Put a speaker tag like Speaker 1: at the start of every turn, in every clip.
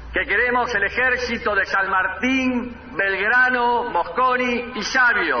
Speaker 1: que queremos el ejército de San Martín, Belgrano, Mosconi y Sabio,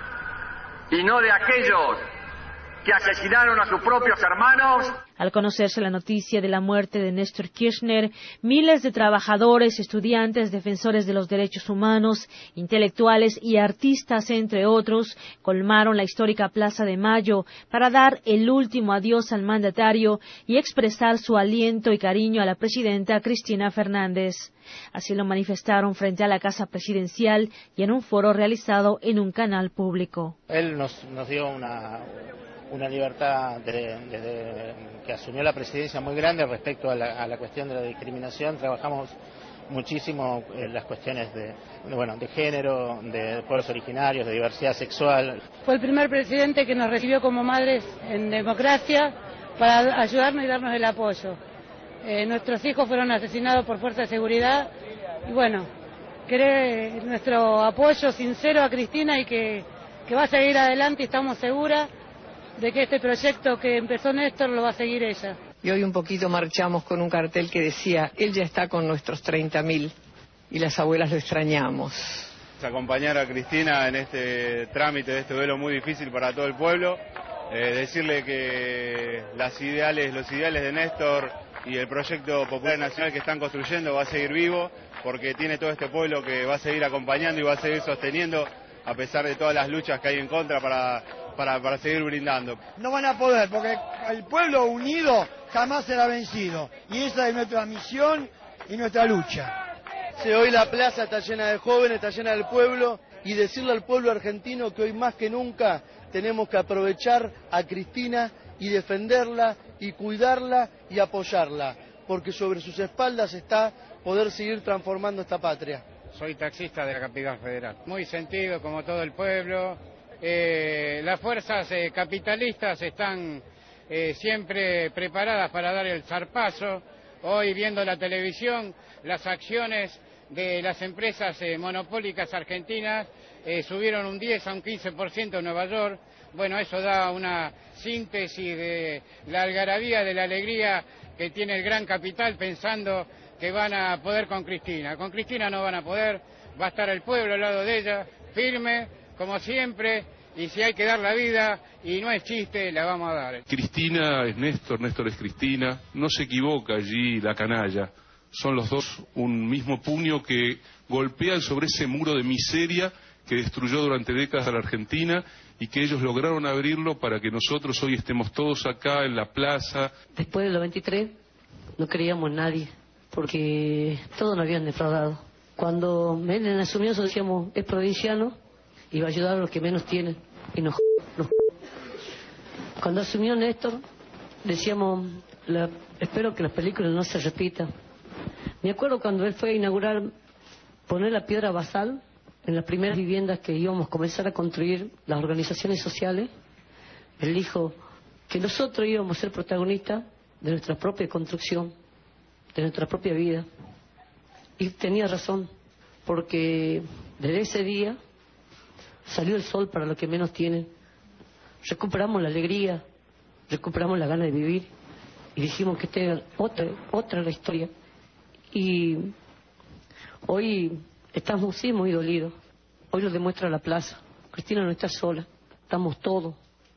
Speaker 1: y no de aquellos que asesinaron a sus propios hermanos.
Speaker 2: Al conocerse la noticia de la muerte de Néstor Kirchner, miles de trabajadores, estudiantes, defensores de los derechos humanos, intelectuales y artistas, entre otros, colmaron la histórica Plaza de Mayo para dar el último adiós al mandatario y expresar su aliento y cariño a la presidenta Cristina Fernández. Así lo manifestaron frente a la Casa Presidencial y en un foro realizado en un canal público.
Speaker 3: Él nos dio una libertad desde que asumió la presidencia muy grande respecto a la cuestión de la discriminación. Trabajamos muchísimo en las cuestiones de género, de pueblos originarios, de diversidad sexual.
Speaker 4: Fue el primer presidente que nos recibió como madres en democracia para ayudarnos y darnos el apoyo. Nuestros hijos fueron asesinados por fuerzas de seguridad y querer nuestro apoyo sincero a Cristina y que va a seguir adelante, y estamos seguras de que este proyecto que empezó Néstor lo va a seguir ella.
Speaker 5: Y hoy un poquito marchamos con un cartel que decía: él ya está con nuestros 30.000 y las abuelas lo extrañamos.
Speaker 6: Acompañar a Cristina en este trámite de este duelo muy difícil para todo el pueblo, decirle que los ideales de Néstor y el proyecto popular nacional que están construyendo va a seguir vivo, porque tiene todo este pueblo que va a seguir acompañando y va a seguir sosteniendo a pesar de todas las luchas que hay en contra para seguir brindando.
Speaker 7: No van a poder, porque el pueblo unido jamás será vencido, y esa es nuestra misión y nuestra lucha.
Speaker 8: Hoy la plaza está llena de jóvenes, está llena del pueblo, y decirle al pueblo argentino que hoy más que nunca tenemos que aprovechar a Cristina y defenderla y cuidarla y apoyarla, porque sobre sus espaldas está poder seguir transformando esta patria.
Speaker 9: Soy taxista de la capital federal, muy sentido como todo el pueblo. Las fuerzas capitalistas están siempre preparadas para dar el zarpazo. Hoy, viendo la televisión, las acciones de las empresas monopólicas argentinas subieron un 10 a un 15% en Nueva York. Bueno, eso da una síntesis de la algarabía, de la alegría que tiene el gran capital pensando que van a poder con Cristina. Con Cristina no van a poder, va a estar el pueblo al lado de ella, firme, como siempre, y si hay que dar la vida, y no es chiste, la vamos a dar.
Speaker 10: Cristina es Néstor, Néstor es Cristina, no se equivoca allí la canalla. Son los dos un mismo puño que golpean sobre ese muro de miseria que destruyó durante décadas a la Argentina y que ellos lograron abrirlo para que nosotros hoy estemos todos acá en la plaza.
Speaker 11: Después del 93 no creíamos en nadie, porque todos nos habían defraudado. Cuando Menem asumió, nosotros decíamos: es provinciano y va a ayudar a los que menos tienen, y nos. Cuando asumió Néstor, decíamos: espero que las películas no se repitan. Me acuerdo cuando él fue a inaugurar, poner la piedra basal en las primeras viviendas que íbamos a comenzar a construir las organizaciones sociales. Él dijo que nosotros íbamos a ser protagonistas de nuestra propia construcción, de nuestra propia vida. Y tenía razón, porque desde ese día salió el sol para los que menos tienen. Recuperamos la alegría, recuperamos la gana de vivir, y dijimos que esta era otra la historia. Y hoy estamos sí muy dolidos. Hoy lo demuestra la plaza. Cristina no está sola, estamos todos.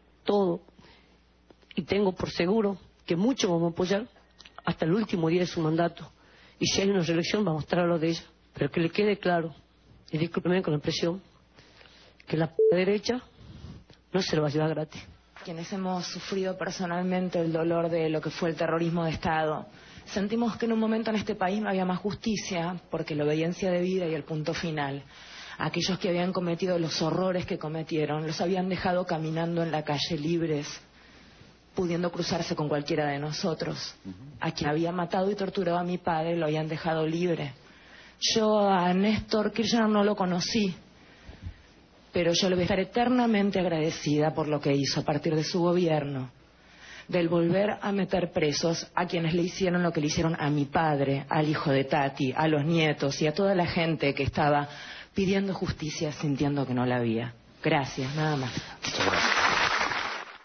Speaker 11: Y tengo por seguro que muchos vamos a apoyar hasta el último día de su mandato. Y si hay una reelección, vamos a estar a lo de ella. Pero que le quede claro, y discúlpeme con la expresión, que la derecha no se lo va a llevar gratis.
Speaker 12: Quienes hemos sufrido personalmente el dolor de lo que fue el terrorismo de Estado, sentimos que en un momento en este país no había más justicia, porque la obediencia de vida y el punto final. Aquellos que habían cometido los horrores que cometieron, los habían dejado caminando en la calle libres, pudiendo cruzarse con cualquiera de nosotros. A quien había matado y torturado a mi padre lo habían dejado libre. Yo a Néstor Kirchner no lo conocí, pero yo le voy a estar eternamente agradecida por lo que hizo a partir de su gobierno, del volver a meter presos a quienes le hicieron lo que le hicieron a mi padre, al hijo de Tati, a los nietos y a toda la gente que estaba pidiendo justicia sintiendo que no la había. Gracias, nada más.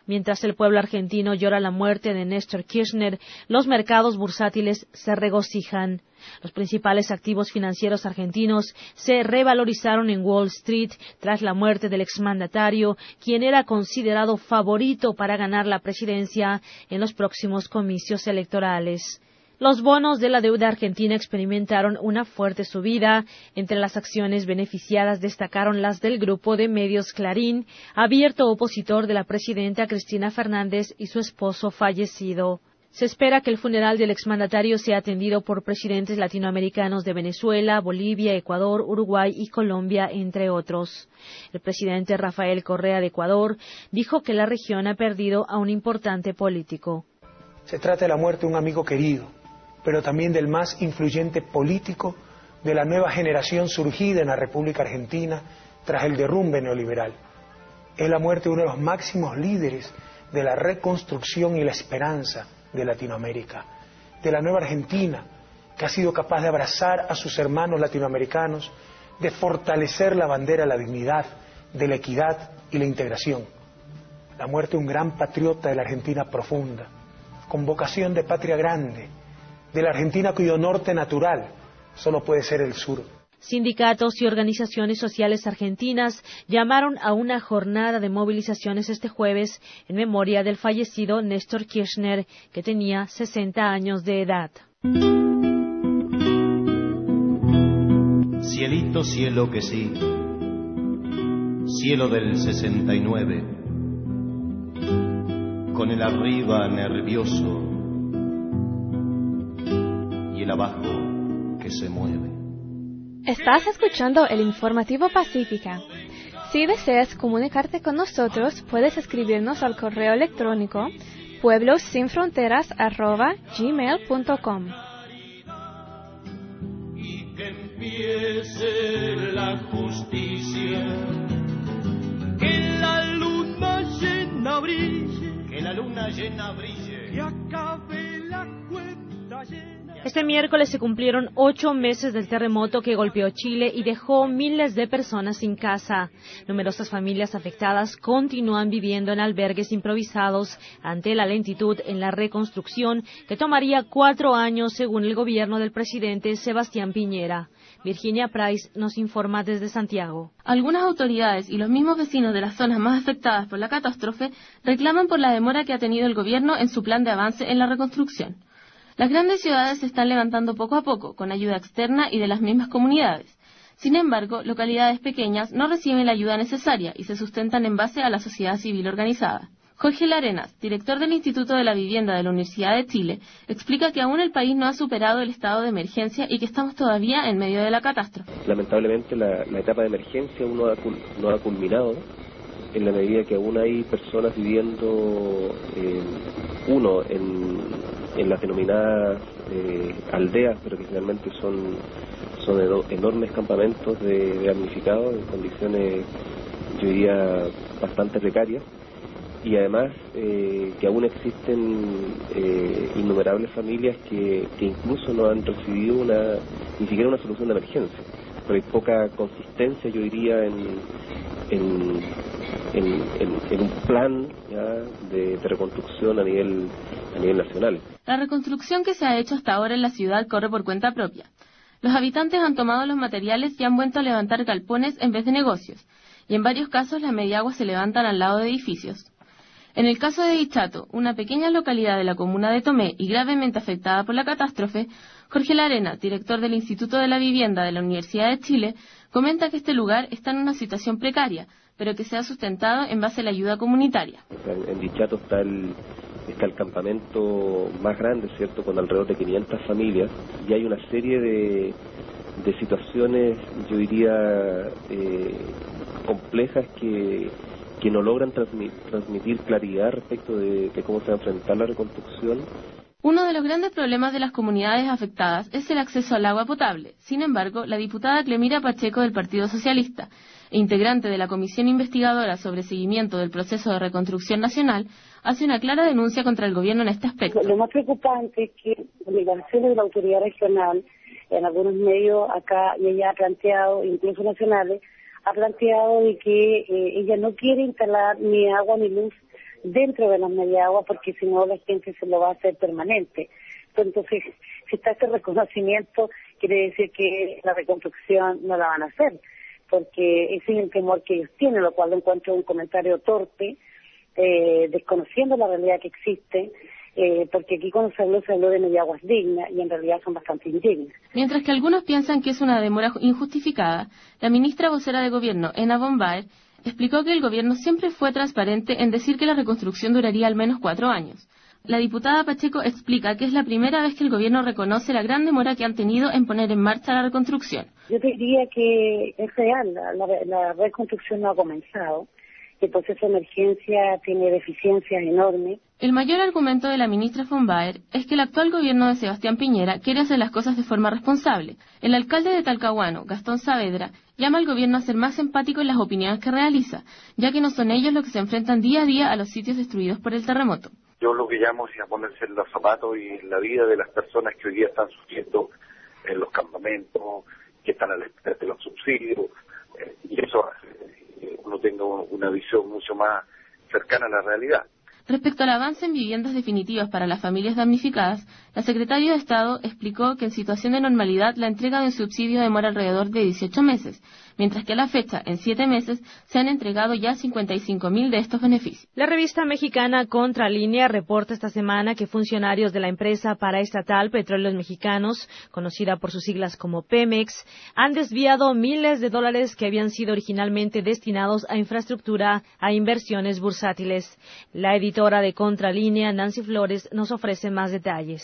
Speaker 2: Mientras el pueblo argentino llora la muerte de Néstor Kirchner, los mercados bursátiles se regocijan. Los principales activos financieros argentinos se revalorizaron en Wall Street tras la muerte del exmandatario, quien era considerado favorito para ganar la presidencia en los próximos comicios electorales. Los bonos de la deuda argentina experimentaron una fuerte subida. Entre las acciones beneficiadas destacaron las del grupo de medios Clarín, abierto opositor de la presidenta Cristina Fernández y su esposo fallecido. Se espera que el funeral del exmandatario sea atendido por presidentes latinoamericanos de Venezuela, Bolivia, Ecuador, Uruguay y Colombia, entre otros. El presidente Rafael Correa de Ecuador dijo que la región ha perdido a un importante político.
Speaker 13: Se trata de la muerte de un amigo querido, pero también del más influyente político de la nueva generación surgida en la República Argentina tras el derrumbe neoliberal. Es la muerte de uno de los máximos líderes de la reconstrucción y la esperanza de Latinoamérica, de la nueva Argentina, que ha sido capaz de abrazar a sus hermanos latinoamericanos, de fortalecer la bandera de la dignidad, de la equidad y la integración. La muerte de un gran patriota de la Argentina profunda, con vocación de patria grande, de la Argentina cuyo norte natural solo puede ser el sur.
Speaker 2: Sindicatos y organizaciones sociales argentinas llamaron a una jornada de movilizaciones este jueves en memoria del fallecido Néstor Kirchner, que tenía 60 años de edad.
Speaker 14: Cielito, cielo que sí, cielo del 69, con el arriba nervioso y el abajo que se mueve.
Speaker 15: Estás escuchando el Informativo Pacífica. Si deseas comunicarte con nosotros, puedes escribirnos al correo electrónico pueblosinfronteras@gmail.com.
Speaker 14: Y que empiece la justicia, que la luna llena brille, que la luna llena brille, que acabe la cuenta llena.
Speaker 2: Este miércoles se cumplieron 8 meses del terremoto que golpeó Chile y dejó miles de personas sin casa. Numerosas familias afectadas continúan viviendo en albergues improvisados ante la lentitud en la reconstrucción que tomaría 4 años según el gobierno del presidente Sebastián Piñera. Virginia Price nos informa desde Santiago.
Speaker 16: Algunas autoridades y los mismos vecinos de las zonas más afectadas por la catástrofe reclaman por la demora que ha tenido el gobierno en su plan de avance en la reconstrucción. Las grandes ciudades se están levantando poco a poco, con ayuda externa y de las mismas comunidades. Sin embargo, localidades pequeñas no reciben la ayuda necesaria y se sustentan en base a la sociedad civil organizada. Jorge Larenas, director del Instituto de la Vivienda de la Universidad de Chile, explica que aún el país no ha superado el estado de emergencia y que estamos todavía en medio de la catástrofe.
Speaker 17: Lamentablemente la etapa de emergencia aún no ha culminado, en la medida que aún hay personas viviendo en las denominadas aldeas, pero que finalmente son enormes campamentos de damnificados en condiciones, yo diría, bastante precarias, y además que aún existen innumerables familias que incluso no han recibido ni siquiera una solución de emergencia, pero hay poca consistencia, yo diría, en un plan ya de reconstrucción a nivel nacional.
Speaker 16: La reconstrucción que se ha hecho hasta ahora en la ciudad corre por cuenta propia. Los habitantes han tomado los materiales y han vuelto a levantar galpones en vez de negocios, y en varios casos las mediaguas se levantan al lado de edificios. En el caso de Dichato, una pequeña localidad de la comuna de Tomé y gravemente afectada por la catástrofe, Jorge Larena, director del Instituto de la Vivienda de la Universidad de Chile, comenta que este lugar está en una situación precaria, pero que se ha sustentado en base a la ayuda comunitaria.
Speaker 17: O sea, en Dichato está el campamento más grande, ¿cierto?, con alrededor de 500 familias, y hay una serie de situaciones, yo diría, complejas que no logran transmitir claridad respecto de cómo se va a enfrentar la reconstrucción.
Speaker 16: Uno de los grandes problemas de las comunidades afectadas es el acceso al agua potable. Sin embargo, la diputada Clemira Pacheco del Partido Socialista e integrante de la Comisión Investigadora sobre Seguimiento del Proceso de Reconstrucción Nacional, hace una clara denuncia contra el gobierno en este aspecto.
Speaker 18: Lo más preocupante es que obligaciones de la autoridad regional, en algunos medios acá y ella ha planteado, incluso nacionales, ha planteado de que ella no quiere instalar ni agua ni luz dentro de las mediaguas, porque si no la gente se lo va a hacer permanente. Entonces, si está este reconocimiento, quiere decir que la reconstrucción no la van a hacer, porque ese es el temor que ellos tienen, lo cual lo encuentro un comentario torpe, desconociendo la realidad que existe, porque aquí cuando se habló de mediaguas dignas, y en realidad son bastante indignas.
Speaker 16: Mientras que algunos piensan que es una demora injustificada, la ministra vocera de Gobierno, Ena Bombaer, explicó que el Gobierno siempre fue transparente en decir que la reconstrucción duraría al menos 4 años. La diputada Pacheco explica que es la primera vez que el Gobierno reconoce la gran demora que han tenido en poner en marcha la reconstrucción.
Speaker 18: Yo te diría que es real, la reconstrucción no ha comenzado. El proceso de emergencia tiene deficiencias enormes.
Speaker 16: El mayor argumento de la ministra von Baer es que el actual gobierno de Sebastián Piñera quiere hacer las cosas de forma responsable. El alcalde de Talcahuano, Gastón Saavedra, llama al gobierno a ser más empático en las opiniones que realiza, ya que no son ellos los que se enfrentan día a día a los sitios destruidos por el terremoto.
Speaker 19: Yo lo que llamo es a ponerse en los zapatos y en la vida de las personas que hoy día están sufriendo en los campamentos, que están a la espera de los subsidios, y eso uno tenga una visión mucho más cercana a la realidad.
Speaker 16: Respecto al avance en viviendas definitivas para las familias damnificadas, la secretaria de Estado explicó que en situación de normalidad la entrega de un subsidio demora alrededor de 18 meses, mientras que a la fecha, en 7 meses, se han entregado ya 55.000 de estos beneficios.
Speaker 2: La revista mexicana Contralínea reporta esta semana que funcionarios de la empresa paraestatal Petróleos Mexicanos, conocida por sus siglas como Pemex, han desviado miles de dólares que habían sido originalmente destinados a infraestructura, a inversiones bursátiles. La editora de Contralínea, Nancy Flores, nos ofrece más detalles.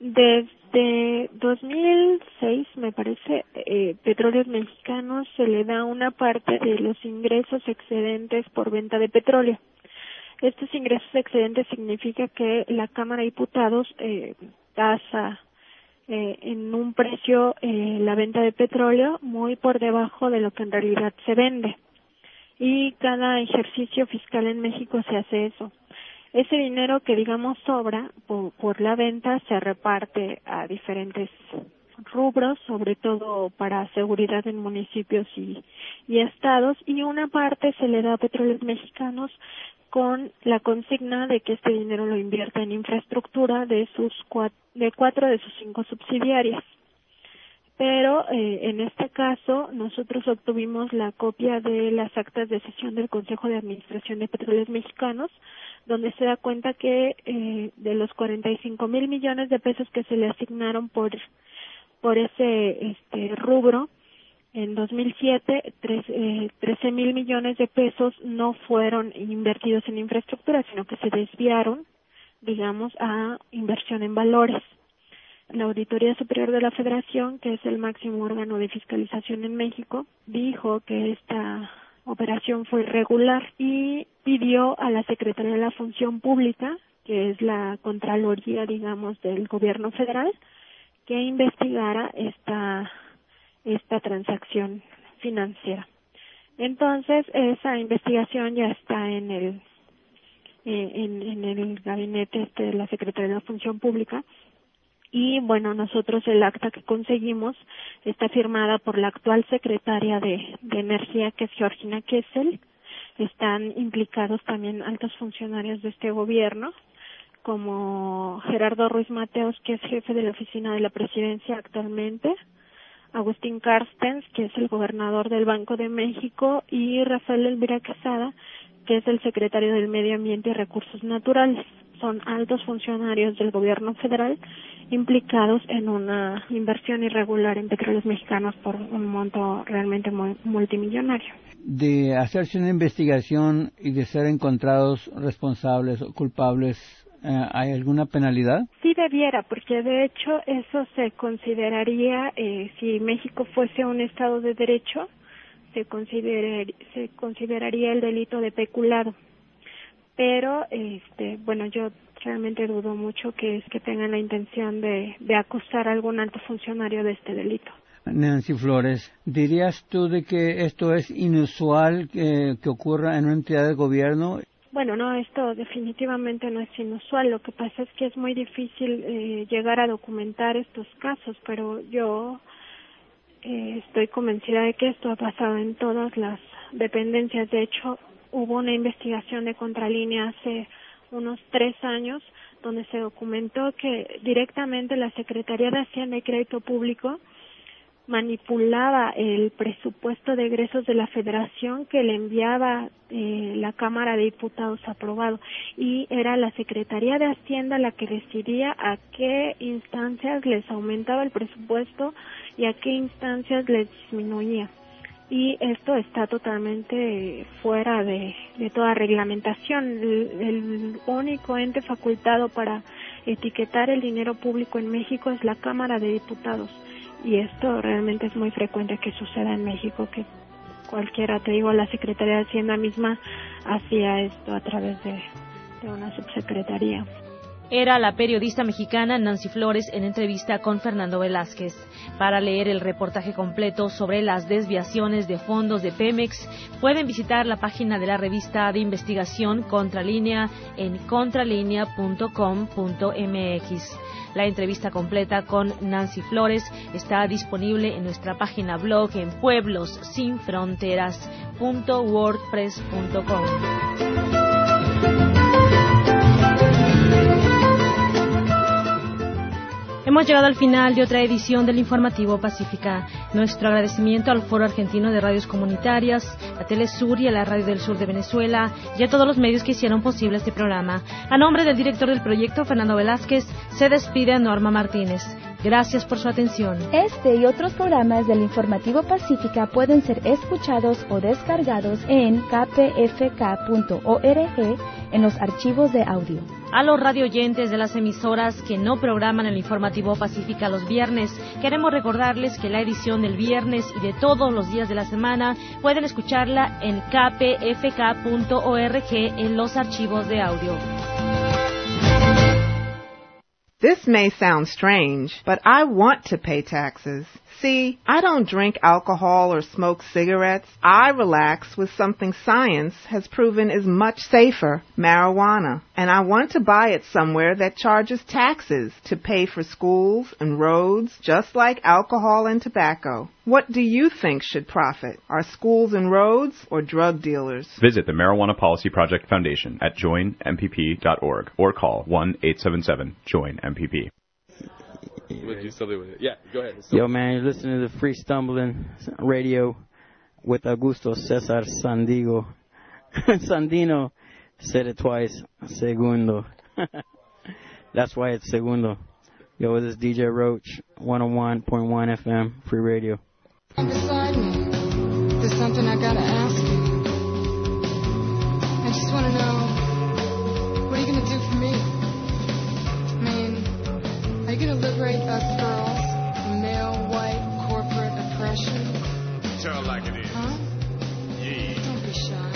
Speaker 20: Desde 2006, me parece, Petróleos Mexicanos se le da una parte de los ingresos excedentes por venta de petróleo. Estos ingresos excedentes significa que la Cámara de Diputados tasa en un precio la venta de petróleo muy por debajo de lo que en realidad se vende. Y cada ejercicio fiscal en México se hace eso. Ese dinero que digamos sobra por la venta se reparte a diferentes rubros, sobre todo para seguridad en municipios y estados, y una parte se le da a Petróleos Mexicanos con la consigna de que este dinero lo invierta en infraestructura de 4 de sus 5 subsidiarias. Pero en este caso nosotros obtuvimos la copia de las actas de sesión del Consejo de Administración de Petróleos Mexicanos, donde se da cuenta que de los 45,000 millones de pesos que se le asignaron por ese rubro en 2007, 13,000 millones de pesos no fueron invertidos en infraestructura, sino que se desviaron, digamos, a inversión en valores. La Auditoría Superior de la Federación, que es el máximo órgano de fiscalización en México, dijo que esta operación fue irregular y pidió a la Secretaría de la Función Pública, que es la Contraloría, digamos, del Gobierno Federal, que investigara esta transacción financiera. Entonces, esa investigación ya está en el gabinete de la Secretaría de la Función Pública. Y bueno, nosotros el acta que conseguimos está firmada por la actual secretaria de Energía, que es Georgina Kessel. Están implicados también altos funcionarios de este gobierno, como Gerardo Ruiz Mateos, que es jefe de la oficina de la presidencia actualmente, Agustín Carstens, que es el gobernador del Banco de México, y Rafael Elvira Quesada, que es el secretario del Medio Ambiente y Recursos Naturales. Son altos funcionarios del gobierno federal implicados en una inversión irregular en Petróleos Mexicanos por un monto realmente multimillonario.
Speaker 21: De hacerse una investigación y de ser encontrados responsables o culpables, ¿hay alguna penalidad?
Speaker 20: Sí debiera, porque de hecho eso se consideraría, si México fuese un Estado de Derecho, se consideraría el delito de peculado. Pero, bueno, yo realmente dudo mucho que tengan la intención de acusar a algún alto funcionario de este delito.
Speaker 21: Nancy Flores, ¿dirías tú de que esto es inusual que ocurra en una entidad de gobierno?
Speaker 20: Bueno, no, esto definitivamente no es inusual. Lo que pasa es que es muy difícil llegar a documentar estos casos, pero yo estoy convencida de que esto ha pasado en todas las dependencias. De hecho, hubo una investigación de Contralínea hace unos 3 años, donde se documentó que directamente la Secretaría de Hacienda y Crédito Público manipulaba el presupuesto de egresos de la Federación que le enviaba la Cámara de Diputados aprobado, y era la Secretaría de Hacienda la que decidía a qué instancias les aumentaba el presupuesto y a qué instancias les disminuía. Y esto está totalmente fuera de toda reglamentación. El único ente facultado para etiquetar el dinero público en México es la Cámara de Diputados. Y esto realmente es muy frecuente que suceda en México, que cualquiera, te digo, la Secretaría de Hacienda misma hacía esto a través de una subsecretaría.
Speaker 2: Era la periodista mexicana Nancy Flores en entrevista con Fernando Velázquez. Para leer el reportaje completo sobre las desviaciones de fondos de Pemex, pueden visitar la página de la revista de investigación Contralínea en contralinea.com.mx. La entrevista completa con Nancy Flores está disponible en nuestra página blog en pueblossinfronteras.wordpress.com. Hemos llegado al final de otra edición del Informativo Pacífica. Nuestro agradecimiento al Foro Argentino de Radios Comunitarias, a Telesur y a la Radio del Sur de Venezuela y a todos los medios que hicieron posible este programa. A nombre del director del proyecto, Fernando Velázquez, se despide Norma Martínez. Gracias por su atención.
Speaker 1: Este y otros programas del Informativo Pacífica pueden ser escuchados o descargados en kpfk.org en los archivos de audio.
Speaker 2: A los radioyentes de las emisoras que no programan el Informativo Pacífica los viernes, queremos recordarles que la edición del viernes y de todos los días de la semana pueden escucharla en kpfk.org en los archivos de audio.
Speaker 22: This may sound strange, but I want to pay taxes. See, I don't drink alcohol or smoke cigarettes. I relax with something science has proven is much safer, marijuana. And I want to buy it somewhere that charges taxes to pay for schools and roads, just like alcohol and tobacco. What do you think should profit? Our schools and roads or drug dealers?
Speaker 23: Visit the Marijuana Policy Project Foundation at joinmpp.org or call 1-877-JOIN-MPP.
Speaker 24: Yeah, go ahead. Yo, man, you're listening to Free Stumbling Radio with Augusto Cesar Sandigo. Sandino said it twice. Segundo. That's why it's Segundo. Yo, this is DJ Roach, 101.1 FM, Free Radio.
Speaker 25: Beside me, there's something I gotta ask you. I just want to know, what are you gonna do for me? I mean, are you gonna liberate us girls from male, white, corporate oppression?
Speaker 26: Tell it like it is.
Speaker 25: Huh?
Speaker 26: Yeah.
Speaker 25: Don't be shy.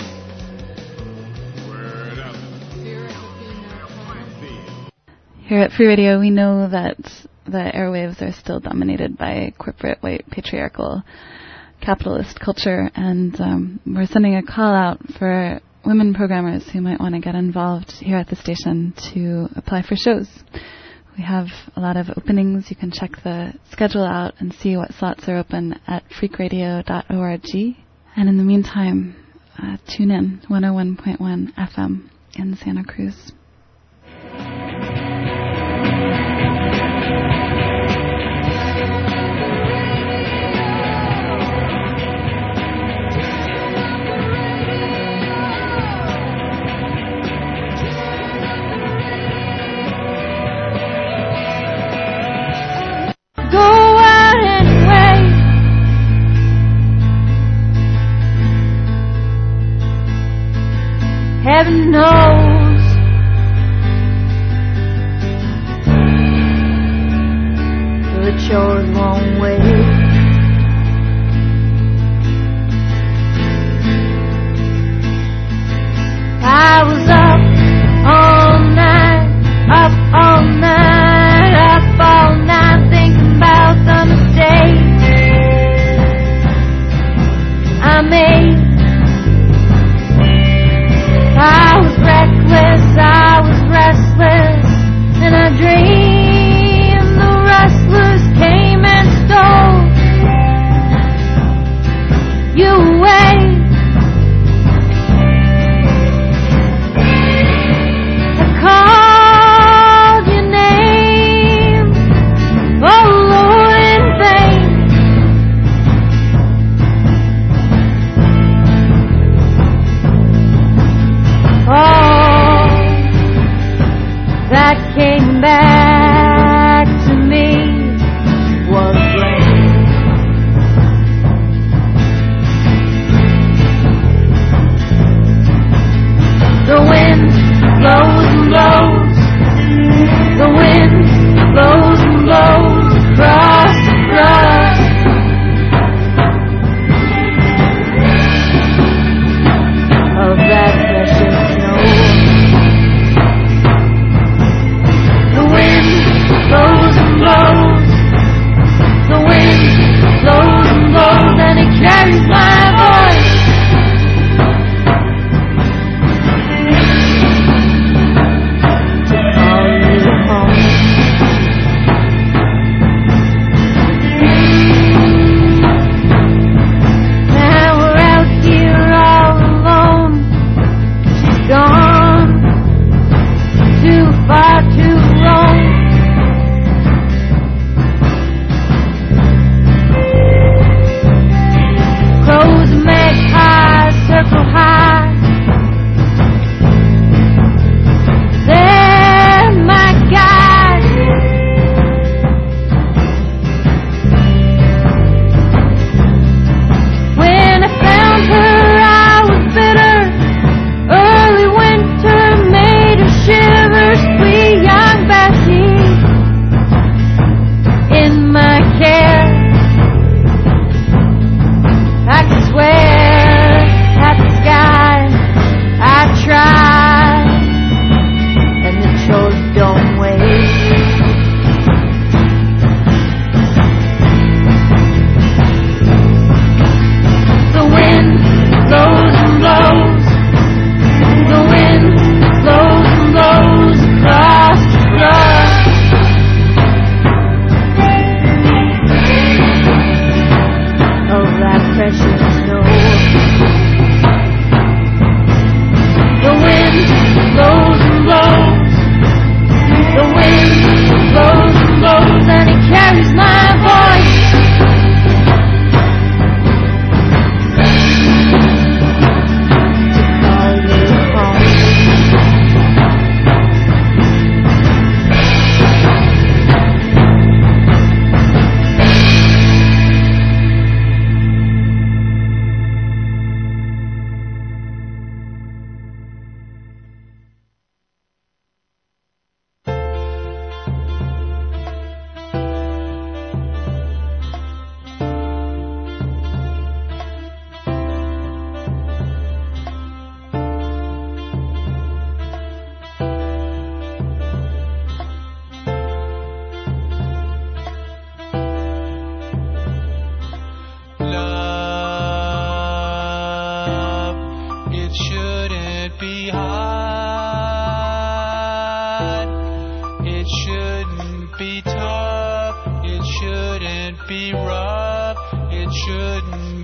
Speaker 26: Word up.
Speaker 25: Fear of the female power.
Speaker 27: Here at Free Radio, we know that the airwaves are still dominated by corporate, white, patriarchal, capitalist culture, and we're sending a call out for women programmers who might want to get involved here at the station to apply for shows. We have a lot of openings. You can check the schedule out and see what slots are open at freakradio.org. And in the meantime, tune in 101.1 FM in Santa Cruz.
Speaker 28: Heaven knows the chores won't wait. I was up all night thinking about the mistakes I made. I was reckless, I was restless, and I dreamed the rustlers came and stole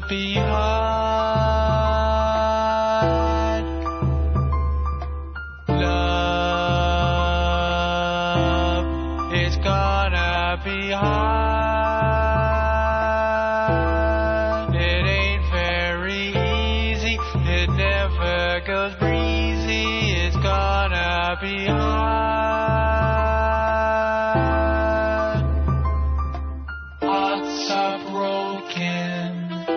Speaker 3: hard. Love is gonna be hard. It ain't very easy. It never goes breezy. It's gonna be hard. Hearts are broken.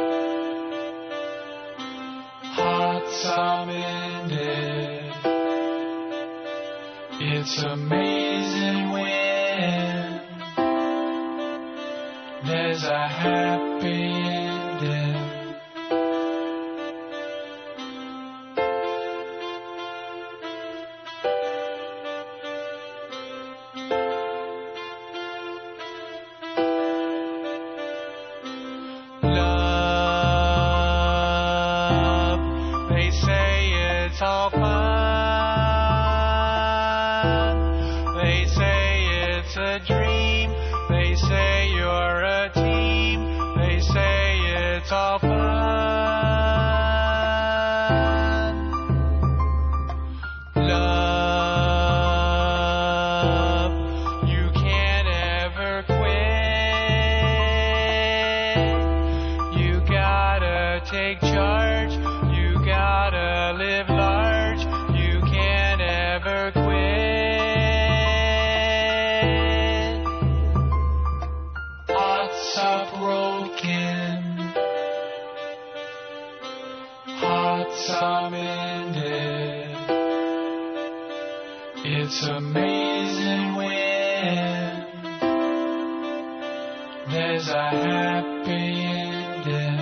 Speaker 3: Hearts are mended. It's amazing when there's a happy ending. Love, they say it's all fun. They say it's a dream. They say you're a team. They say it's all fun. Love, you can't ever quit. You gotta take charge. You gotta live large. You can't ever quit. Hearts are broken. Hearts are mended. It's amazing when there's a happy ending.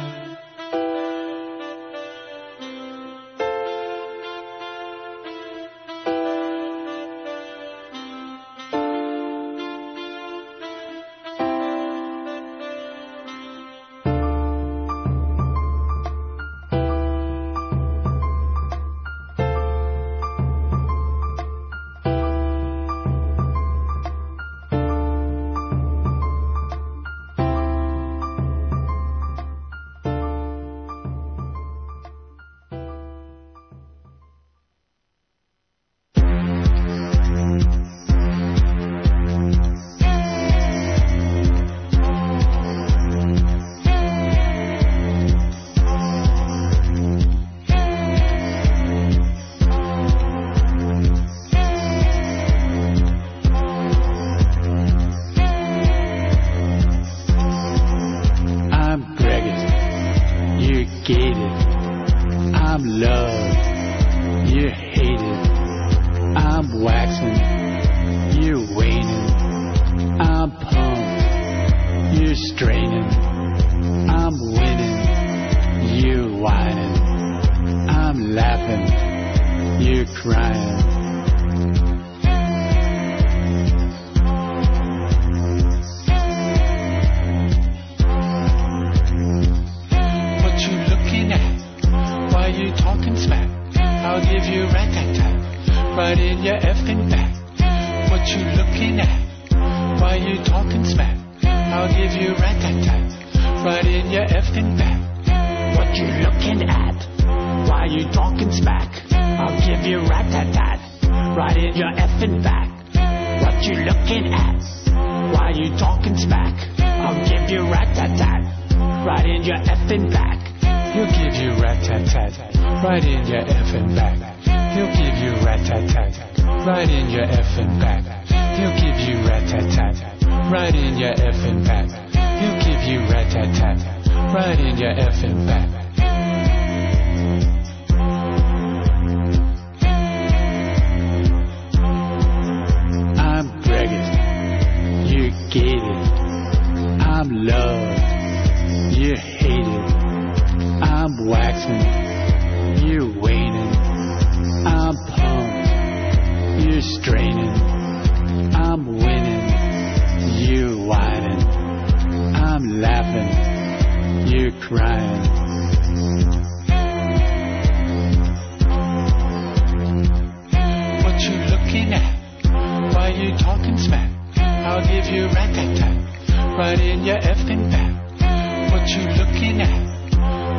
Speaker 3: I'm Gregor, you're gated. I'm love, you're hated. I'm waxing, you're waning. I'm pumped, you're straining. I'm winning, you're whining. I'm laughing, you're crying. What you looking at? Why you talking smack? I'll give you rat-tat-tat right in your effing back. What you looking at? Why you talking smack? I'll give you rat-tat-tat right in your effing back. What you looking at? Why you talking smack? I'll give you rat-tat-tat right in your effing back. What you looking at? Why you talking smack? I'll give you rat-tat-tat right in your effing back. He'll give you rat-tat-tat right in your effing back. He'll give you rat-tat-tat right in your effing back. He'll give you rat-tat-tat right in your effing back. He'll give you rat-tat-tat right in your effing back. I'm Gregor, you're gated. I'm love, you're hated. I'm waxing, you're waning. I'm pumped, you're straining. I'm winning, you're whining. I'm laughing, you're crying. What you looking at? Why you talking smack? I'll give you rat-tat-tat right in your effing back. What you looking at?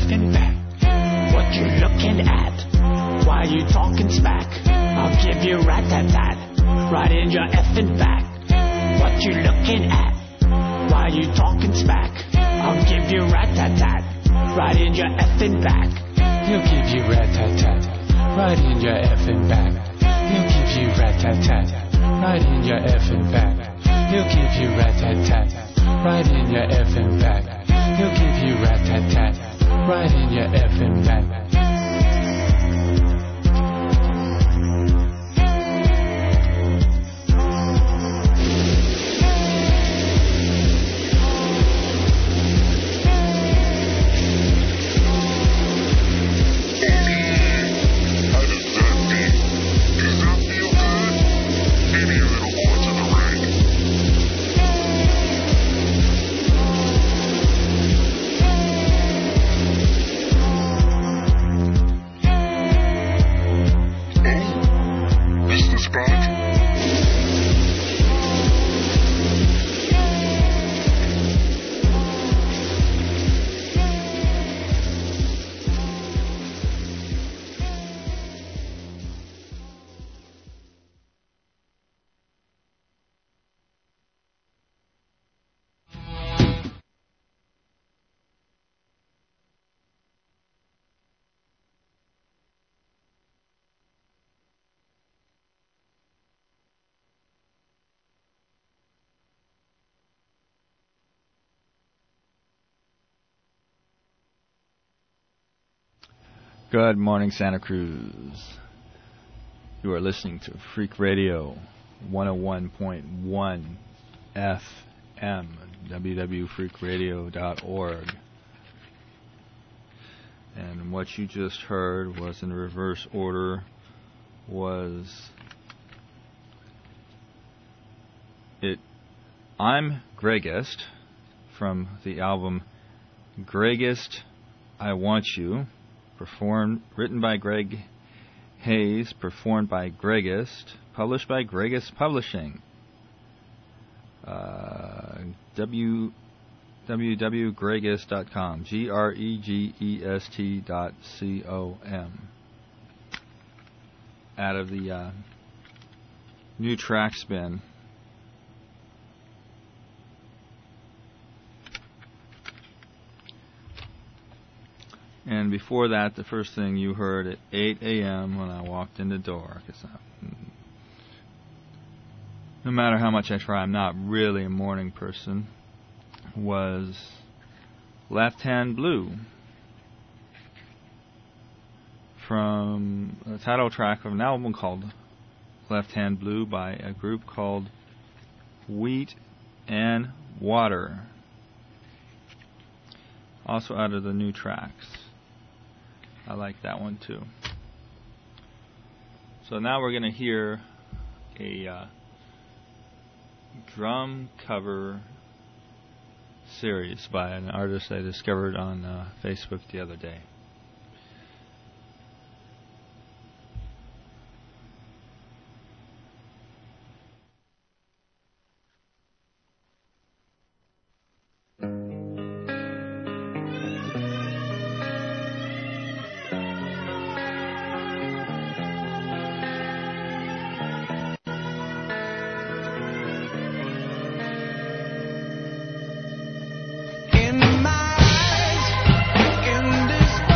Speaker 3: effing back. What you looking at? Why you talking smack? I'll give you rat-tat-tat right in your effing back. What you looking at? Why you talking smack? I'll give you rat-tat-tat right in your effing back.
Speaker 26: He'll give you rat-tat-tat right in your effing back. He'll give you rat-tat-tat right in your effing back. He'll give you rat-tat-tat right in your effing back. He'll give you rat-tat-tat right in your effing back.
Speaker 4: Good morning, Santa Cruz. You are listening to Freak Radio 101.1 FM, www.freakradio.org. And what you just heard was in reverse order, was I'm Gregist from the album Gregist, I Want You, written by Greg Hayes, performed by Gregist, published by Gregist Publishing. www.gregist.com, GREGEST.com. Out of the new track spin. And before that, the first thing you heard at 8 a.m. when I walked in the door, because no matter how much I try, I'm not really a morning person, was Left Hand Blue, from the title track of an album called Left Hand Blue by a group called Wheat and Water. Also out of the new tracks. I like that one too. So now we're going to hear a drum cover series by an artist I discovered on Facebook the other day.
Speaker 3: In my eyes, in this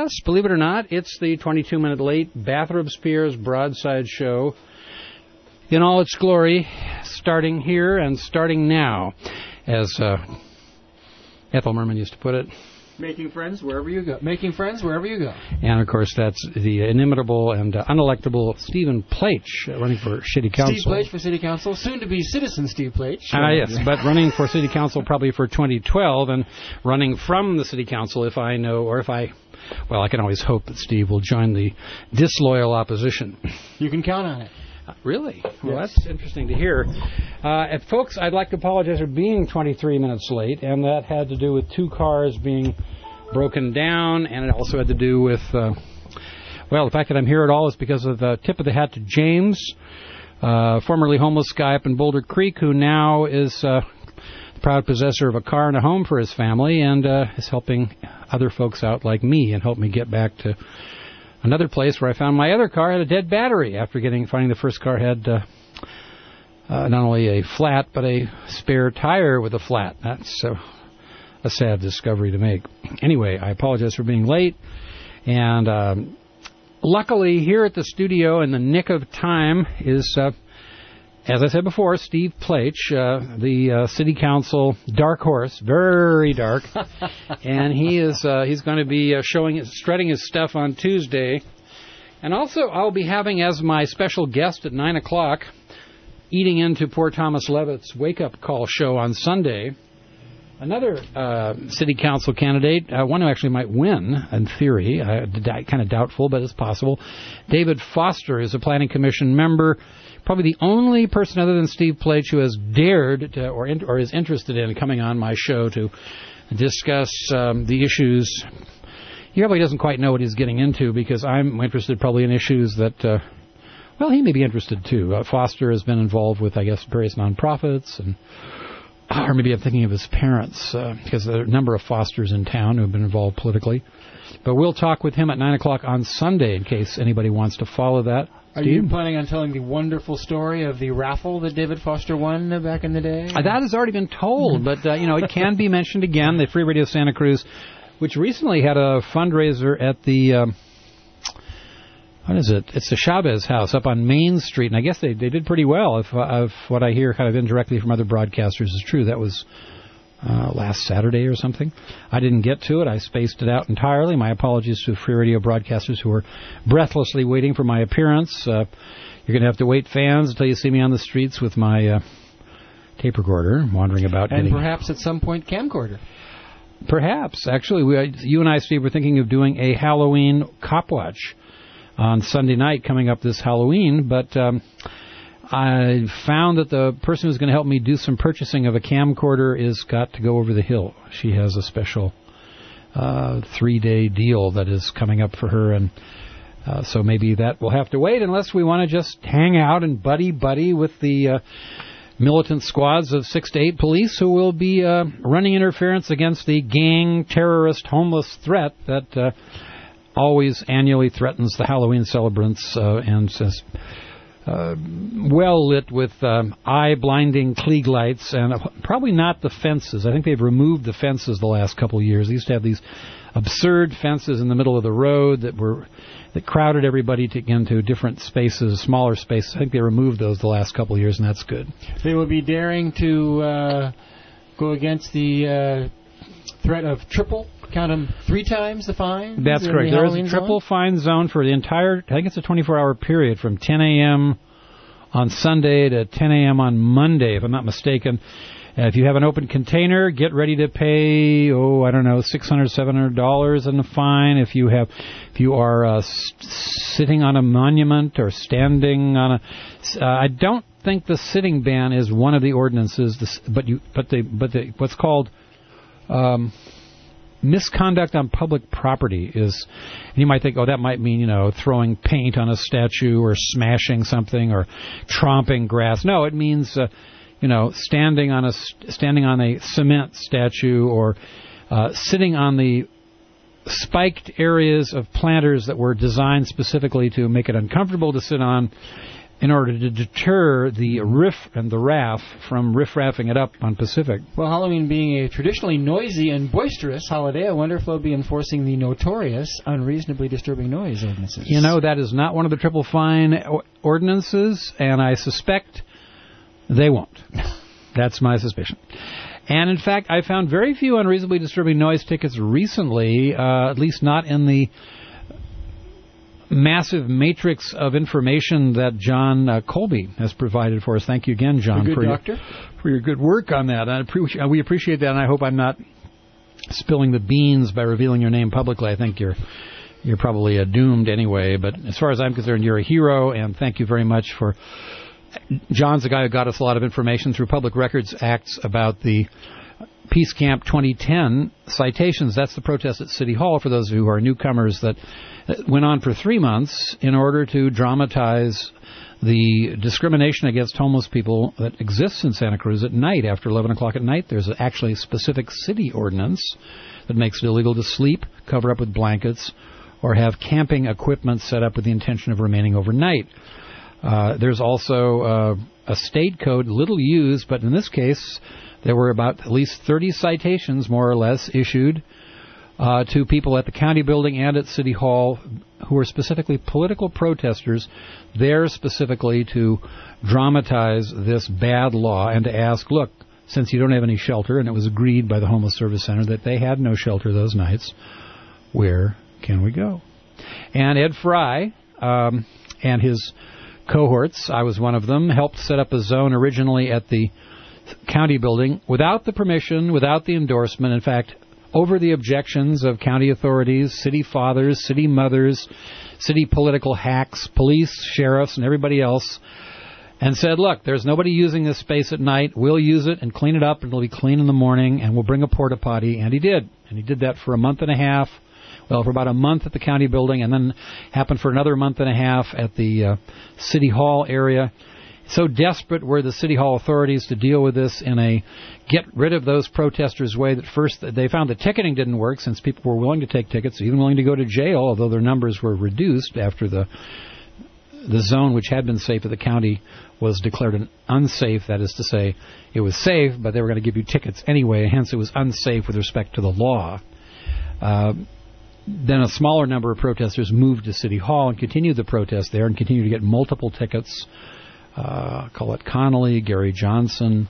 Speaker 5: Yes, believe it or not, it's the 22-minute late Bathrop Spears Broadside Show in all its glory, starting here and starting now, as Ethel Merman used to put it.
Speaker 6: Making friends wherever you go. Making friends wherever you go.
Speaker 5: And, of course, that's the inimitable and unelectable Stephen Plach running for City Council.
Speaker 6: Steve Plach for City Council, soon to be Citizen Steve Plach.
Speaker 5: Yes, but running for City Council probably for 2012 and running from the City Council if I know, or if I, well, I can always hope that Steve will join the disloyal opposition.
Speaker 6: You can count on it.
Speaker 5: Really? Well,
Speaker 6: yes.
Speaker 5: That's interesting to hear. Folks, I'd like to apologize for being 23 minutes late, and that had to do with two cars being broken down, and it also had to do with, the fact that I'm here at all is because of the tip of the hat to James, formerly homeless guy up in Boulder Creek, who now is the proud possessor of a car and a home for his family, and is helping other folks out like me and help me get back to another place where I found my other car had a dead battery after finding the first car had not only a flat, but a spare tire with a flat. That's a sad discovery to make. Anyway, I apologize for being late. And luckily, here at the studio in the nick of time is, as I said before, Steve Plach, the City Council dark horse, very dark. And he's going to be strutting his stuff on Tuesday. And also, I'll be having as my special guest at 9 o'clock, eating into poor Thomas Levitt's wake-up call show on Sunday, another City Council candidate, one who actually might win, in theory, kind of doubtful, but it's possible. David Foster is a Planning Commission member, probably the only person other than Steve Plach who has dared to, or is interested in coming on my show to discuss the issues. He probably doesn't quite know what he's getting into, because I'm interested probably in issues that, he may be interested too. Foster has been involved with, I guess, various nonprofits, and or maybe I'm thinking of his parents, because there are a number of Fosters in town who have been involved politically. But we'll talk with him at 9 o'clock on Sunday, in case anybody wants to follow that.
Speaker 6: Are you planning on telling the wonderful story of the raffle that David Foster won back in the day?
Speaker 5: That has already been told, but it can be mentioned again. The Free Radio Santa Cruz, which recently had a fundraiser at the, it's the Chavez House up on Main Street, and I guess they did pretty well. If what I hear kind of indirectly from other broadcasters is true, that was last Saturday or something. I didn't get to it. I spaced it out entirely. My apologies to Free Radio broadcasters who were breathlessly waiting for my appearance. You're going to have to wait, fans, until you see me on the streets with my tape recorder wandering about.
Speaker 6: And perhaps at some point camcorder.
Speaker 5: Perhaps. Actually, you and I, Steve, were thinking of doing a Halloween cop watch on Sunday night coming up this Halloween, but I found that the person who's going to help me do some purchasing of a camcorder is got to go over the hill. She has a special 3-day deal that is coming up for her, and so maybe that will have to wait unless we want to just hang out and buddy with the militant squads of 6 to 8 police who will be running interference against the gang terrorist homeless threat that always annually threatens the Halloween celebrants and says well lit with eye-blinding Klieg lights, and probably not the fences. I think they've removed the fences the last couple of years. They used to have these absurd fences in the middle of the road that crowded everybody into different spaces, smaller spaces. I think they removed those the last couple of years, and that's good.
Speaker 6: They will be daring to go against the threat of triple. Count them 3 times the fine?
Speaker 5: That's correct. There is a triple fine zone for the entire, I think it's a 24-hour period from 10 a.m. on Sunday to 10 a.m. on Monday, if I'm not mistaken. If you have an open container, get ready to pay, $600, $700 in the fine. If you are sitting on a monument or standing on I don't think the sitting ban is one of the ordinances, but what's called misconduct on public property is, you might think, that might mean, throwing paint on a statue or smashing something or tromping grass. No, it means, standing on a cement statue or sitting on the spiked areas of planters that were designed specifically to make it uncomfortable to sit on. in order to deter the riff and the raff from riff-raffing it up on Pacific.
Speaker 6: Well, Halloween being a traditionally noisy and boisterous holiday, I wonder if they'll be enforcing the notorious unreasonably disturbing noise ordinances.
Speaker 5: You know, that is not one of the triple fine ordinances, and I suspect they won't. That's my suspicion. And, in fact, I found very few unreasonably disturbing noise tickets recently, at least not in the massive matrix of information that John Colby has provided for us. Thank you again, John, for your good work on that. We appreciate that, and I hope I'm not spilling the beans by revealing your name publicly. I think you're probably doomed anyway, but as far as I'm concerned, you're a hero, and thank you very much for... John's the guy who got us a lot of information through Public Records Acts about the Peace Camp 2010 citations. That's the protest at City Hall, for those who are newcomers, that went on for 3 months in order to dramatize the discrimination against homeless people that exists in Santa Cruz at night. After 11 o'clock at night, there's actually a specific city ordinance that makes it illegal to sleep, cover up with blankets, or have camping equipment set up with the intention of remaining overnight. There's also a state code, little used, but in this case, there were about at least 30 citations, more or less, issued to people at the county building and at City Hall who were specifically political protesters there specifically to dramatize this bad law and to ask, look, since you don't have any shelter, and it was agreed by the Homeless Service Center that they had no shelter those nights, where can we go? And Ed Fry and his cohorts, I was one of them, helped set up a zone originally at the county building without the permission, without the endorsement, in fact, over the objections of county authorities, city fathers, city mothers, city political hacks, police, sheriffs, and everybody else, and said, look, there's nobody using this space at night. We'll use it and clean it up, and it'll be clean in the morning, and we'll bring a porta potty. And he did. And he did that for a month and a half. Well, for about a month at the county building, and then happened for another month and a half at the City Hall area. So desperate were the City Hall authorities to deal with this in a get rid of those protesters way that first they found the ticketing didn't work, since people were willing to take tickets, even willing to go to jail, although their numbers were reduced after the zone, which had been safe at the county, was declared an unsafe. That is to say, it was safe, but they were going to give you tickets anyway, hence it was unsafe with respect to the law. Then a smaller number of protesters moved to City Hall and continued the protest there and continued to get multiple tickets. Colette Connolly, Gary Johnson,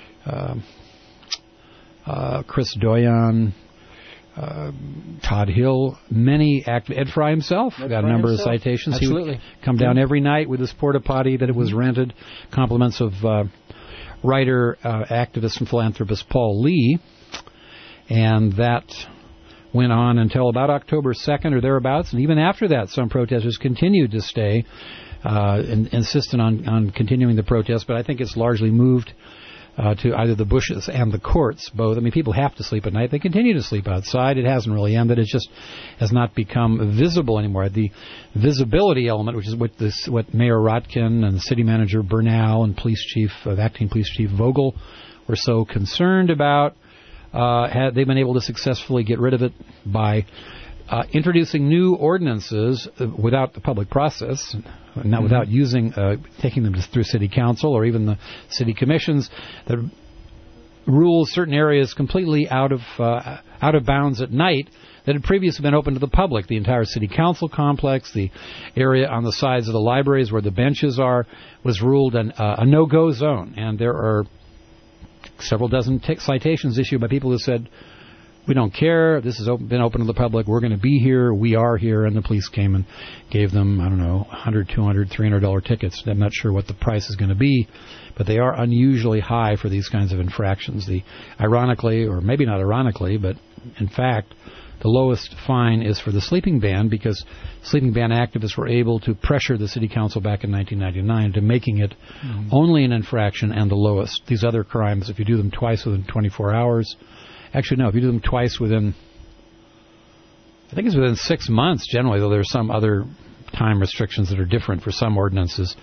Speaker 5: Chris Doyon, Todd Hill, many active. Ed Fry himself got a number of citations.
Speaker 6: Absolutely.
Speaker 5: He would come down every night with his porta potty that it was rented. Compliments of writer, activist, and philanthropist Paul Lee, and that went on until about October 2nd or thereabouts, and even after that, some protesters continued to stay, insistent on continuing the protest, but I think it's largely moved to either the bushes and the courts, both. I mean, people have to sleep at night. They continue to sleep outside. It hasn't really ended. It just has not become visible anymore. The visibility element, which is what Mayor Rotkin and City Manager Bernal and Acting Police Chief Vogel were so concerned about, they've been able to successfully get rid of it by introducing new ordinances without the public process, not without taking them through City Council or even the City Commissions, that rules certain areas completely out of bounds at night that had previously been open to the public. The entire City Council complex, the area on the sides of the libraries where the benches are, was ruled a no-go zone, and there are several dozen citations issued by people who said, we don't care, this has been open to the public, we're going to be here, we are here, and the police came and gave them, I don't know, $100, $200, $300 tickets. I'm not sure what the price is going to be, but they are unusually high for these kinds of infractions. Ironically, or maybe not ironically, but in fact, the lowest fine is for the sleeping ban, because sleeping ban activists were able to pressure the City Council back in 1999 to making it only an infraction and the lowest. These other crimes, if you do them twice within 24 hours, actually no, if you do them twice within, I think it's within 6 months generally, though there's some other time restrictions that are different for some ordinances.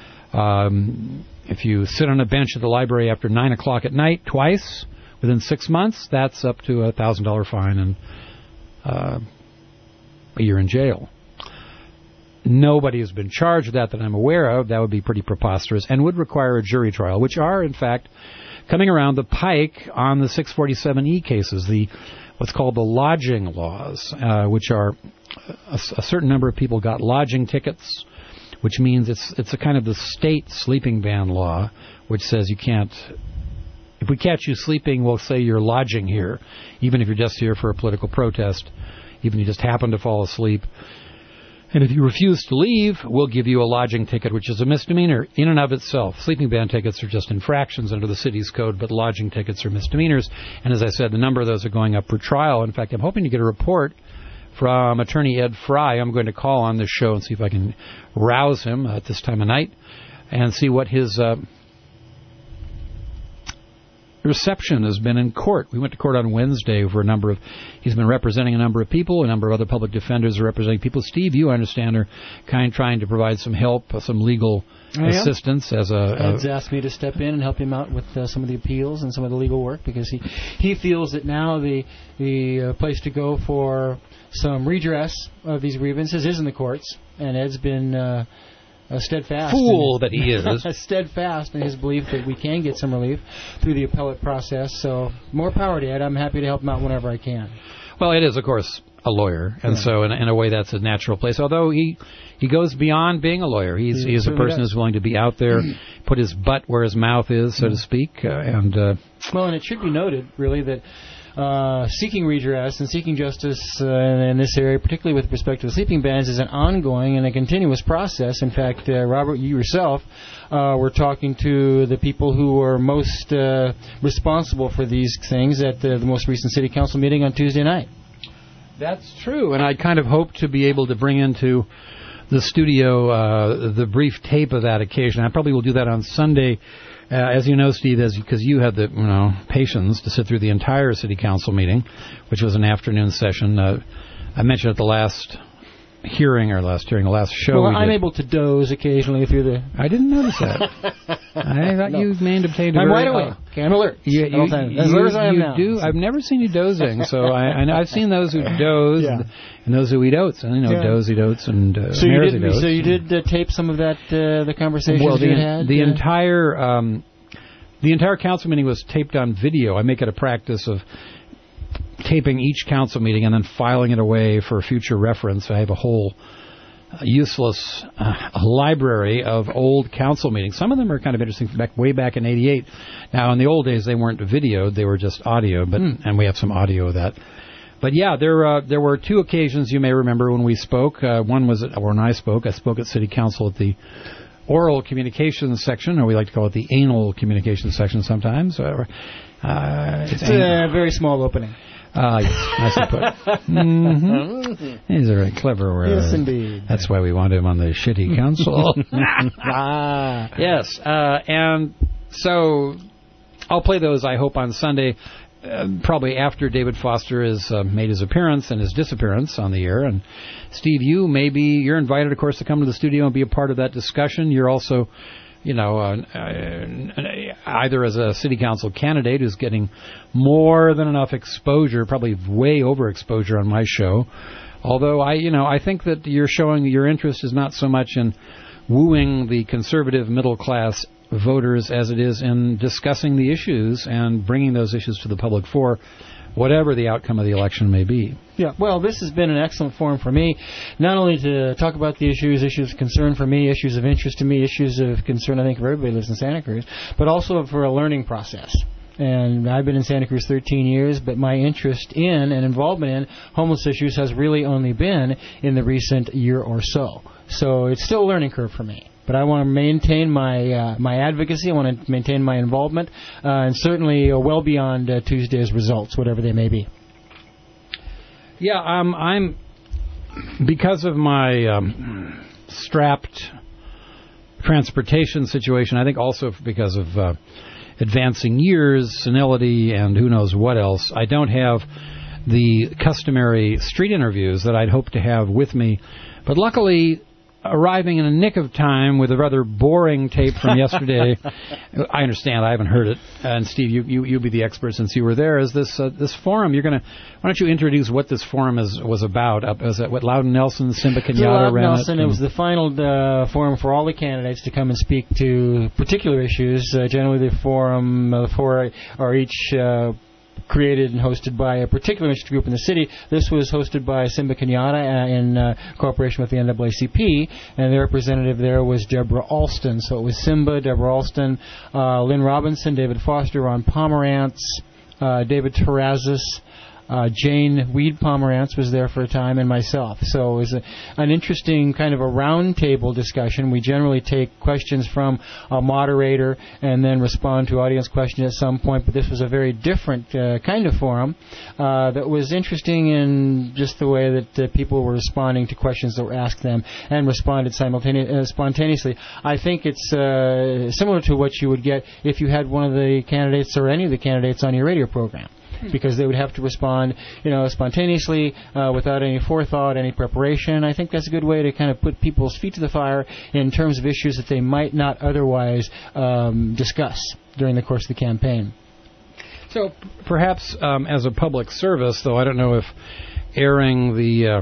Speaker 5: If you sit on a bench at the library after 9 o'clock at night twice within 6 months, that's up to a $1,000 fine and a year in jail. Nobody has been charged with that I'm aware of. That would be pretty preposterous and would require a jury trial, which are, in fact, coming around the pike on the 647E cases, what's called the lodging laws, which are a certain number of people got lodging tickets, which means it's a kind of the state sleeping ban law, which says you can't. If we catch you sleeping, we'll say you're lodging here, even if you're just here for a political protest, even if you just happen to fall asleep. And if you refuse to leave, we'll give you a lodging ticket, which is a misdemeanor in and of itself. Sleeping ban tickets are just infractions under the city's code, but lodging tickets are misdemeanors. And as I said, the number of those are going up for trial. In fact, I'm hoping to get a report from Attorney Ed Fry. I'm going to call on this show and see if I can rouse him at this time of night and see what his reception has been in court. We went to court on Wednesday for he's been representing a number of people. A number of other public defenders are representing people. Steve, you, I understand, are trying to provide some help, some legal assistance
Speaker 6: Ed's asked me to step in and help him out with some of the appeals and some of the legal work, because he feels that now the place to go for some redress of these grievances is in the courts, and Ed's been steadfast.
Speaker 5: Fool that he is.
Speaker 6: Steadfast in his belief that we can get some relief through the appellate process. So more power to Ed. I'm happy to help him out whenever I can.
Speaker 5: Well, Ed is, of course, a lawyer, and so in a way that's a natural place. Although he goes beyond being a lawyer. He's a person who's willing to be out there, put his butt where his mouth is, so to speak.
Speaker 6: Well, and it should be noted, really, that seeking redress and seeking justice in this area, particularly with respect to the sleeping bans, is an ongoing and a continuous process. In fact, Robert, you yourself were talking to the people who were most responsible for these things at the most recent City Council meeting on Tuesday night.
Speaker 5: That's true, and I kind of hope to be able to bring into the studio the brief tape of that occasion. I probably will do that on Sunday. As you know, Steve, because you had the patience to sit through the entire City Council meeting, which was an afternoon session. I mentioned at the last show.
Speaker 6: Well, I'm able to doze occasionally through the...
Speaker 5: I didn't notice that. I thought you may have obtained a
Speaker 6: I'm wide awake. I'm alert. As alert as I am now.
Speaker 5: I've never seen you dozing, so I've seen those who doze and those who eat oats. And dozy dotes and Marzi dotes.
Speaker 6: So you did tape some of that, the conversations you had?
Speaker 5: The entire council meeting was taped on video. I make it a practice of taping each council meeting and then filing it away for future reference. I have a whole useless library of old council meetings. Some of them are kind of interesting, way back in '88. Now, in the old days, they weren't videoed; they were just audio. And we have some audio of that. But yeah, there were two occasions you may remember when we spoke. One was when I spoke. I spoke at City Council at the oral communications section, or we like to call it the anal communications section sometimes.
Speaker 6: It's a very small opening.
Speaker 5: Yes, nicely put. He's a very clever word.
Speaker 6: Yes, indeed.
Speaker 5: That's why we want him on the shitty council. Yes, and so I'll play those, I hope, on Sunday, probably after David Foster has made his appearance and his disappearance on the air. And Steve, you're invited, of course, to come to the studio and be a part of that discussion. You're also... either as a city council candidate who's getting more than enough exposure, probably way over exposure on my show. Although I think that you're showing your interest is not so much in wooing the conservative middle class voters as it is in discussing the issues and bringing those issues to the public fore, whatever the outcome of the election may be.
Speaker 6: Yeah, well, this has been an excellent forum for me, not only to talk about the issues of concern for me, issues of interest to me, issues of concern I think for everybody who lives in Santa Cruz, but also for a learning process. And I've been in Santa Cruz 13 years, but my interest in and involvement in homeless issues has really only been in the recent year or so. So it's still a learning curve for me. But I want to maintain my advocacy. I want to maintain my involvement, and certainly well beyond Tuesday's results, whatever they may be.
Speaker 5: Yeah, I'm because of my strapped transportation situation. I think also because of advancing years, senility, and who knows what else. I don't have the customary street interviews that I'd hoped to have with me. But luckily, arriving in a nick of time with a rather boring tape from yesterday. I understand. I haven't heard it. And Steve, you be the expert since you were there. Is this forum? Why don't you introduce what this forum was about? Was it what Loudon Nelson, Simba Kenyatta ran
Speaker 6: Nelson, it was the final forum for all the candidates to come and speak to particular issues. Generally, the forum are each created and hosted by a particular interest group in the city. This was hosted by Simba Kenyatta in cooperation with the NAACP, and the representative there was Deborah Alston. So it was Simba, Deborah Alston, Lynn Robinson, David Foster, Ron Pomerantz, David Terrazas, Jane Weed Pomerantz was there for a time, and myself. So it was an interesting kind of a roundtable discussion. We generally take questions from a moderator and then respond to audience questions at some point, but this was a very different kind of forum that was interesting in just the way that people were responding to questions that were asked them and responded spontaneously. I think it's similar to what you would get if you had one of the candidates or any of the candidates on your radio program, because they would have to respond, spontaneously, without any forethought, any preparation. I think that's a good way to kind of put people's feet to the fire in terms of issues that they might not otherwise discuss during the course of the campaign.
Speaker 5: So perhaps as a public service, though I don't know if airing the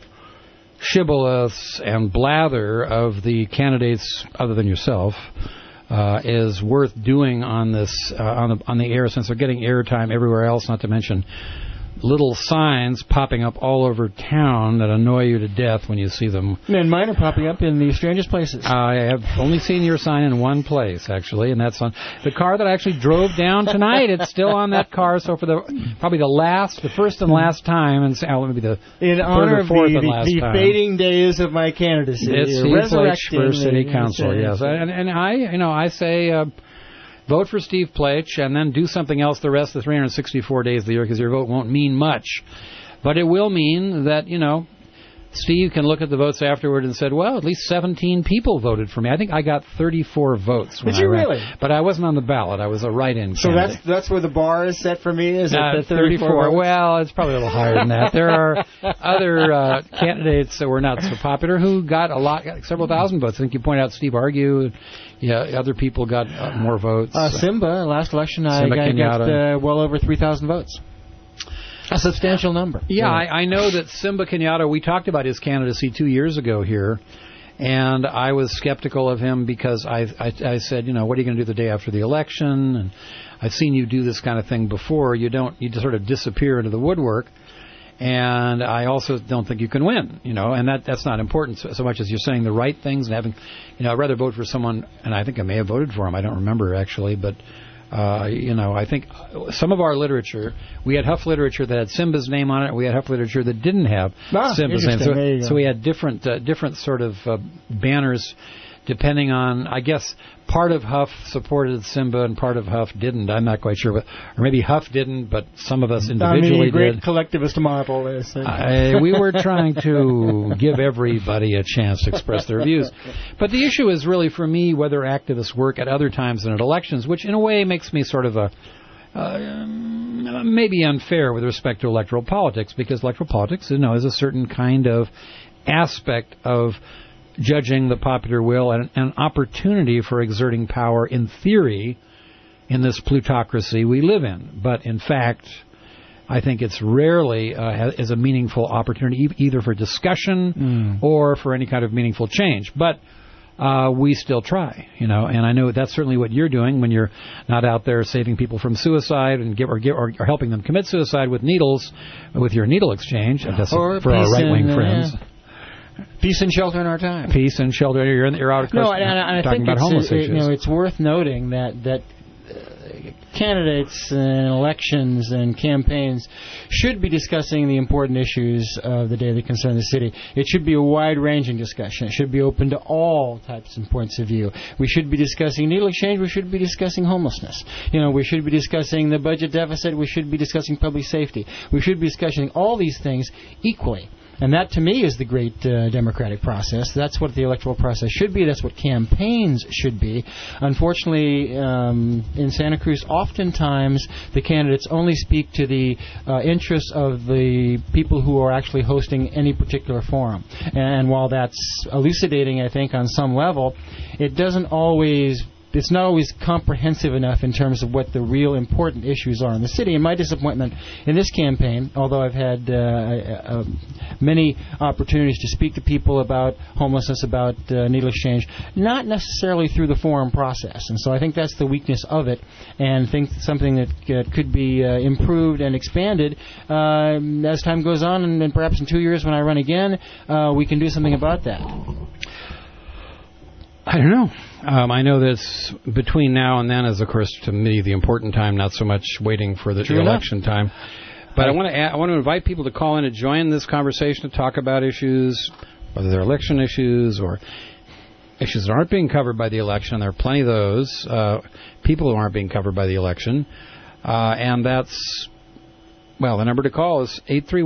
Speaker 5: shibboleths and blather of the candidates other than yourself is worth doing on this on the air, since they're getting airtime everywhere else, not to mention little signs popping up all over town that annoy you to death when you see them.
Speaker 6: And mine are popping up in the strangest places.
Speaker 5: I have only seen your sign in one place, actually, and that's on the car that I actually drove down tonight. It's still on that car, so for the first and last time, and maybe the
Speaker 6: in honor of the fading days of my candidacy,
Speaker 5: it's Steve Pleich for City Council. Yes, and I say. Vote for Steve Pleich and then do something else the rest of the 364 days of the year, because your vote won't mean much. But it will mean that, Steve can look at the votes afterward and said, well, at least 17 people voted for me. I think I got 34 votes.
Speaker 6: Did you really?
Speaker 5: But I wasn't on the ballot. I was a write-in
Speaker 6: So
Speaker 5: candidate.
Speaker 6: that's where the bar is set for me? Is it the 34 votes?
Speaker 5: Well, it's probably a little higher than that. There are other candidates that were not so popular who got several thousand votes. I think you pointed out Steve Argue. Yeah, other people got more votes.
Speaker 6: Simba, last election, I got well over 3,000 votes. A substantial number.
Speaker 5: Yeah, I know that Simba Kenyatta, we talked about his candidacy 2 years ago here, and I was skeptical of him because I said, what are you going to do the day after the election? And I've seen you do this kind of thing before. You just sort of disappear into the woodwork. And I also don't think you can win, and that's not important so much as you're saying the right things and having, I'd rather vote for someone, and I think I may have voted for him. I don't remember actually, but I think some of our literature, we had Huff literature that had Simba's name on it. We had Huff literature that didn't have Simba's name. So we had different sort of banners depending on, I guess, part of Huff supported Simba and part of Huff didn't. I'm not quite sure. Or maybe Huff didn't, but some of us individually
Speaker 6: great
Speaker 5: did.
Speaker 6: Collectivist model is.
Speaker 5: We were trying to give everybody a chance to express their views. But the issue is really, for me, whether activists work at other times than at elections, which in a way makes me sort of maybe unfair with respect to electoral politics, because electoral politics, is a certain kind of aspect of judging the popular will and an opportunity for exerting power in theory in this plutocracy we live in. But in fact, I think it's rarely is a meaningful opportunity either for discussion or for any kind of meaningful change. But we still try, and I know that's certainly what you're doing when you're not out there saving people from suicide and or helping them commit suicide with needles, with your needle exchange. That's for our right-wing friends.
Speaker 6: Peace and shelter in our time.
Speaker 5: Peace and shelter. You're out of course.
Speaker 6: No, and I
Speaker 5: talking
Speaker 6: think
Speaker 5: about homeless issues.
Speaker 6: It's worth noting that candidates in elections and campaigns should be discussing the important issues of the day that concern the city. It should be a wide-ranging discussion. It should be open to all types and points of view. We should be discussing needle exchange. We should be discussing homelessness. We should be discussing the budget deficit. We should be discussing public safety. We should be discussing all these things equally. And that, to me, is the great democratic process. That's what the electoral process should be. That's what campaigns should be. Unfortunately, in Santa Cruz, oftentimes the candidates only speak to the interests of the people who are actually hosting any particular forum. And while that's elucidating, I think, on some level, it's not always comprehensive enough in terms of what the real important issues are in the city. And my disappointment in this campaign, although I've had many opportunities to speak to people about homelessness, about needless change, not necessarily through the forum process. And so I think that's the weakness of it, and think something that could be improved and expanded as time goes on, and perhaps in 2 years when I run again, we can do something about that.
Speaker 5: I don't know. I know that between now and then is, of course, to me, the important time, not so much waiting for the election time. But I want to invite people to call in and join this conversation to talk about issues, whether they're election issues or issues that aren't being covered by the election. There are plenty of those, people who aren't being covered by the election. And that's, well, the number to call is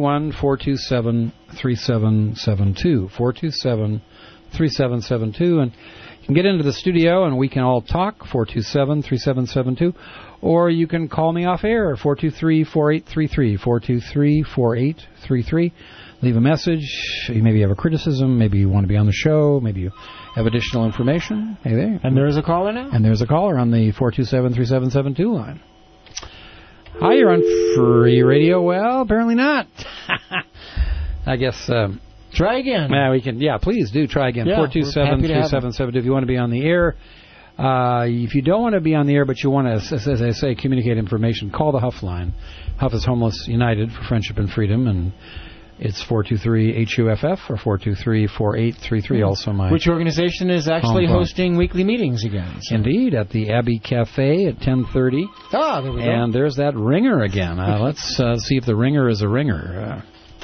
Speaker 5: 831-427-3772, 427-3772. And you can get into the studio and we can all talk, 427-3772. Or you can call me off air, 423-4833, 423-4833. Leave a message. You maybe have a criticism. Maybe you want to be on the show. Maybe you have additional information. Hey there.
Speaker 6: And there's a caller now?
Speaker 5: And there's a caller on the 427-3772 line. Hi, you're on Free Radio. Well, apparently not. I guess...
Speaker 6: try again.
Speaker 5: We can. Yeah, please do try again. 427-3772 if you want to be on the air. If you don't want to be on the air, but you want to, as I say, communicate information, call the Huff line. Huff is Homeless United for Friendship and Freedom, and it's 423-HUFF or 423-4833. Also,
Speaker 6: which organization is actually hosting weekly meetings again?
Speaker 5: So. Indeed, at the Abbey Cafe at 10:30.
Speaker 6: Ah, there we go.
Speaker 5: And there's that ringer again. Let's see if the ringer is a ringer.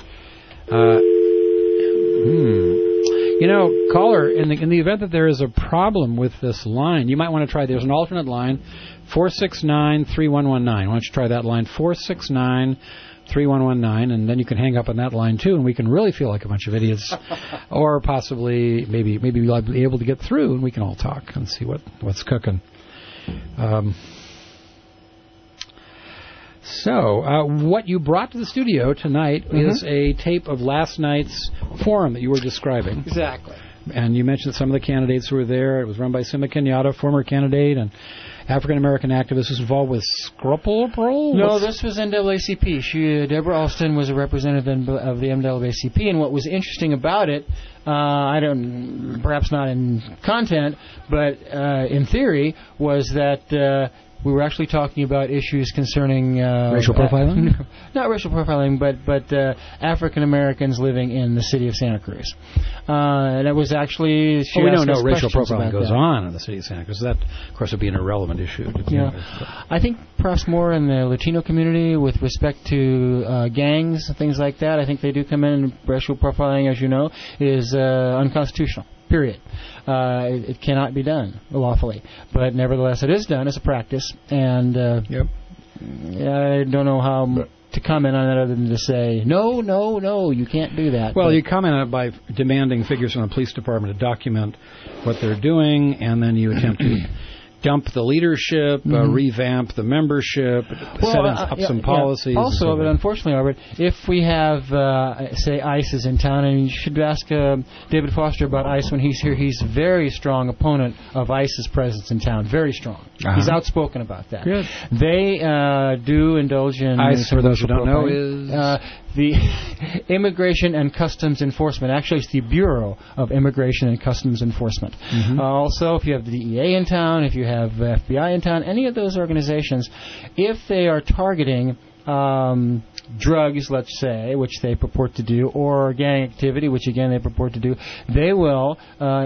Speaker 5: You know, caller, in the event that there is a problem with this line, you might want to try, there's an alternate line, 469-3119. Why don't you try that line, 469-3119, and then you can hang up on that line, too, and we can really feel like a bunch of idiots. Or possibly, maybe we'll be able to get through, and we can all talk and see what's cooking. So, what you brought to the studio tonight is a tape of last night's forum that you were describing.
Speaker 6: Exactly.
Speaker 5: And you mentioned some of the candidates who were there. It was run by Sima Kenyatta, former candidate, and African-American activist who's involved with Scruple Pro?
Speaker 6: No, this was NAACP. Deborah Alston was a representative of the NAACP, and what was interesting about it, perhaps not in content, but in theory, was that we were actually talking about issues concerning
Speaker 5: racial profiling?
Speaker 6: Not racial profiling, but African Americans living in the city of Santa Cruz. And it was actually...
Speaker 5: we don't know racial profiling goes on in the city of Santa Cruz. That, of course, would be an irrelevant issue.
Speaker 6: Yeah. I think perhaps more in the Latino community with respect to gangs and things like that. I think they do come in. Racial profiling, as you know, is unconstitutional. Period. It cannot be done lawfully, but nevertheless, it is done as a practice. And I don't know how to comment on that other than to say no, you can't do that.
Speaker 5: Well, you comment on it by demanding figures from the police department to document what they're doing, and then you attempt to dump the leadership, revamp the membership, set up some policies.
Speaker 6: Also, but unfortunately, Albert, if we have, say, ICE is in town, and you should ask David Foster about ICE when he's here. He's a very strong opponent of ICE's presence in town. Very strong. He's outspoken about that.
Speaker 5: Good.
Speaker 6: They do indulge in...
Speaker 5: ICE, for those who don't know, is...
Speaker 6: the Immigration and Customs Enforcement. Actually, it's the Bureau of Immigration and Customs Enforcement. Also, if you have the DEA in town, if you have FBI in town, any of those organizations, if they are targeting drugs, let's say, which they purport to do, or gang activity, which again they purport to do, they will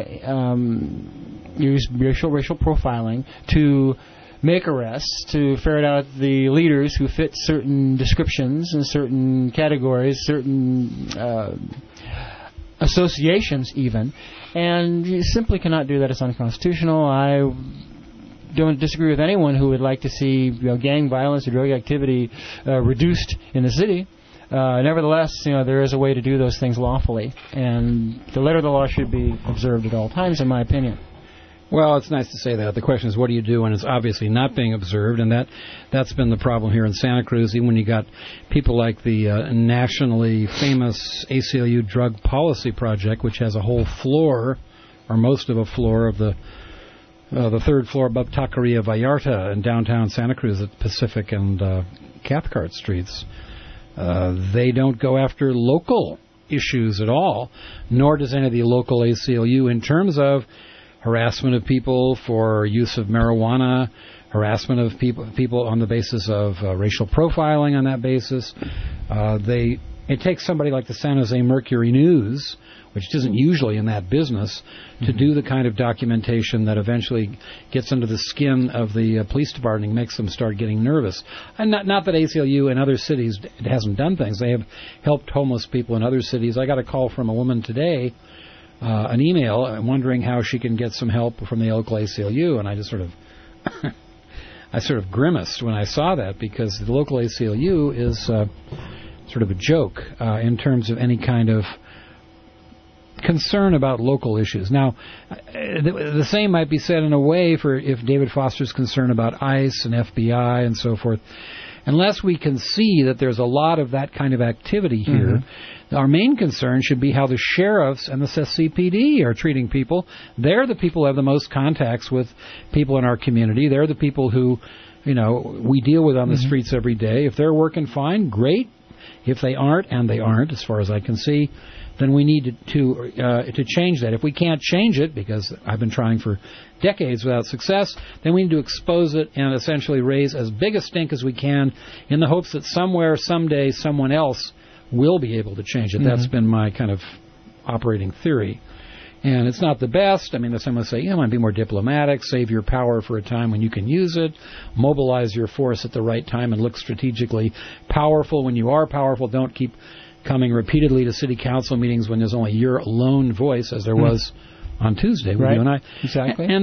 Speaker 6: use racial profiling to make arrests, to ferret out the leaders who fit certain descriptions and certain categories, certain associations even, and you simply cannot do that. It's unconstitutional. I don't disagree with anyone who would like to see gang violence or drug activity reduced in the city. Nevertheless, there is a way to do those things lawfully, and the letter of the law should be observed at all times, in my opinion.
Speaker 5: Well, it's nice to say that. The question is, what do you do when it's obviously not being observed? And that's been the problem here in Santa Cruz, even when you got people like the nationally famous ACLU Drug Policy Project, which has a whole floor, or most of a floor, of the third floor above Taqueria Vallarta in downtown Santa Cruz at Pacific and Cathcart Streets. They don't go after local issues at all, nor does any of the local ACLU in terms of harassment of people for use of marijuana, harassment of people on the basis of racial profiling on that basis. It takes somebody like the San Jose Mercury News, which isn't usually in that business, to do the kind of documentation that eventually gets under the skin of the police department and makes them start getting nervous. And not that ACLU in other cities hasn't done things. They have helped homeless people in other cities. I got a call from a woman today, an email, wondering how she can get some help from the local ACLU, and I just sort of grimaced when I saw that, because the local ACLU is sort of a joke in terms of any kind of concern about local issues. Now, the same might be said in a way for if David Foster's concerned about ICE and FBI and so forth. Unless we can see that there's a lot of that kind of activity here, our main concern should be how the sheriffs and the CPD are treating people. They're the people who have the most contacts with people in our community. They're the people who, we deal with on the streets every day. If they're working fine, great. If they aren't, and they aren't, as far as I can see, then we need to change that. If we can't change it, because I've been trying for decades without success, then we need to expose it and essentially raise as big a stink as we can in the hopes that somewhere, someday, someone else will be able to change it. That's been my kind of operating theory. And it's not the best. I mean, someone say, you want to be more diplomatic, save your power for a time when you can use it, mobilize your force at the right time and look strategically powerful when you are powerful. Don't keep coming repeatedly to city council meetings when there's only your lone voice, as there was on Tuesday with you and I.
Speaker 6: Exactly.
Speaker 5: And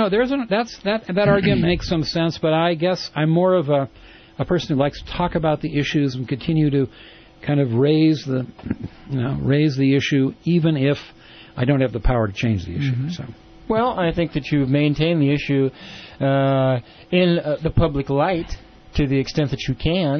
Speaker 5: that argument makes some sense, but I guess I'm more of a person who likes to talk about the issues and continue to kind of raise the issue, even if I don't have the power to change the issue. So.
Speaker 6: Well, I think that you've maintained the issue in the public light to the extent that you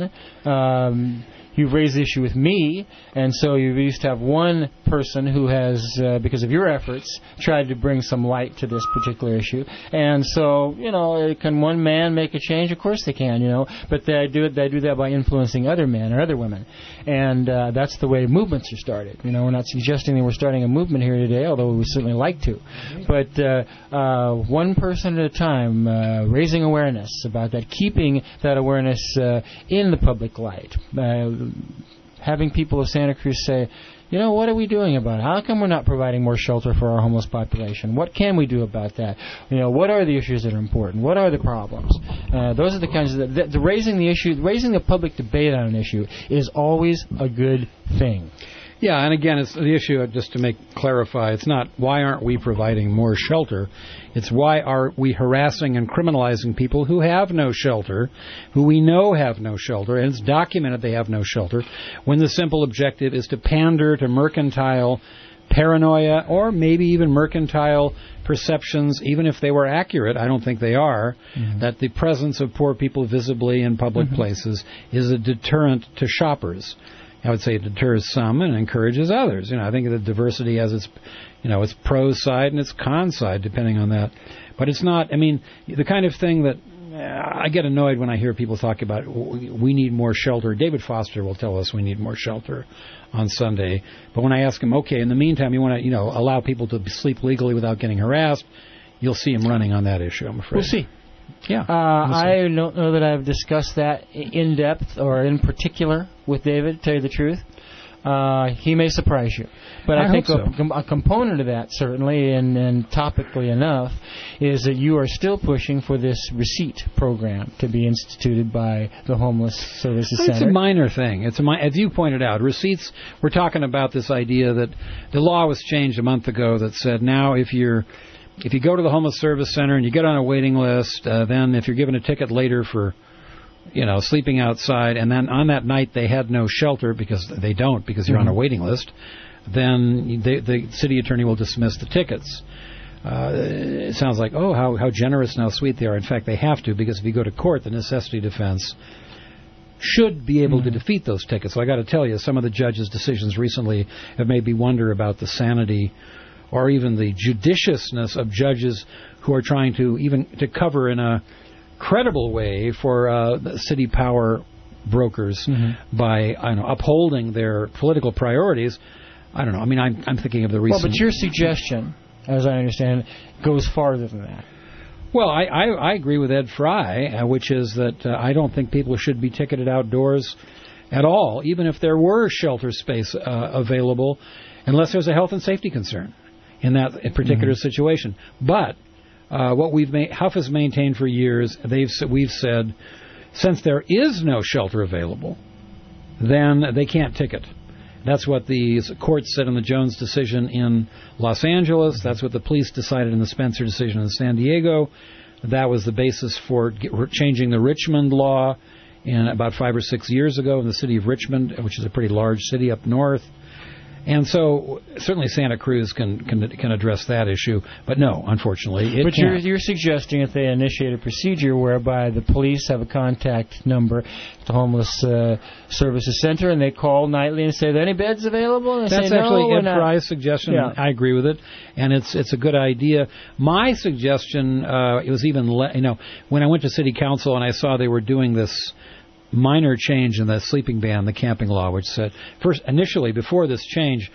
Speaker 6: can. You've raised the issue with me, and so you used to have one person who has, because of your efforts, tried to bring some light to this particular issue. And so, can one man make a change? Of course they can, but they do that by influencing other men or other women. And that's the way movements are started. We're not suggesting that we're starting a movement here today, although we certainly like to. But one person at a time, raising awareness about that, keeping that awareness in the public light. Having people of Santa Cruz say, what are we doing about it? How come we're not providing more shelter for our homeless population? What can we do about that? What are the issues that are important? What are the problems? Those are the kinds of raising the issue, raising the public debate on an issue is always a good thing.
Speaker 5: Yeah, and again, it's the issue, just to clarify, it's not why aren't we providing more shelter, it's why are we harassing and criminalizing people who have no shelter, who we know have no shelter, and it's documented they have no shelter, when the simple objective is to pander to mercantile paranoia or maybe even mercantile perceptions, even if they were accurate, I don't think they are, that the presence of poor people visibly in public places is a deterrent to shoppers. I would say it deters some and encourages others. I think the diversity has its pro side and its con side, depending on that. But it's not, the kind of thing that I get annoyed when I hear people talk about, we need more shelter. David Foster will tell us we need more shelter on Sunday. But when I ask him, okay, in the meantime, you want to, allow people to sleep legally without getting harassed, you'll see him running on that issue, I'm afraid.
Speaker 6: We'll see.
Speaker 5: Yeah.
Speaker 6: I don't know that I've discussed that in depth or in particular with David, to tell you the truth. He may surprise you. But I think a component of that, certainly, and topically enough, is that you are still pushing for this receipt program to be instituted by the Homeless Services Center.
Speaker 5: It's a minor thing. As you pointed out, receipts, we're talking about this idea that the law was changed a month ago that said now if you go to the Homeless Service Center and you get on a waiting list, then if you're given a ticket later for sleeping outside, and then on that night they had no shelter because you're on a waiting list, then the city attorney will dismiss the tickets. It sounds like, how generous and how sweet they are. In fact, they have to, because if you go to court, the necessity defense should be able to defeat those tickets. So I got to tell you, some of the judges' decisions recently have made me wonder about the sanity or even the judiciousness of judges who are trying to cover in a credible way for city power brokers by upholding their political priorities. I don't know. I mean, I'm thinking of the recent...
Speaker 6: Well, but your suggestion, as I understand, goes farther than that.
Speaker 5: Well, I agree with Ed Fry, which is that I don't think people should be ticketed outdoors at all, even if there were shelter space available, unless there's a health and safety concern in that particular situation. But what Huff has maintained for years, we've said, since there is no shelter available, then they can't ticket. That's what the courts said in the Jones decision in Los Angeles. That's what the police decided in the Spencer decision in San Diego. That was the basis for changing the Richmond law about 5 or 6 years ago in the city of Richmond, which is a pretty large city up north. And so certainly Santa Cruz can address that issue, but no, unfortunately, it
Speaker 6: But
Speaker 5: can't.
Speaker 6: you're suggesting that they initiate a procedure whereby the police have a contact number at the Homeless Services Center, and they call nightly and say, "Are there any beds available?" And
Speaker 5: That's
Speaker 6: say,
Speaker 5: actually
Speaker 6: no,
Speaker 5: Ed Fry's suggestion.
Speaker 6: Yeah.
Speaker 5: I agree with it, and it's a good idea. My suggestion, it was even when I went to City Council and I saw they were doing this minor change in the sleeping ban, the camping law, which said, initially, before this change,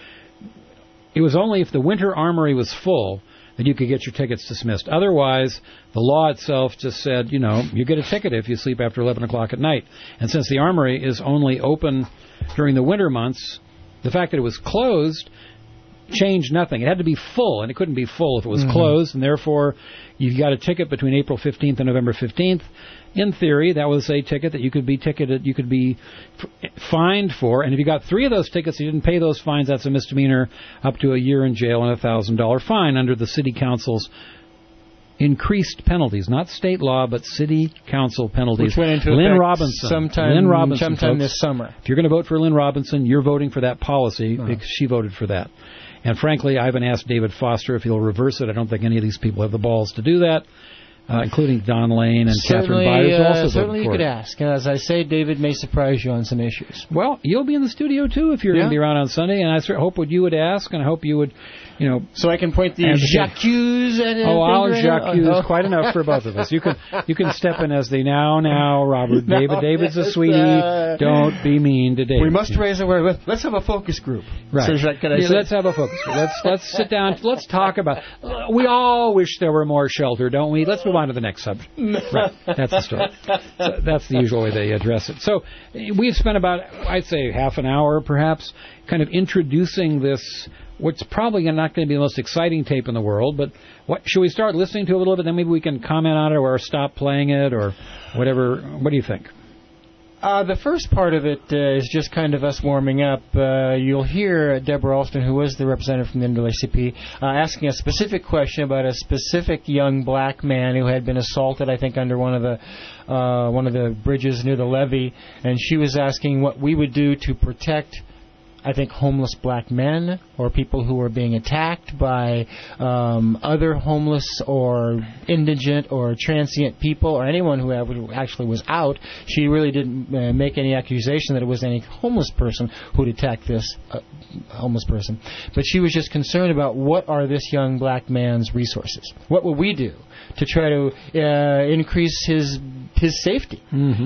Speaker 5: it was only if the Winter Armory was full that you could get your tickets dismissed. Otherwise, the law itself just said, you get a ticket if you sleep after 11 o'clock at night. And since the Armory is only open during the winter months, the fact that it was closed changed nothing. It had to be full, and it couldn't be full if it was closed, and therefore you got a ticket between April 15th and November 15th. In theory, that was a ticket that you could be fined for, and if you got 3 of those tickets and you didn't pay those fines, that's a misdemeanor up to a year in jail and a $1,000 fine under the City Council's increased penalties, not state law, but City Council penalties.
Speaker 6: Which went into
Speaker 5: Lynn
Speaker 6: effect
Speaker 5: Robinson.
Speaker 6: sometime
Speaker 5: folks,
Speaker 6: this summer.
Speaker 5: If you're going to vote for Lynn Robinson, you're voting for that policy because she voted for that. And frankly, I haven't asked David Foster if he'll reverse it. I don't think any of these people have the balls to do that, including Don Lane and Catherine Byers also
Speaker 6: certainly
Speaker 5: voted
Speaker 6: you
Speaker 5: for
Speaker 6: could
Speaker 5: it.
Speaker 6: ask. And as I say, David may surprise you on some issues.
Speaker 5: Well, you'll be in the studio, too, if you're going to be around on Sunday, and I hope what you would ask, and I hope you would,
Speaker 6: So I can point the Jacques at it.
Speaker 5: I'll Jacques quite enough for both of us. You can step in as the now, Robert. David's a sweetie. Don't be mean to David.
Speaker 6: We must raise awareness. Let's have a focus group.
Speaker 5: Right.
Speaker 6: So
Speaker 5: let's have a focus group. Let's sit down. Let's talk about. We all wish there were more shelter, don't we? Let's move on to the next subject. Right. That's the story. So that's the usual way they address it. So we've spent about, I'd say, half an hour, perhaps, kind of introducing this. What's probably not going to be the most exciting tape in the world, but should we start listening to it a little bit, then maybe we can comment on it or stop playing it or whatever. What do you think?
Speaker 6: The first part of it is just kind of us warming up. You'll hear Deborah Alston, who was the representative from the NAACP, asking a specific question about a specific young black man who had been assaulted, I think, under one of the bridges near the levee, and she was asking what we would do to protect, I think, homeless black men or people who were being attacked by other homeless or indigent or transient people or anyone who actually was out. She really didn't make any accusation that it was any homeless person who'd attacked this homeless person. But she was just concerned about what are this young black man's resources. What will we do to try to increase his safety?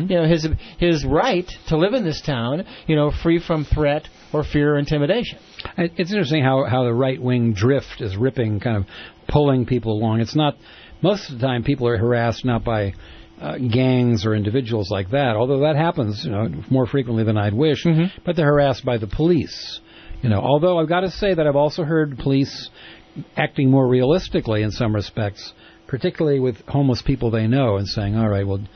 Speaker 6: His right to live in this town, free from threat or fear or intimidation.
Speaker 5: It's interesting how the right-wing drift is ripping, kind of pulling people along. It's not, most of the time people are harassed not by gangs or individuals like that, although that happens more frequently than I'd wish, but they're harassed by the police. Although I've got to say that I've also heard police acting more realistically in some respects, particularly with homeless people they know, and saying, all right, well,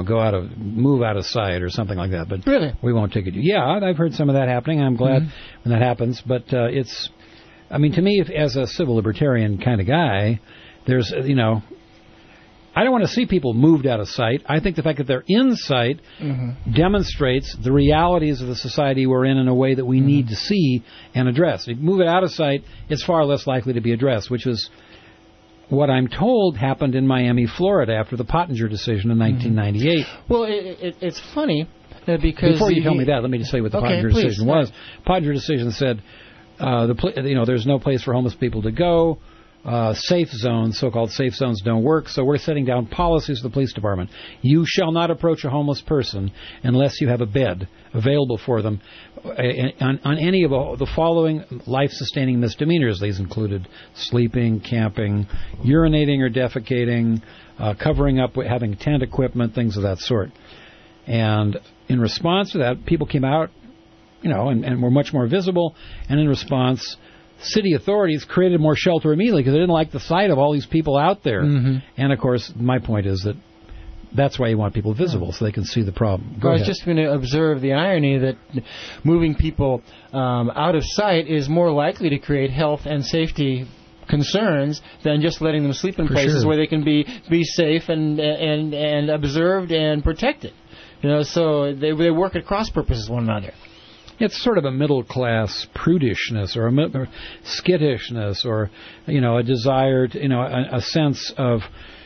Speaker 5: move out of sight or something like that. But
Speaker 6: really?
Speaker 5: We won't ticket you. Yeah, I've heard some of that happening. I'm glad when that happens. But to me, as a civil libertarian kind of guy, there's, I don't want to see people moved out of sight. I think the fact that they're in sight demonstrates the realities of the society we're in a way that we need to see and address. If you move it out of sight, it's far less likely to be addressed, which is what I'm told happened in Miami, Florida, after the Pottinger decision in 1998.
Speaker 6: Well, it's funny because...
Speaker 5: Before you tell me that, let me just say what the Pottinger decision was. Pottinger decision said, there's no place for homeless people to go. Safe zones, so-called safe zones, don't work, so we're setting down policies of the police department. You shall not approach a homeless person unless you have a bed available for them on any of the following life-sustaining misdemeanors. These included sleeping, camping, urinating or defecating, covering up, having tent equipment, things of that sort. And in response to that, people came out, and were much more visible, and in response, city authorities created more shelter immediately because they didn't like the sight of all these people out there. And, of course, my point is that that's why you want people visible, so they can see the problem.
Speaker 6: I was just going to observe the irony that moving people out of sight is more likely to create health and safety concerns than just letting them sleep in places where they can be safe and observed and protected. So they work at cross purposes one another.
Speaker 5: It's sort of a middle-class prudishness or a skittishness or, a desire to, a sense of...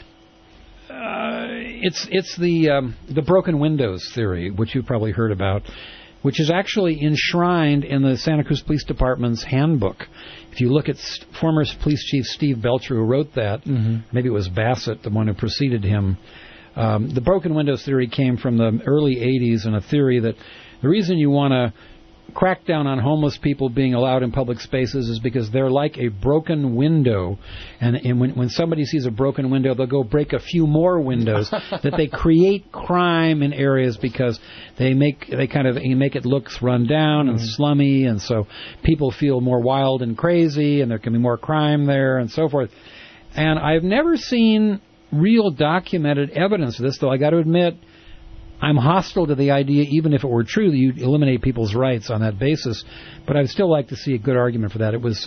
Speaker 5: It's the broken windows theory, which you've probably heard about, which is actually enshrined in the Santa Cruz Police Department's handbook. If you look at former Police Chief Steve Belcher, who wrote that, maybe it was Bassett, the one who preceded him, the broken windows theory came from the early 80s, and a theory that the reason you want to crack down on homeless people being allowed in public spaces is because they're like a broken window, and when somebody sees a broken window, they'll go break a few more windows. That they create crime in areas because they make it look run down and slummy, and so people feel more wild and crazy, and there can be more crime there, and so forth. And I've never seen real documented evidence of this, though I got to admit, I'm hostile to the idea, even if it were true, that you eliminate people's rights on that basis. But I'd still like to see a good argument for that. It was,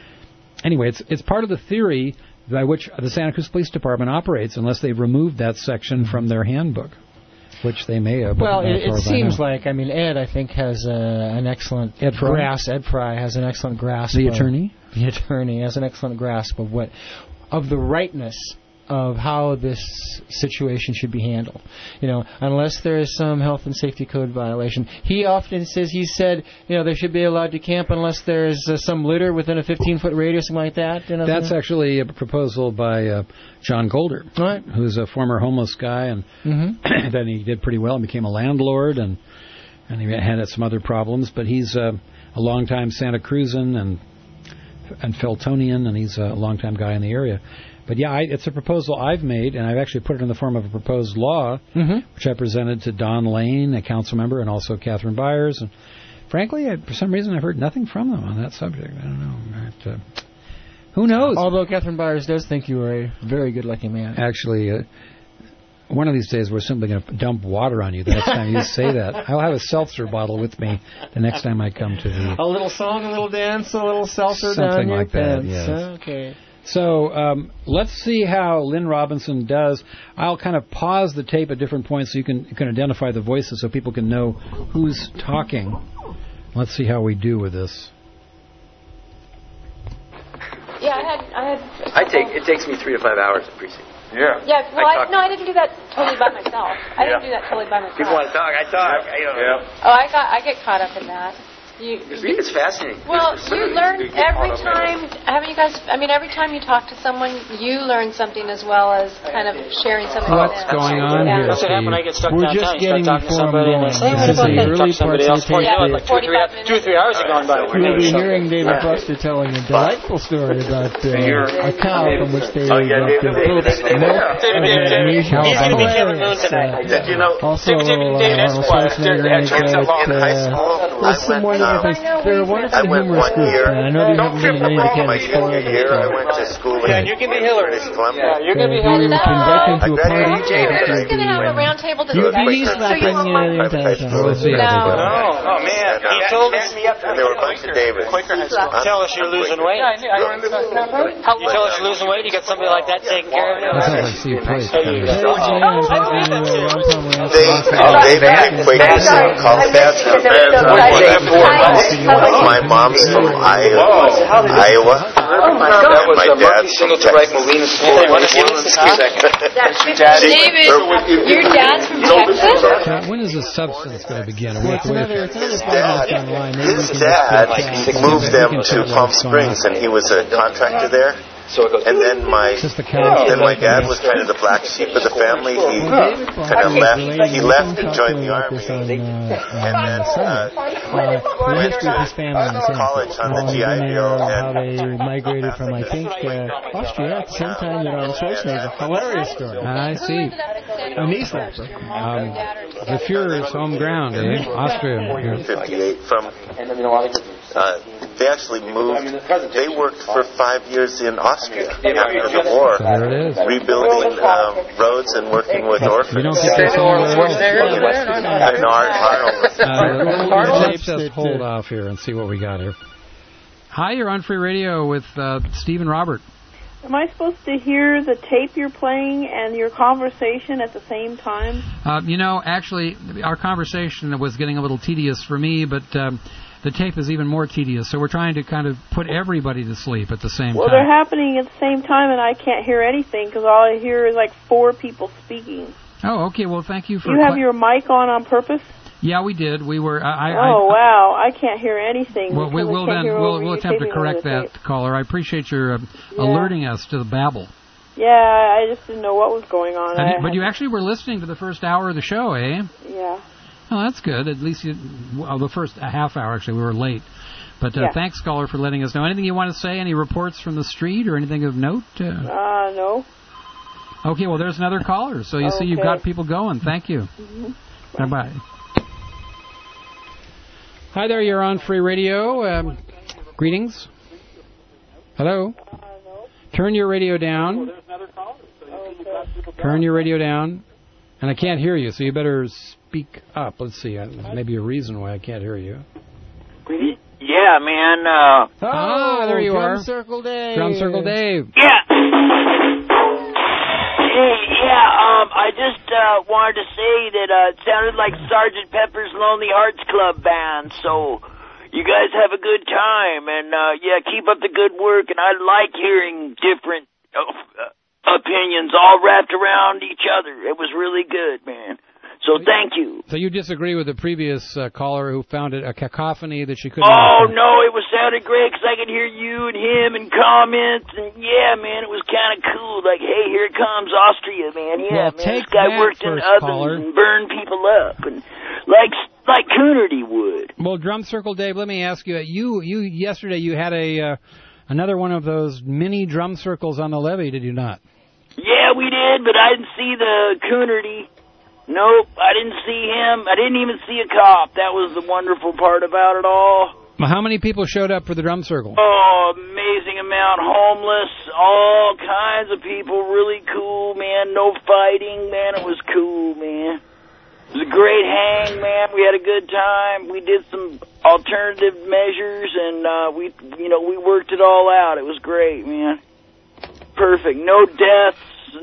Speaker 5: anyway, it's part of the theory by which the Santa Cruz Police Department operates, unless they've removed that section from their handbook, which they may have.
Speaker 6: Well, it seems like, Ed, I think, has an excellent grasp. Ed Fry has an excellent grasp.
Speaker 5: The attorney?
Speaker 6: The attorney has an excellent grasp of the rightness of how this situation should be handled. Unless there is some health and safety code violation. He often says, they should be allowed to camp unless there is some litter within a 15-foot radius, something like that.
Speaker 5: That's actually a proposal by John Golder, who's a former homeless guy, and then he did pretty well and became a landlord, and he had some other problems, but he's a longtime Santa Cruzan and Feltonian, and he's a longtime guy in the area. But yeah, it's a proposal I've made, and I've actually put it in the form of a proposed law, which I presented to Don Lane, a council member, and also Catherine Byers. And frankly, for some reason, I've heard nothing from them on that subject. I don't know. But, who knows?
Speaker 6: Although Catherine Byers does think you are a very good-looking man.
Speaker 5: Actually, one of these days, we're simply going to dump water on you the next time you say that. I'll have a seltzer bottle with me the next time I come to the...
Speaker 6: A little song, a little dance, a little seltzer
Speaker 5: down
Speaker 6: your
Speaker 5: like
Speaker 6: pants.
Speaker 5: That, yes.
Speaker 6: Okay.
Speaker 5: So let's see how Lynn Robinson does. I'll kind of pause the tape at different points so you can identify the voices so people can know who's talking. Let's see how we do with this.
Speaker 7: Yeah, it takes me 3 to 5 hours at precinct.
Speaker 19: Yeah.
Speaker 7: Yeah. Well, I didn't do that totally by myself. I didn't do that totally by myself.
Speaker 19: People want to talk. I talk.
Speaker 7: Yeah. Oh, I get caught up in that.
Speaker 19: It's fascinating.
Speaker 7: Well, you learn every time. Every time you talk to someone, you learn something as well as kind of sharing something.
Speaker 5: What's going on here?
Speaker 7: That's what
Speaker 6: happened when I get stuck downtown. We're just getting the forum going. This is the early parts of the tape.
Speaker 7: 2 or 3 hours have gone by.
Speaker 6: We'll be hearing David Buster telling a delightful story about a cow from which they got milk.
Speaker 19: He's going to be Kevin Moon tonight.
Speaker 6: Also, Arnold Schwarzenegger in high school. There's someone They're a wonderful humorous group. I know you haven't been to any of the Canada School.
Speaker 8: I went to school in
Speaker 9: you can be Hillary.
Speaker 8: British Columbia.
Speaker 9: You can be Hillary.
Speaker 6: Invite them to a party.
Speaker 7: We're just going to have a round table discussion.
Speaker 6: He's slapping the entire time.
Speaker 8: We'll see.
Speaker 9: Oh, man. He told us.
Speaker 8: And there were a bunch of Davids.
Speaker 9: Tell us you're losing weight. You tell us you're losing weight, you got somebody like that taking care of you.
Speaker 5: That's not like see a place.
Speaker 8: Dave had Quakers in Carlsbad. My mom's from Iowa. And my dad's from Texas.
Speaker 7: David, your dad's from Texas?
Speaker 5: When is the substance going to begin?
Speaker 8: His dad moved them to Palm Springs, and he was a contractor there. And then my dad was kind of the black sheep of the family. He kind of left. He left and joined the army, and then went to college on the GI Bill.
Speaker 6: How they migrated from, I think, Austria at the same time that Arnold Schwarzenegger. Hilarious story.
Speaker 5: I see.
Speaker 6: A knee slapper.
Speaker 5: The Fuhrer's home ground, eh? Austria.
Speaker 8: 58 from. They actually moved. They worked for 5 years in Austria after the war, rebuilding roads and working with orphans.
Speaker 5: You don't get this Let's just hold off here and see what we got here. Hi, you're on Free Radio with Steve and Robert.
Speaker 20: Am I supposed to hear the tape you're playing and your conversation at the same time?
Speaker 5: Actually, our conversation was getting a little tedious for me, but the tape is even more tedious, so we're trying to kind of put everybody to sleep at the same time.
Speaker 20: Well, they're happening at the same time, and I can't hear anything because all I hear is like 4 people speaking.
Speaker 5: Oh, okay. Well, thank you for...
Speaker 20: You have your mic on purpose?
Speaker 5: Yeah, we did. We were...
Speaker 20: wow. I can't hear anything.
Speaker 5: Well, we'll attempt to correct that, caller. I appreciate your alerting us to the babble.
Speaker 20: Yeah, I just didn't know what was going on.
Speaker 5: But you actually were listening to the first hour of the show, eh?
Speaker 20: Yeah.
Speaker 5: Oh, that's good. At least the first half hour, actually, we were late. But thanks, caller, for letting us know. Anything you want to say? Any reports from the street or anything of note?
Speaker 20: No.
Speaker 5: Okay, well, there's another caller. So you see you've got people going. Thank you. Mm-hmm. Bye-bye. Hi there, you're on Free Radio. Greetings. Hello? Turn your radio down. Turn your radio down. And I can't hear you, so you better speak up. Let's see. Maybe a reason why I can't hear you.
Speaker 10: Yeah, man.
Speaker 5: There you are.
Speaker 6: Drum Circle Dave.
Speaker 5: Drum Circle Dave.
Speaker 10: Yeah. Hey, I just wanted to say that it sounded like Sgt. Pepper's Lonely Hearts Club Band, so you guys have a good time, and keep up the good work, and I like hearing different opinions all wrapped around each other. It was really good, man. So thank you.
Speaker 5: So you disagree with the previous caller who found it a cacophony that she couldn't...
Speaker 10: Oh, no, it sounded great because I could hear you and him and comments. And, yeah, man, it was kind of cool. Like, hey, here comes Austria, man. Yeah, man, this guy worked in ovens and burned people up. And like Coonerty would.
Speaker 5: Well, Drum Circle Dave, let me ask you, yesterday you had another one of those mini drum circles on the levee, did you not?
Speaker 10: Yeah, we did, but I didn't see the Coonerty. Nope, I didn't see him. I didn't even see a cop. That was the wonderful part about it all.
Speaker 5: Well, how many people showed up for the drum circle?
Speaker 10: Oh, amazing amount. Homeless, all kinds of people. Really cool, man. No fighting, man. It was cool, man. It was a great hang, man. We had a good time. We did some alternative measures, and we worked it all out. It was great, man. Perfect. No deaths.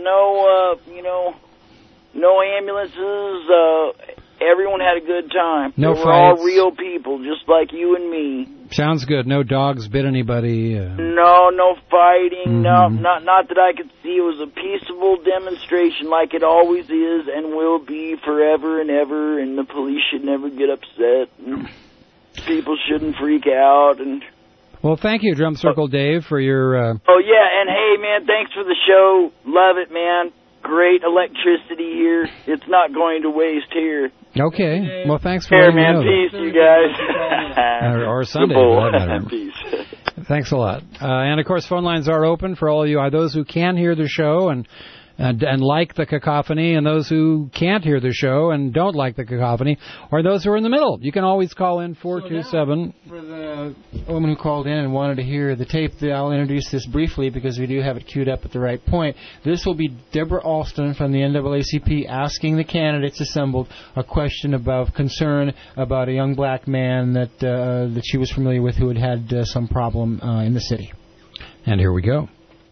Speaker 10: No ambulances. Everyone had a good time.
Speaker 5: No
Speaker 10: fights.
Speaker 5: They
Speaker 10: were all real people, just like you and me.
Speaker 5: Sounds good. No dogs bit anybody.
Speaker 10: No fighting. Mm-hmm. No, not that I could see. It was a peaceable demonstration, like it always is and will be forever and ever. And the police should never get upset. And people shouldn't freak out. And
Speaker 5: well, thank you, Drum Circle Dave, for your.
Speaker 10: Oh yeah, and hey, man, thanks for the show. Love it, man. Great electricity here. It's not going to waste here.
Speaker 5: Okay. Well, thanks for
Speaker 10: letting me know. Peace, you guys.
Speaker 5: or Sunday, for that matter. Peace. Thanks a lot. And, of course, phone lines are open for all of you, those who can hear the show and and like the cacophony, and those who can't hear the show and don't like the cacophony, or those who are in the middle. You can always call in 427.
Speaker 6: For the woman who called in and wanted to hear the tape, I'll introduce this briefly because we do have it queued up at the right point. This will be Deborah Alston from the NAACP asking the candidates assembled a question about concern about a young black man that she was familiar with who had some problem in the city.
Speaker 5: And here we go.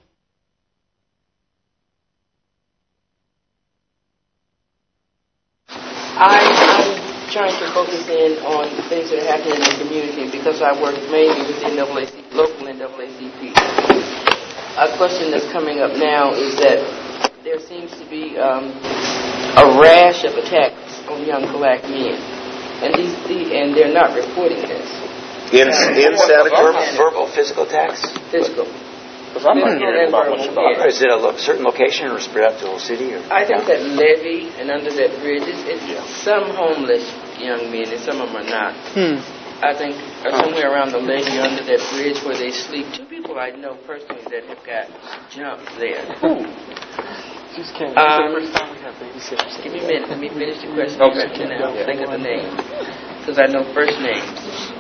Speaker 11: I'm trying to focus in on things that are happening in the community because I work mainly with the local NAACP. A question that's coming up now is that there seems to be a rash of attacks on young black men, and they're not reporting this.
Speaker 8: In Santa Cruz?
Speaker 12: Verbal, physical attacks?
Speaker 11: Physical.
Speaker 12: Because I'm not hearing about much about it. Is it a certain location or spread out to the whole city? Or?
Speaker 11: I think that levee and under that bridge, it's some homeless young men, and some of them are not. I think somewhere around the levee under that bridge where they sleep. Two people I know personally that have got jumped there. Give me a minute. Let me finish the question. Okay. And I'll think of the name. Because I know first names.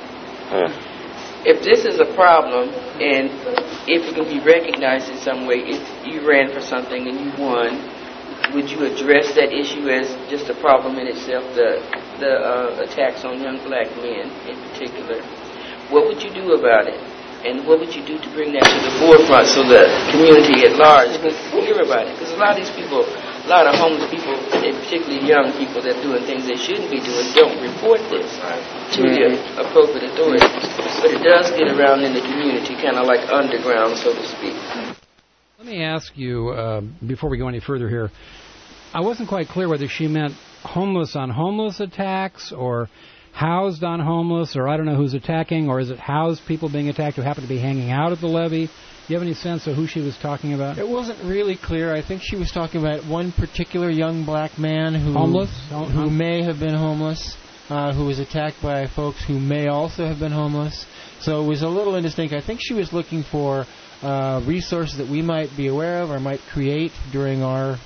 Speaker 11: If this is a problem, and if it can be recognized in some way, if you ran for something and you won, would you address that issue as just a problem in itself, the attacks on young black men in particular? What would you do about it? And what would you do to bring that to the forefront so the community at large could hear about it? Because a lot of these people, a lot of homeless people, and particularly young people that are doing things they shouldn't be doing, don't report this to the appropriate authorities. But it does get around in the community, kind of like underground, so to speak.
Speaker 5: Let me ask you, before we go any further here, I wasn't quite clear whether she meant homeless on homeless attacks or housed on homeless, or I don't know who's attacking, or is it housed people being attacked who happen to be hanging out at the levee? Do you have any sense of who she was talking about?
Speaker 6: It wasn't really clear. I think she was talking about one particular young black man who may have been homeless, who was attacked by folks who may also have been homeless. So it was a little indistinct. I think she was looking for resources that we might be aware of or might create during our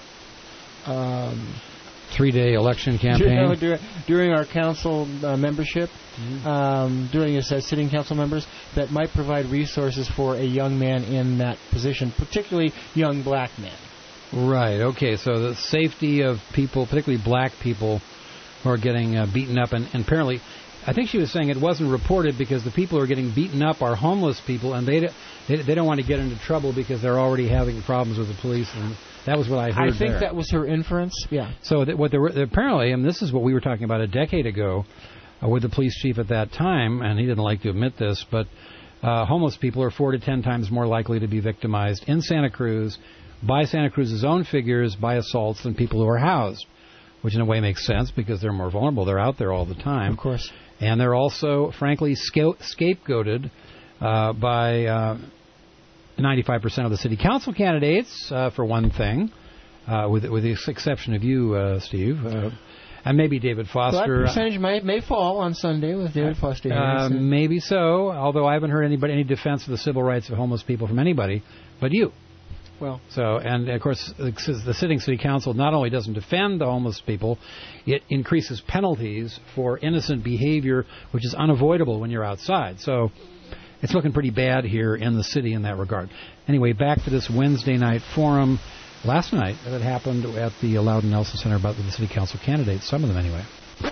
Speaker 5: 3-day election campaign.
Speaker 6: During our council membership, during us as sitting council members, that might provide resources for a young man in that position, particularly young black men.
Speaker 5: Right, okay, so the safety of people, particularly black people, who are getting beaten up, and apparently, I think she was saying it wasn't reported because the people who are getting beaten up are homeless people, and they don't want to get into trouble because they're already having problems with the police, and that was what I heard.
Speaker 6: I think that was her inference. Yeah.
Speaker 5: So apparently, and this is what we were talking about a decade ago with the police chief at that time, and he didn't like to admit this, but homeless people are 4 to 10 times more likely to be victimized in Santa Cruz by Santa Cruz's own figures by assaults than people who are housed, which in a way makes sense because they're more vulnerable. They're out there all the time.
Speaker 6: Of course.
Speaker 5: And they're also, frankly, scapegoated by 95% of the city council candidates, for one thing, with the exception of you, Steve, and maybe David Foster.
Speaker 6: That percentage may fall on Sunday with David Foster.
Speaker 5: Maybe so, although I haven't heard any defense of the civil rights of homeless people from anybody but you.
Speaker 6: Well,
Speaker 5: so, and of course, the sitting city council not only doesn't defend the homeless people, it increases penalties for innocent behavior, which is unavoidable when you're outside. So it's looking pretty bad here in the city in that regard. Anyway, back to this Wednesday night forum last night that happened at the Loudon Nelson Center about the city council candidates, some of them anyway.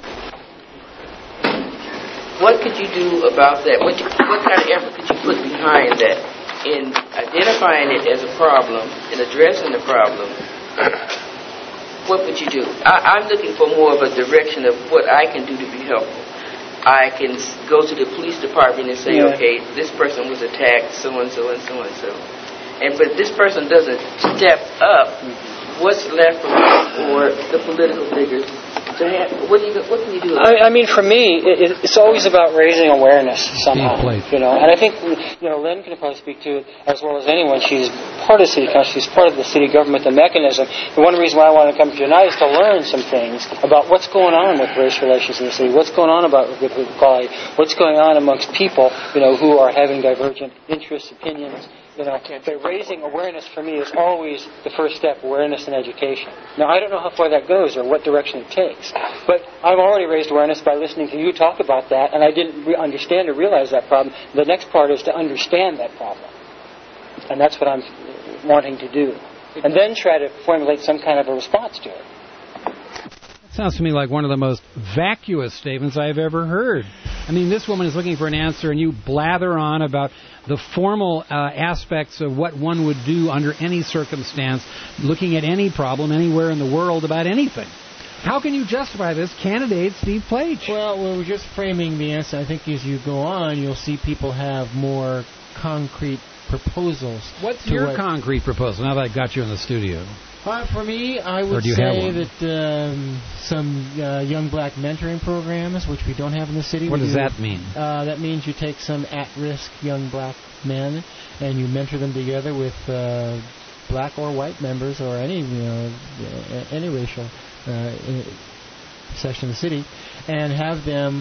Speaker 11: What could you do about that? What kind of effort could you put behind that in identifying it as a problem and addressing the problem? What would you do? I'm looking for more of a direction of what I can do to be helpful. I can go to the police department and say, okay, this person was attacked, so-and-so and so-and-so. But this person doesn't step up, what's left for the political figures to have? What can you do?
Speaker 9: I mean, for me, it's always about raising awareness somehow. And I think, Lynn can probably speak to it as well as anyone. She's part of the city council. She's part of the city government, the mechanism. And one reason why I want to come to you tonight is to learn some things about what's going on with race relations in the city, what's going on with equality, what's going on amongst people, who are having divergent interests, opinions, But raising awareness for me is always the first step, awareness and education. Now, I don't know how far that goes or what direction it takes, but I've already raised awareness by listening to you talk about that, and I didn't understand or realize that problem. The next part is to understand that problem, and that's what I'm wanting to do, and then try to formulate some kind of a response to it.
Speaker 5: Sounds to me like one of the most vacuous statements I've ever heard. I mean, this woman is looking for an answer, and you blather on about the formal aspects of what one would do under any circumstance, looking at any problem anywhere in the world about anything. How can you justify this candidate, Steve Plage?
Speaker 6: Well, we're just framing the answer. I think as you go on, you'll see people have more concrete proposals.
Speaker 5: What's your concrete proposal, now that I've got you in the studio?
Speaker 6: For me, I would say that some young black mentoring programs, which we don't have in the city.
Speaker 5: What does that mean?
Speaker 6: That means you take some at-risk young black men and you mentor them together with black or white members or any racial section of the city, and have them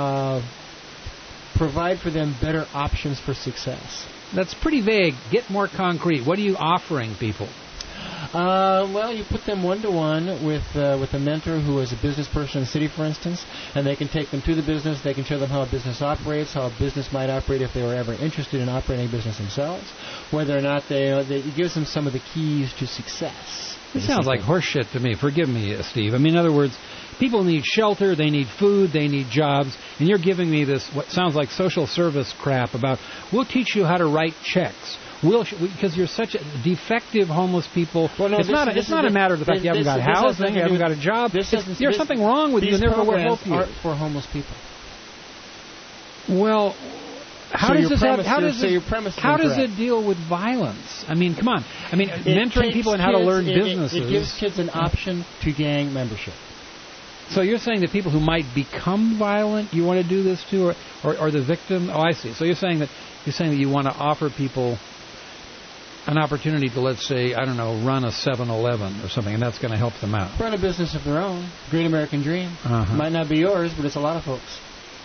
Speaker 6: provide for them better options for success.
Speaker 5: That's pretty vague. Get more concrete. What are you offering people?
Speaker 6: Well, you put them one-to-one with a mentor who is a business person in the city, for instance, and they can take them to the business. They can show them how a business operates, how a business might operate if they were ever interested in operating a business themselves, whether or not it gives them some of the keys to success.
Speaker 5: This sounds like horse shit to me. Forgive me, Steve. I mean, in other words, people need shelter, they need food, they need jobs, and you're giving me this, what sounds like social service crap about, we'll teach you how to write checks. Because you're such a defective homeless people. Well, no, it's not a matter of the fact you haven't got housing, you haven't got a job. There's something wrong with you, and therefore we'll help you.
Speaker 6: Aren't for homeless people.
Speaker 5: Well, how does it deal with violence? I mean, come on. I mean, mentoring people in how to learn businesses.
Speaker 6: It gives kids an option to gang membership.
Speaker 5: So you're saying that people who might become violent, you want to do this to, or the victim? Oh, I see. So you're saying that you want to offer people an opportunity to, let's say, I don't know, run a 7-Eleven or something, and that's going to help them out.
Speaker 6: Run a business of their own. Great American dream. Might not be yours, but it's a lot of folks.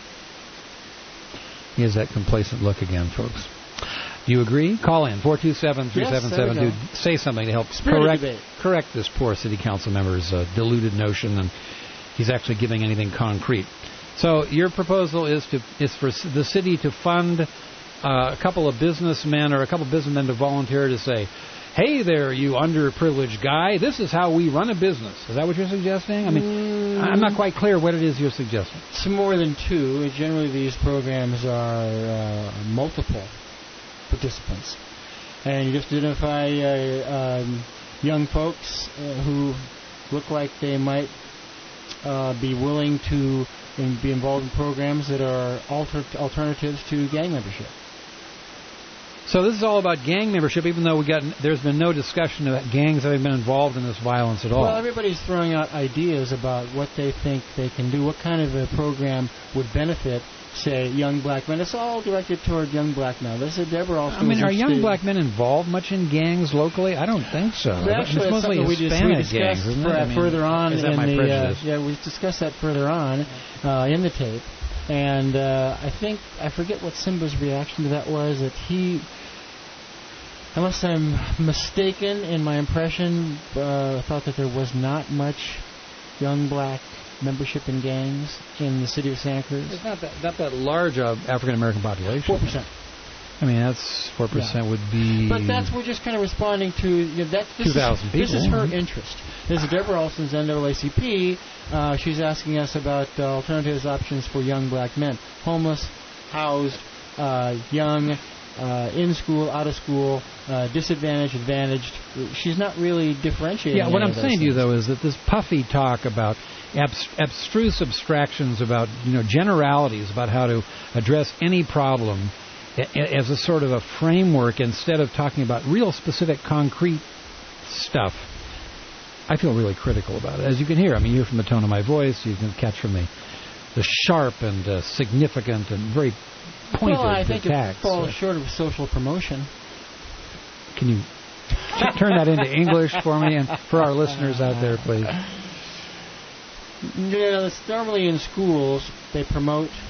Speaker 5: Here's that complacent look again, folks. Do you agree? Call in, 427-3772.
Speaker 6: Yes,
Speaker 5: say something to help correct this poor city council member's deluded notion, and he's actually giving anything concrete. So your proposal is for the city to fund a couple of businessmen or a couple of businessmen to volunteer to say, hey there, you underprivileged guy, this is how we run a business. Is that what you're suggesting? I mean, I'm not quite clear what it is you're suggesting.
Speaker 6: It's more than two. Generally, these programs are multiple participants. And you just identify young folks who look like they might be willing to be involved in programs that are alternatives to gang membership.
Speaker 5: So this is all about gang membership, even though there's been no discussion about gangs having been involved in this violence at all.
Speaker 6: Well, everybody's throwing out ideas about what they think they can do, what kind of a program would benefit, say, young black men. It's all directed toward young black men. This is Deborah also.
Speaker 5: I mean, are young black men involved much in gangs locally? I don't think so.
Speaker 6: Actually,
Speaker 5: it's mostly Hispanic gangs, isn't it?
Speaker 6: Further on
Speaker 5: is that my prejudice?
Speaker 6: We discussed that further on in the tape. And I forget what Simba's reaction to that was, that he, unless I'm mistaken in my impression, thought that there was not much young black membership in gangs in the city of Santa Cruz.
Speaker 5: It's not that large of African-American population.
Speaker 6: 4%.
Speaker 5: I mean, that's 4% would be...
Speaker 6: But we're just kind of responding to...
Speaker 5: 2,000 people.
Speaker 6: This is her interest. This is Deborah Olson's NAACP. She's asking us about alternatives, options for young black men. Homeless, housed, young, in school, out of school, disadvantaged, advantaged. She's not really differentiating.
Speaker 5: Yeah, what I'm saying to you, though, is that this puffy talk about abstruse abstractions, about generalities about how to address any problem as a sort of a framework instead of talking about real specific concrete stuff, I feel really critical about it. As you can hear, I mean, you hear from the tone of my voice, you can catch from the sharp and significant and very pointed
Speaker 6: I think
Speaker 5: attacks.
Speaker 6: It falls short of social promotion.
Speaker 5: Can you turn that into English for me and for our listeners out there, please?
Speaker 6: Normally in schools, they promote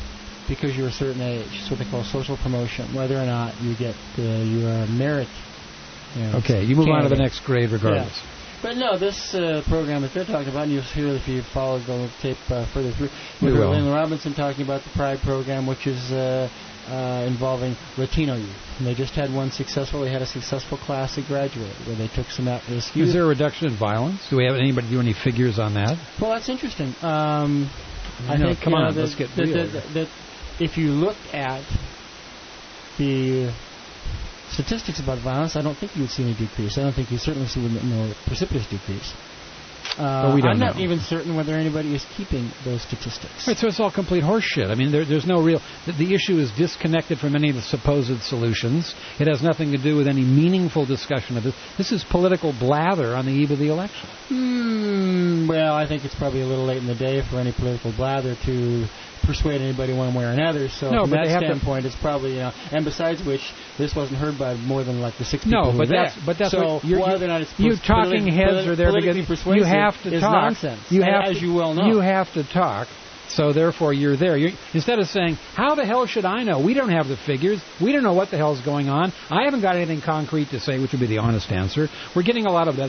Speaker 6: because you're a certain age. It's what they call social promotion, whether or not you get your merit.
Speaker 5: Okay, you move on to the next grade regardless.
Speaker 6: Yeah. But no, this program that they're talking about, and you'll hear if you follow the tape further through, we heard Lynn Robinson talking about the Pride program, which is involving Latino youth. And they just had one successful. They had a successful class that graduated where they took some at-risk youth.
Speaker 5: Is there a reduction in violence? Do we have anybody do any figures on that?
Speaker 6: Well, that's interesting. I think,
Speaker 5: come on, let's get real.
Speaker 6: That if you look at the statistics about violence, I don't think you would see any decrease. I don't think you certainly see no precipitous decrease.
Speaker 5: But we don't
Speaker 6: I'm not
Speaker 5: know.
Speaker 6: even certain whether anybody is keeping those statistics.
Speaker 5: Right, so it's all complete horseshit. I mean, there's no real... The issue is disconnected from any of the supposed solutions. It has nothing to do with any meaningful discussion of this. This is political blather on the eve of the election.
Speaker 6: Well, I think it's probably a little late in the day for any political blather to persuade anybody one way or another. So from that standpoint, it's probably, and besides which, this wasn't heard by more than like the 6 people who were there.
Speaker 5: But that's
Speaker 6: so
Speaker 5: what you're talking heads are there because you have to talk.
Speaker 6: Nonsense. As you well know.
Speaker 5: You have to talk. So therefore, you're there. Instead of saying, how the hell should I know? We don't have the figures. We don't know what the hell's going on. I haven't got anything concrete to say, which would be the honest answer. We're getting a lot of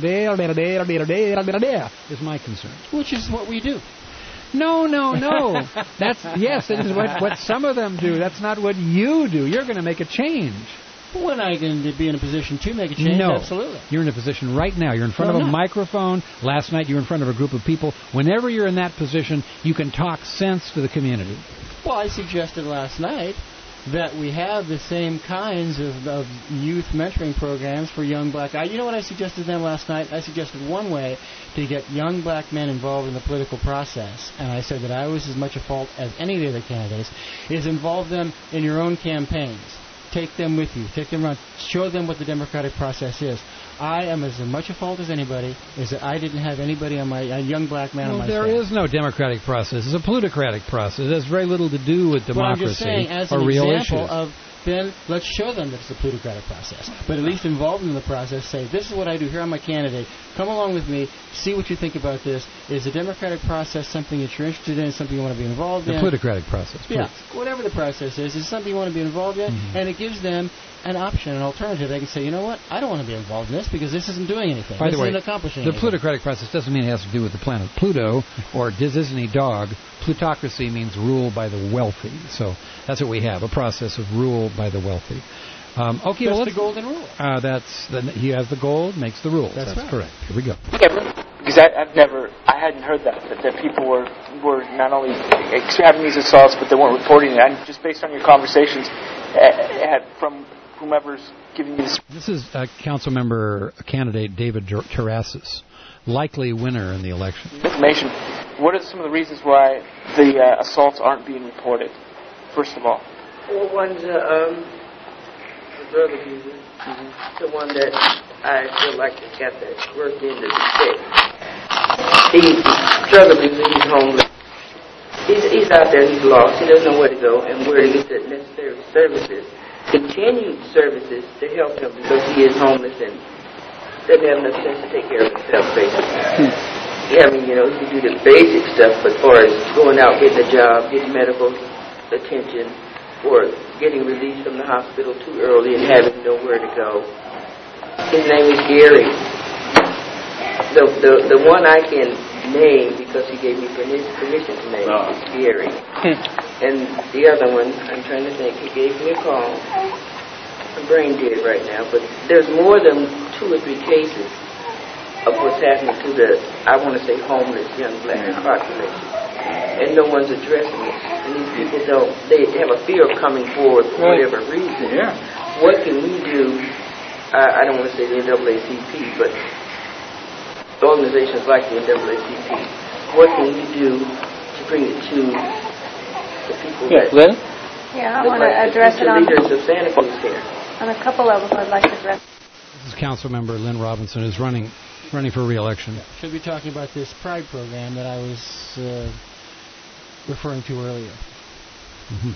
Speaker 5: is my concern.
Speaker 6: Which is what we do.
Speaker 5: No. That is what some of them do. That's not what you do. You're going to make a change.
Speaker 6: When I can be in a position to make a change,
Speaker 5: no.
Speaker 6: Absolutely.
Speaker 5: You're in a position right now. You're in front of a microphone. Last night you were in front of a group of people. Whenever you're in that position, you can talk sense to the community.
Speaker 6: Well, I suggested last night that we have the same kinds of youth mentoring programs for young black guys. You know what I suggested to them last night? I suggested one way to get young black men involved in the political process, and I said that I was as much a fault as any of the other candidates, is involve them in your own campaigns. Take them with you. Take them around. Show them what the democratic process is. I am as much a fault as anybody is that I didn't have anybody on a young black man on my
Speaker 5: staff. There is no democratic process. It's a plutocratic process. It has very little to do with democracy
Speaker 6: I'm just saying, as
Speaker 5: or
Speaker 6: an
Speaker 5: real
Speaker 6: example
Speaker 5: issues.
Speaker 6: Of then let's show them that it's a plutocratic process. But at least involved in the process, say, this is what I do, here I'm my candidate, come along with me, see what you think about this. Is the democratic process something that you're interested in, something you want to be involved in?
Speaker 5: The plutocratic process.
Speaker 6: Yeah, whatever the process is something you want to be involved in, and it gives them an option, an alternative. They can say, you know what, I don't want to be involved in this because this isn't doing anything.
Speaker 5: By the way,
Speaker 6: isn't accomplishing
Speaker 5: the
Speaker 6: anything.
Speaker 5: plutocratic process doesn't mean it has to do with the planet Pluto or Disney dog. Plutocracy means rule by the wealthy. So that's what we have, a process of rule by the wealthy. Okay,
Speaker 6: that's
Speaker 5: well,
Speaker 6: the golden rule.
Speaker 5: He has the gold, makes the rules. That's
Speaker 6: right.
Speaker 5: Correct. Here we go.
Speaker 9: Yeah, because I hadn't heard that people were not only having these assaults, but they weren't reporting it. And just based on your conversations from whomever's giving you this.
Speaker 5: This is council member candidate David Terrassus, likely winner in the election.
Speaker 9: Information. What are some of the reasons why the assaults aren't being reported? First of all.
Speaker 11: Well, one's the drug abuser. The one that I feel like the cat that worked into the stick. He's drug abuser. He's homeless. He's out there. He's lost. He doesn't know where to go and where to get the necessary services, continued services to help him because he is homeless and doesn't have enough sense to take care of himself, basically. Yeah, I mean, he can do the basic stuff, but as far as going out, getting a job, getting medical attention, or getting released from the hospital too early and having nowhere to go. His name is Gary. The one I can name because he gave me permission to name is Gary. And the other one, I'm trying to think, he gave me a call. I'm brain dead right now, but there's more than 2 or 3 cases of what's happening to the, I want to say, homeless young black population. And no one's addressing it. And these people they have a fear of coming forward for whatever reason. Yeah. What can we do, I don't want to say the NAACP, but organizations like the NAACP, what can we do to bring it to the people that...
Speaker 9: Lynn?
Speaker 7: Yeah, I want to address it on...
Speaker 11: leaders of Santa Cruz here.
Speaker 7: On a couple levels I'd like to address.
Speaker 5: This is Councilmember Lynn Robinson, who's running for re-election.
Speaker 6: Should be talking about this Pride program that I was referring to earlier.
Speaker 5: Mm-hmm.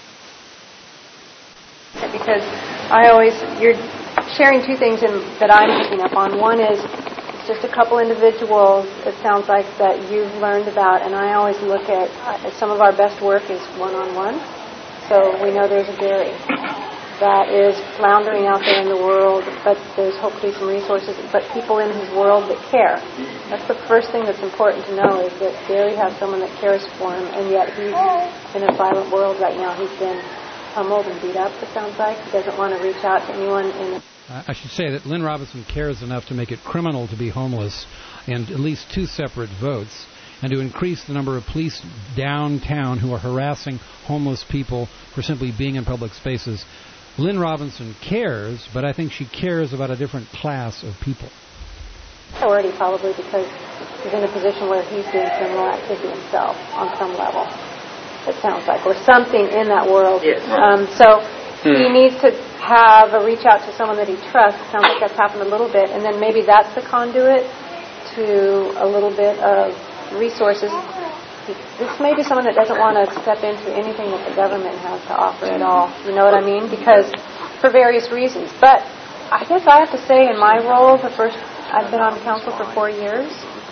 Speaker 7: Because you're sharing 2 things that I'm picking up on. One is just a couple individuals, it sounds like, that you've learned about, and I always look at some of our best work is one-on-one. So we know there's a Gary that is floundering out there in the world, but there's hopefully some resources, but people in his world that care. That's the first thing that's important to know, is that Gary has someone that cares for him, and yet he's in a violent world right now. He's been pummeled and beat up, it sounds like. He doesn't want to reach out to anyone in
Speaker 5: I should say that Lynn Robinson cares enough to make it criminal to be homeless, and at least 2 separate votes, and to increase the number of police downtown who are harassing homeless people for simply being in public spaces. Lynn Robinson cares, but I think she cares about a different class of people.
Speaker 7: Already, probably because he's in a position where he's doing criminal activity himself on some level, it sounds like, or something in that world.
Speaker 11: Yes.
Speaker 7: He needs to have a reach out to someone that he trusts. It sounds like that's happened a little bit, and then maybe that's the conduit to a little bit of resources. This may be someone that doesn't want to step into anything that the government has to offer at all. You know what I mean? Because for various reasons. But I guess I have to say, in my role, I've been on council for 4 years.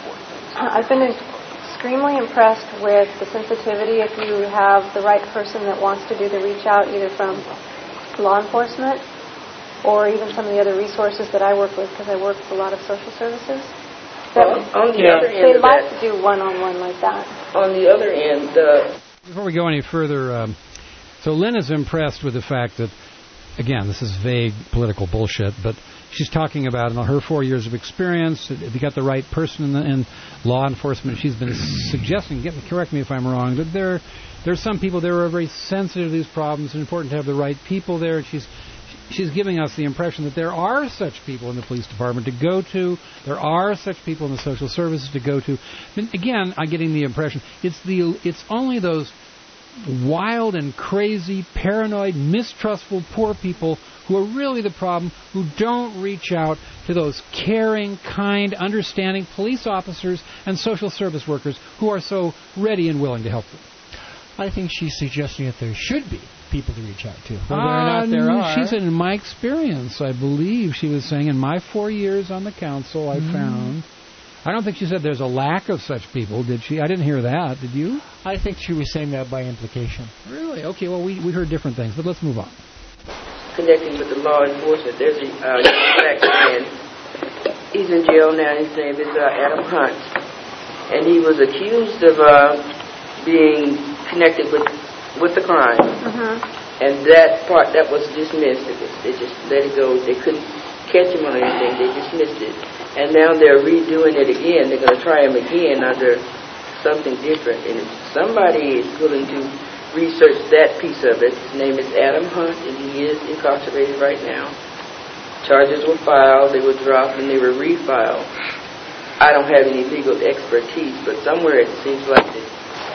Speaker 7: I've been extremely impressed with the sensitivity if you have the right person that wants to do the reach out, either from law enforcement or even some of the other resources that I work with, because I work with a lot of social services.
Speaker 11: On the other end,
Speaker 7: they like to do one-on-one like that.
Speaker 11: On the other end,
Speaker 5: before we go any further, so Lynn is impressed with the fact that, again, this is vague political bullshit, but she's talking about in her 4 years of experience, if you got the right person in law enforcement, she's been suggesting, correct me if I'm wrong, that there's some people there who are very sensitive to these problems. It's important to have the right people there. She's giving us the impression that there are such people in the police department to go to. There are such people in the social services to go to. And again, I'm getting the impression it's only those wild and crazy, paranoid, mistrustful, poor people who are really the problem, who don't reach out to those caring, kind, understanding police officers and social service workers who are so ready and willing to help them.
Speaker 6: I think she's suggesting that there should be people to reach out to. Whether or not there are.
Speaker 5: She said, in my experience, I believe she was saying, in my 4 years on the council, I found. I don't think she said there's a lack of such people, did she? I didn't hear that. Did you?
Speaker 6: I think she was saying that by implication.
Speaker 5: Really? Okay, well, we heard different things, but let's move on.
Speaker 11: Connecting with the law enforcement, there's a black man. He's in jail now. His name is Adam Hunt. And he was accused of being connected with the crime. And that part, that was dismissed. They just let it go. They couldn't catch him on anything. They dismissed it. And now they're redoing it again. They're going to try him again under something different. And if somebody is willing to research that piece of it, his name is Adam Hunt, and he is incarcerated right now. Charges were filed, they were dropped, and they were refiled. I don't have any legal expertise, but somewhere it seems like this.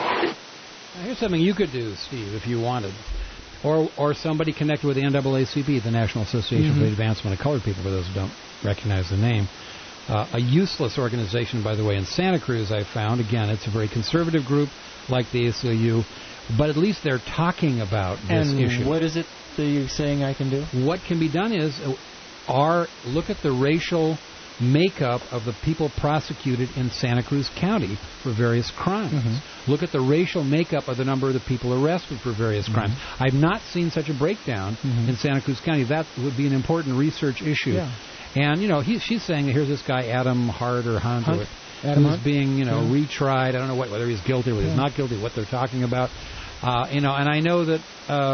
Speaker 5: Here's something you could do, Steve, if you wanted. Or somebody connected with the NAACP, the National Association for the Advancement of Colored People, for those who don't recognize the name. A useless organization, by the way, in Santa Cruz, I found. Again, it's a very conservative group like the ACLU, but at least they're talking about this issue.
Speaker 6: And what is it that you're saying I can do?
Speaker 5: What can be done is look at the racial makeup of the people prosecuted in Santa Cruz County for various crimes. Look at the racial makeup of the number of the people arrested for various crimes. I've not seen such a breakdown in Santa Cruz County. That would be an important research issue. Yeah. And, she's saying that here's this guy, Adam Hart or Hunt. Who's being, retried. I don't know whether he's guilty or he's not guilty, what they're talking about. And I know that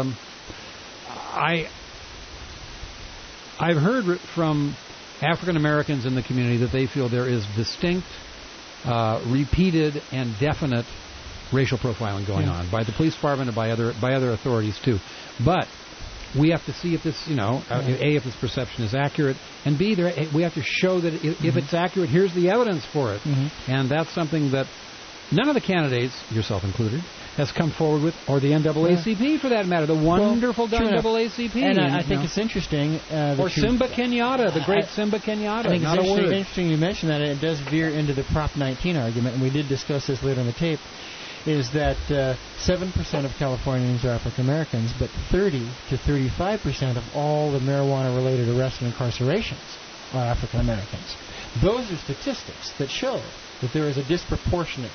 Speaker 5: I've heard from African Americans in the community that they feel there is distinct, repeated, and definite racial profiling going on by the police department and by other authorities too. But we have to see if this, A, if this perception is accurate, and B, we have to show that if it's accurate, here's the evidence for it. And that's something that none of the candidates, yourself included, has come forward with, or the NAACP for that matter, the wonderful NAACP.
Speaker 6: And I think it's interesting.
Speaker 5: Or Simba Kenyatta, the great Simba Kenyatta.
Speaker 6: I think it's interesting you mention that. It does veer into the Prop 19 argument, and we did discuss this later on the tape, is that 7% of Californians are African Americans, but 30 to 35% of all the marijuana-related arrests and incarcerations are African Americans. Those are statistics that show that there is a disproportionate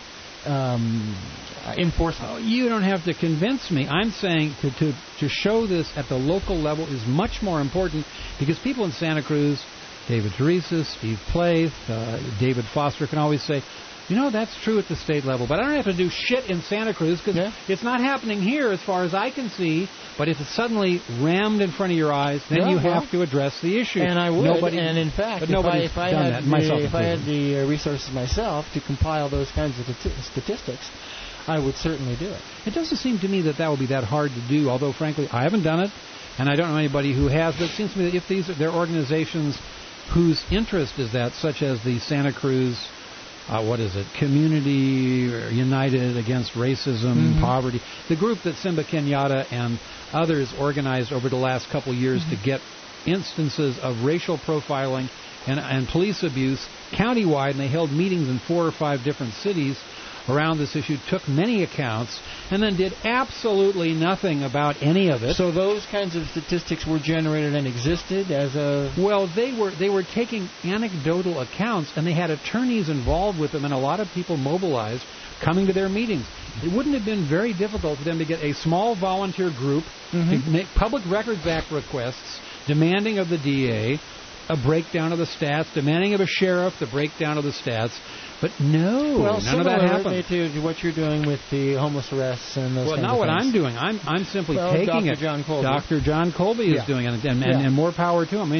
Speaker 5: enforcement. Oh, you don't have to convince me. I'm saying to show this at the local level is much more important, because people in Santa Cruz, David Teresis, Steve Plath, David Foster can always say, that's true at the state level, but I don't have to do shit in Santa Cruz because it's not happening here as far as I can see. But if it's suddenly rammed in front of your eyes, then you have to address the issue.
Speaker 6: And I would. And in fact, if I had the resources myself to compile those kinds of statistics, I would certainly do it.
Speaker 5: It doesn't seem to me that would be that hard to do, although, frankly, I haven't done it, and I don't know anybody who has, but it seems to me that if there are organizations whose interest is that, such as the Santa Cruz, Community United Against Racism, Poverty, the group that Simba Kenyatta and others organized over the last couple of years to get instances of racial profiling and police abuse countywide, and they held meetings in 4 or 5 different cities around this issue, took many accounts, and then did absolutely nothing about any of it.
Speaker 6: So those kinds of statistics were generated and existed as a...
Speaker 5: Well, they were taking anecdotal accounts, and they had attorneys involved with them, and a lot of people mobilized coming to their meetings. It wouldn't have been very difficult for them to get a small volunteer group to make Public Records Act requests demanding of the DA a breakdown of the stats, demanding of a sheriff the breakdown of the stats. But no, none of that happened.
Speaker 6: To what you're doing with the homeless arrests and those kinds of things.
Speaker 5: Well, not what I'm doing. I'm simply taking it. Dr. John Colby is doing it, and more power to him.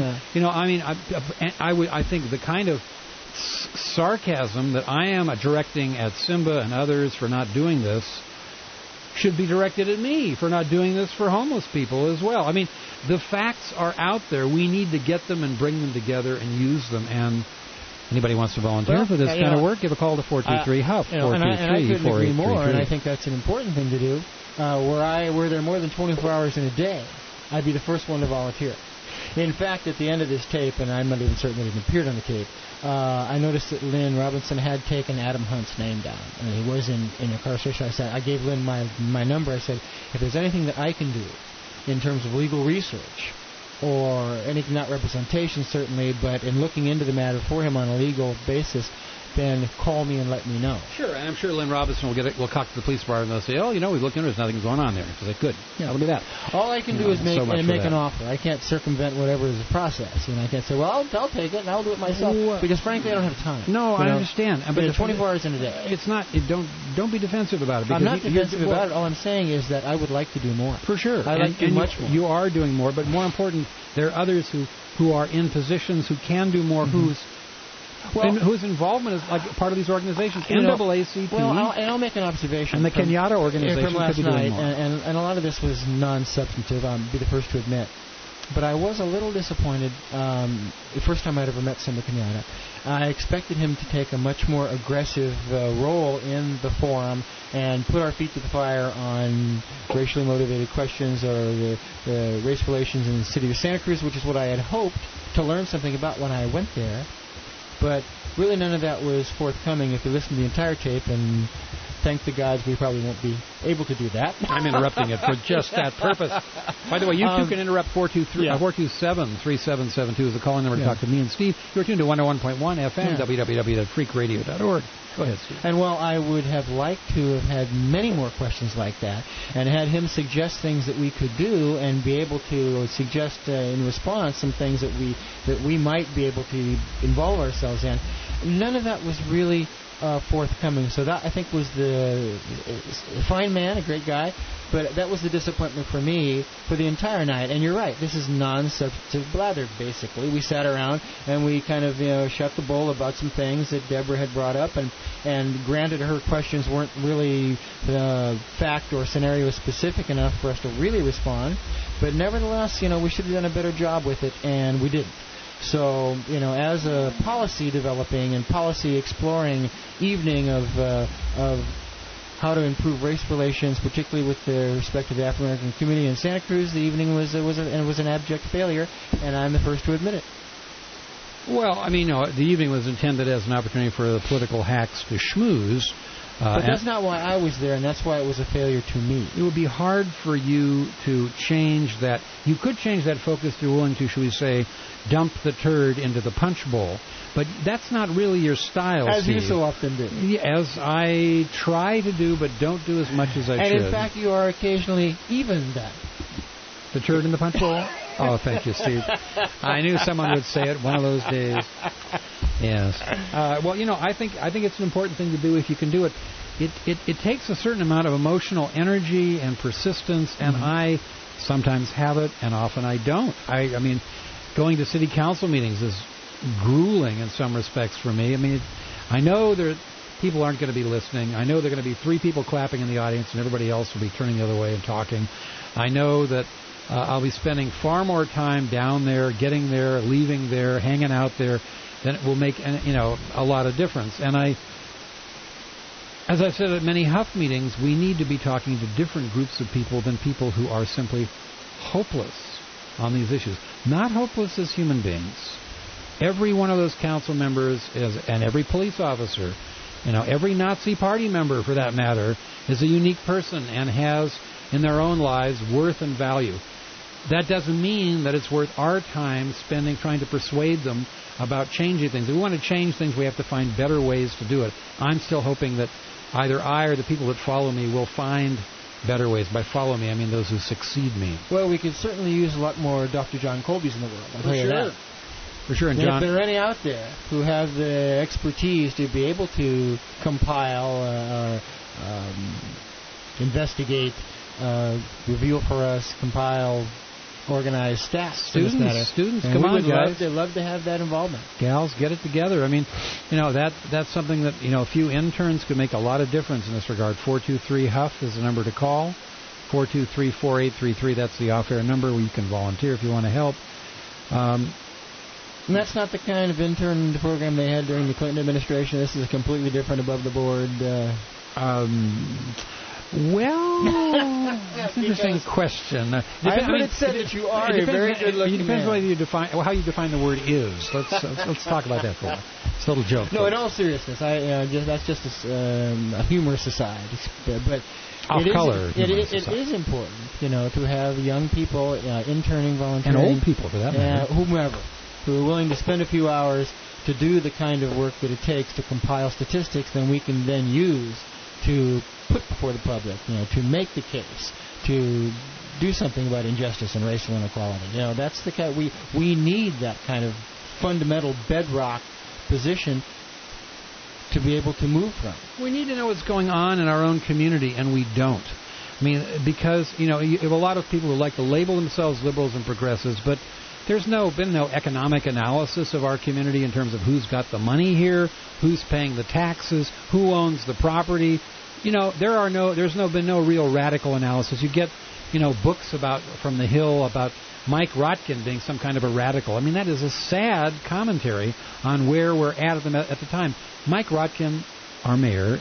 Speaker 5: I think the kind of sarcasm that I am directing at Simba and others for not doing this should be directed at me for not doing this for homeless people as well. I mean, the facts are out there. We need to get them and bring them together and use them. And anybody wants to volunteer for this kind of work, give a call to 423-HUF, 423-4833.
Speaker 6: And I couldn't agree more, and I think that's an important thing to do. Were there more than 24 hours in a day, I'd be the first one to volunteer. In fact, at the end of this tape, and I'm not even certain that it appeared on the tape, I noticed that Lynn Robinson had taken Adam Hunt's name down, and he was in incarceration. I gave Lynn my number. I said, if there's anything that I can do in terms of legal research, or anything, not representation certainly, but in looking into the matter for him on a legal basis, then call me and let me know.
Speaker 5: Sure, and I'm sure Lynn Robinson will talk to the police department and they'll say, we've looked into it, there's nothing going on there. So they could. Yeah, look at that.
Speaker 6: All I can do is make an offer. I can't circumvent whatever is the process. I can't say, well, I'll take it and I'll do it myself, because frankly I don't have time.
Speaker 5: No, I understand.
Speaker 6: But 24 hours in a day.
Speaker 5: It's not. Don't be defensive about it.
Speaker 6: I'm not defensive about it. All I'm saying is that I would like to do more.
Speaker 5: For sure.
Speaker 6: I'd like to do much more.
Speaker 5: You are doing more, but more important, there are others who are in positions who can do more, whose involvement is like part of these organizations, NAACP.
Speaker 6: I'll make an observation.
Speaker 5: And the Kenyatta organization
Speaker 6: from last
Speaker 5: could be doing
Speaker 6: night,
Speaker 5: more.
Speaker 6: And a lot of this was non-substantive, I'll be the first to admit. But I was a little disappointed the first time I'd ever met Simba Kenyatta. I expected him to take a much more aggressive role in the forum and put our feet to the fire on racially motivated questions or the race relations in the city of Santa Cruz, which is what I had hoped to learn something about when I went there. But really none of that was forthcoming. If you listen to the entire tape, and thank the gods we probably won't be able to do that.
Speaker 5: I'm interrupting it for just that purpose. By the way, you too can interrupt 423-3772 is the calling number to talk to me and Steve. You're tuned to 101.1 FM, www.freakradio.org. Go ahead, Steve.
Speaker 6: And I would have liked to have had many more questions like that and had him suggest things that we could do and be able to suggest in response some things that we might be able to involve ourselves in. None of that was really forthcoming. So that, I think, was a fine man, a great guy, but that was the disappointment for me for the entire night. And you're right, this is non-substantive blather, basically. We sat around and we kind of shut the bowl about some things that Deborah had brought up, and granted her questions weren't really fact or scenario specific enough for us to really respond, but nevertheless, we should have done a better job with it, and we didn't. So, as a policy developing and policy exploring evening of how to improve race relations, particularly with respect to the African American community in Santa Cruz, the evening was an abject failure, and I'm the first to admit it.
Speaker 5: Well, I mean, the evening was intended as an opportunity for the political hacks to schmooze.
Speaker 6: But that's not why I was there, and that's why it was a failure to me.
Speaker 5: It would be hard for you to change that. You could change that focus if you're willing to, shall we say, dump the turd into the punch bowl. But that's not really your style,
Speaker 6: As
Speaker 5: Steve.
Speaker 6: you so often do.
Speaker 5: As I try to do, but don't do as much as I should.
Speaker 6: And in fact, you are occasionally even that.
Speaker 5: The turd in the punch bowl? Oh, thank you, Steve. I knew someone would say it one of those days. Yes. Well, I think it's an important thing to do if you can do it. It takes a certain amount of emotional energy and persistence, and I sometimes have it, and often I don't. I mean, going to city council meetings is grueling in some respects for me. I mean, I know people aren't going to be listening. I know there are going to be 3 people clapping in the audience, and everybody else will be turning the other way and talking. I know that I'll be spending far more time down there, getting there, leaving there, hanging out there, than it will make a lot of difference. And as I've said at many Huff meetings, we need to be talking to different groups of people than people who are simply hopeless on these issues. Not hopeless as human beings. Every one of those council members and every police officer, every Nazi party member for that matter, is a unique person and has in their own lives worth and value. That doesn't mean that it's worth our time spending trying to persuade them about changing things. If we want to change things, we have to find better ways to do it. I'm still hoping that either I or the people that follow me will find better ways. By follow me, I mean those who succeed me.
Speaker 6: Well, we could certainly use a lot more Dr. John Colbys in the world. I'll tell you that.
Speaker 5: For sure. And
Speaker 6: if there are any out there who have the expertise to be able to compile, investigate, review for us, compile, organize stats.
Speaker 5: Students, come on, guys.
Speaker 6: They'd love to have that involvement.
Speaker 5: Gals, get it together. I mean, that's something that, a few interns could make a lot of difference in this regard. 423-HUFF is the number to call. 423-4833, that's the off-air number where you can volunteer if you want to help. And
Speaker 6: that's not the kind of intern program they had during the Clinton administration. This is a completely different, above-the-board...
Speaker 5: Well, it's an interesting question.
Speaker 6: I would have said that you are a very good-looking man.
Speaker 5: It depends on how you define the word "is." Let's talk about that for a while. It's a little joke.
Speaker 6: No, in all seriousness, that's just a humorous aside. But it is important, to have young people interning, volunteering,
Speaker 5: and old people for that matter,
Speaker 6: whomever, who are willing to spend a few hours to do the kind of work that it takes to compile statistics that we can then use to put before the public, to make the case, to do something about injustice and racial inequality. That's the kind we need that kind of fundamental bedrock position to be able to move from.
Speaker 5: We need to know what's going on in our own community, and we don't. I mean, because you have a lot of people who like to label themselves liberals and progressives, but there's been no economic analysis of our community in terms of who's got the money here, who's paying the taxes, who owns the property. There's been no real radical analysis. You get, books from the Hill about Mike Rotkin being some kind of a radical. I mean, that is a sad commentary on where we're at the time. Mike Rotkin, our mayor,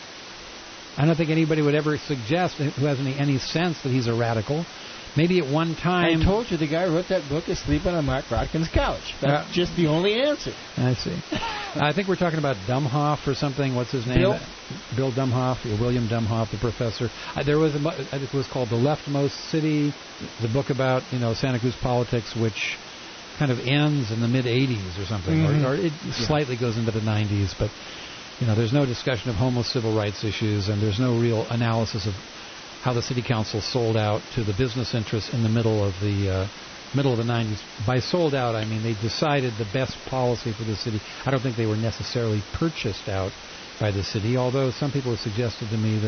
Speaker 5: I don't think anybody would ever suggest who has any sense that he's a radical. Maybe at one time...
Speaker 6: I told you the guy who wrote that book is sleeping on Mark Rotkin's couch. That's just the only answer.
Speaker 5: I see. I think we're talking about Dumhoff or something. What's his name? Bill Dumhoff, William Dumhoff, the professor. There was I think it was called The Leftmost City, the book about, Santa Cruz politics, which kind of ends in the mid-'80s or something, or it slightly goes into the 90s, but, there's no discussion of homeless civil rights issues, and there's no real analysis of how the city council sold out to the business interests in the middle of the 90s. By sold out, I mean they decided the best policy for the city. I don't think they were necessarily purchased out by the city, although some people have suggested to me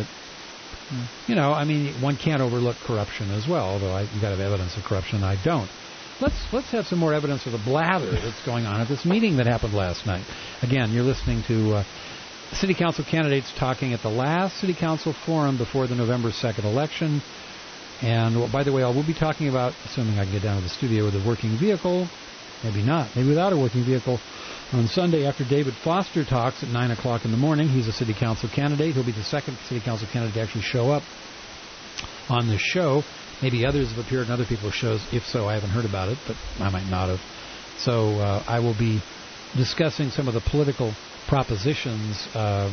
Speaker 5: that, one can't overlook corruption as well, although you've got to have evidence of corruption, and I don't. Let's have some more evidence of the blather that's going on at this meeting that happened last night. Again, you're listening to... City Council candidates talking at the last City Council forum before the November 2nd election. And, by the way, we'll be talking about, assuming I can get down to the studio with a working vehicle, maybe not, maybe without a working vehicle, on Sunday after David Foster talks at 9 o'clock in the morning. He's a City Council candidate. He'll be the second City Council candidate to actually show up on the show. Maybe others have appeared in other people's shows. If so, I haven't heard about it, but I might not have. So I will be discussing some of the political propositions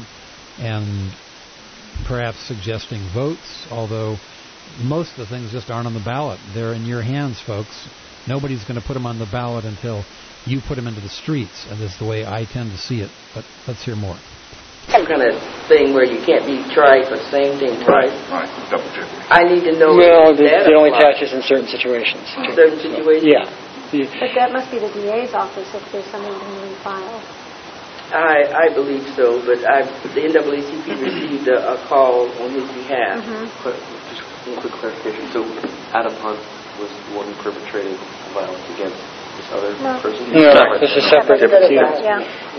Speaker 5: and perhaps suggesting votes, although most of the things just aren't on the ballot. They're in your hands, folks. Nobody's going to put them on the ballot until you put them into the streets, and this is the way I tend to see it. But let's hear more.
Speaker 11: Some kind of thing where you can't be tried for the same thing twice.
Speaker 19: Right, double jeopardy.
Speaker 11: I need to know.
Speaker 9: Well, it only attaches in certain situations.
Speaker 11: Certain situations?
Speaker 9: Yeah.
Speaker 7: But that must be the DA's office if there's something being filed.
Speaker 11: I believe so, but the NAACP received a call on his behalf.
Speaker 1: But just a quick clarification. So Adam Hunt was the one who perpetrated violence against this other person?
Speaker 11: No, this is separate.
Speaker 7: Yeah.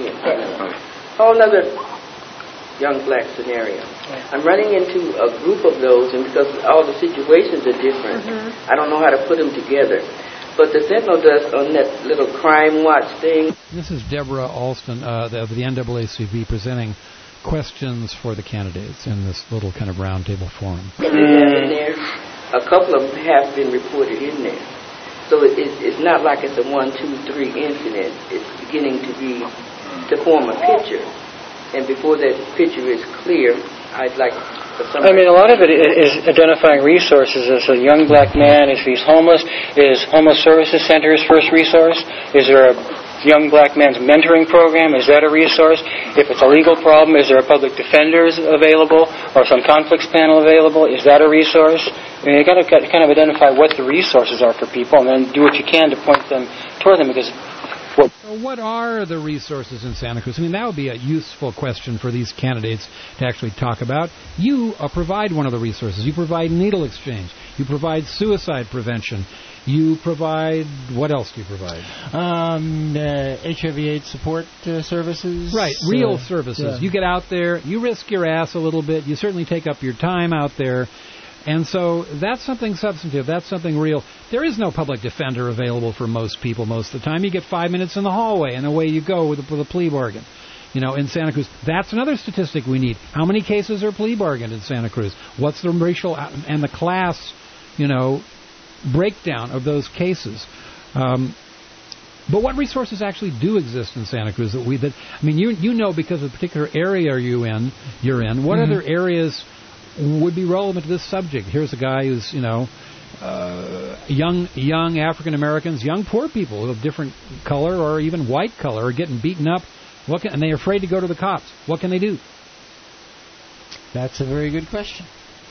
Speaker 11: Whole other young black scenario. I'm running into a group of those, and because all the situations are different, I don't know how to put them together. But the Sentinel does on that little crime watch thing.
Speaker 5: This is Deborah Alston of the NAACP presenting questions for the candidates in this little kind of roundtable forum.
Speaker 11: A couple of them have been reported in there. So it's not like it's a 1, 2, 3 incident. It's beginning to form a picture. And before that picture is clear, I'd like for somebody...
Speaker 9: I mean, a lot of it is identifying resources. As a young black man, if he's homeless, is Homeless Services Center his first resource? Is there a young black man's mentoring program? Is that a resource? If it's a legal problem, is there a public defenders available or some conflicts panel available? Is that a resource? I mean, you've got to kind of identify what the resources are for people and then do what you can to point them toward them, because...
Speaker 5: What are the resources in Santa Cruz? I mean, that would be a useful question for these candidates to actually talk about. You provide one of the resources. You provide needle exchange. You provide suicide prevention. You provide... What else do you provide?
Speaker 6: HIV/AIDS support services.
Speaker 5: Right, real services. Yeah. You get out there, you risk your ass a little bit. You certainly take up your time out there. And so that's something substantive. That's something real. There is no public defender available for most people most of the time. You get 5 minutes in the hallway, and away you go with a plea bargain. You know, in Santa Cruz. That's another statistic we need. How many cases are plea bargained in Santa Cruz? What's the racial and the class, breakdown of those cases? But what resources actually do exist in Santa Cruz you know because of the particular area you're in. What other areas would be relevant to this subject? Here's a guy who's, young African Americans, young poor people of different color or even white color are getting beaten up, and they're afraid to go to the cops. What can they do?
Speaker 6: That's a very good question.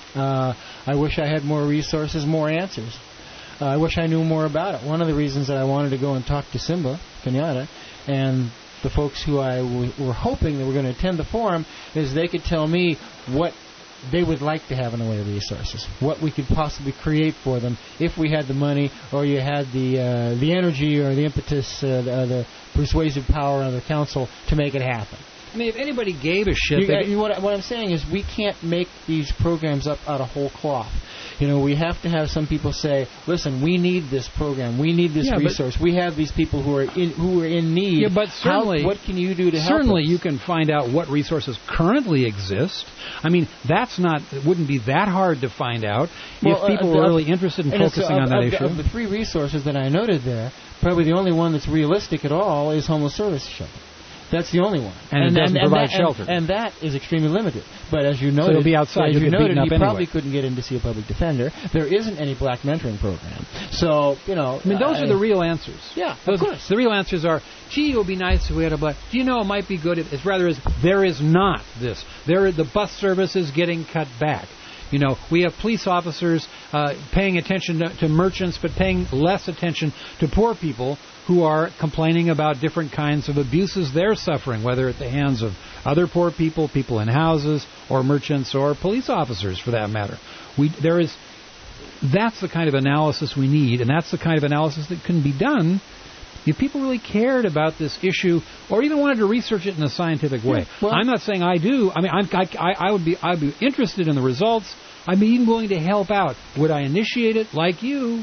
Speaker 6: I wish I had more resources, more answers. I wish I knew more about it. One of the reasons that I wanted to go and talk to Simba Kenyatta and the folks who I were hoping that were going to attend the forum is they could tell me what they would like to have in the way of resources, what we could possibly create for them if we had the money or you had the energy or the impetus, the persuasive power of the council to make it happen.
Speaker 5: I mean, if anybody gave a shit...
Speaker 6: What I'm saying is we can't make these programs up out of whole cloth. We have to have some people say, listen, we need this program. We need this resource. We have these people who are in need.
Speaker 5: Yeah, but certainly...
Speaker 6: what can you do to help
Speaker 5: Certainly
Speaker 6: us?
Speaker 5: You can find out what resources currently exist. I mean, it wouldn't be that hard to find out if people were really interested in focusing on that issue.
Speaker 6: Of the 3 resources that I noted there, probably the only one that's realistic at all is Homeless Service Shelter. That's the only one.
Speaker 5: And it doesn't provide shelter.
Speaker 6: And that is extremely limited. But as you noted,
Speaker 5: so it'll be outside.
Speaker 6: you probably couldn't get in to see a public defender. There isn't any black mentoring program. So,
Speaker 5: I mean, those are the real answers.
Speaker 6: Yeah, of course.
Speaker 5: The real answers are, gee, it would be nice if we had a black... Do you know it might be good? There is not this. The bus service is getting cut back. We have police officers paying attention to merchants, but paying less attention to poor people who are complaining about different kinds of abuses they're suffering, whether at the hands of other poor people, people in houses, or merchants, or police officers, for that matter. That's the kind of analysis we need, and that's the kind of analysis that can be done if people really cared about this issue, or even wanted to research it in a scientific way. Well, I'm not saying I do. I mean, I'd be interested in the results. I'd be even willing to help out. Would I initiate it like you?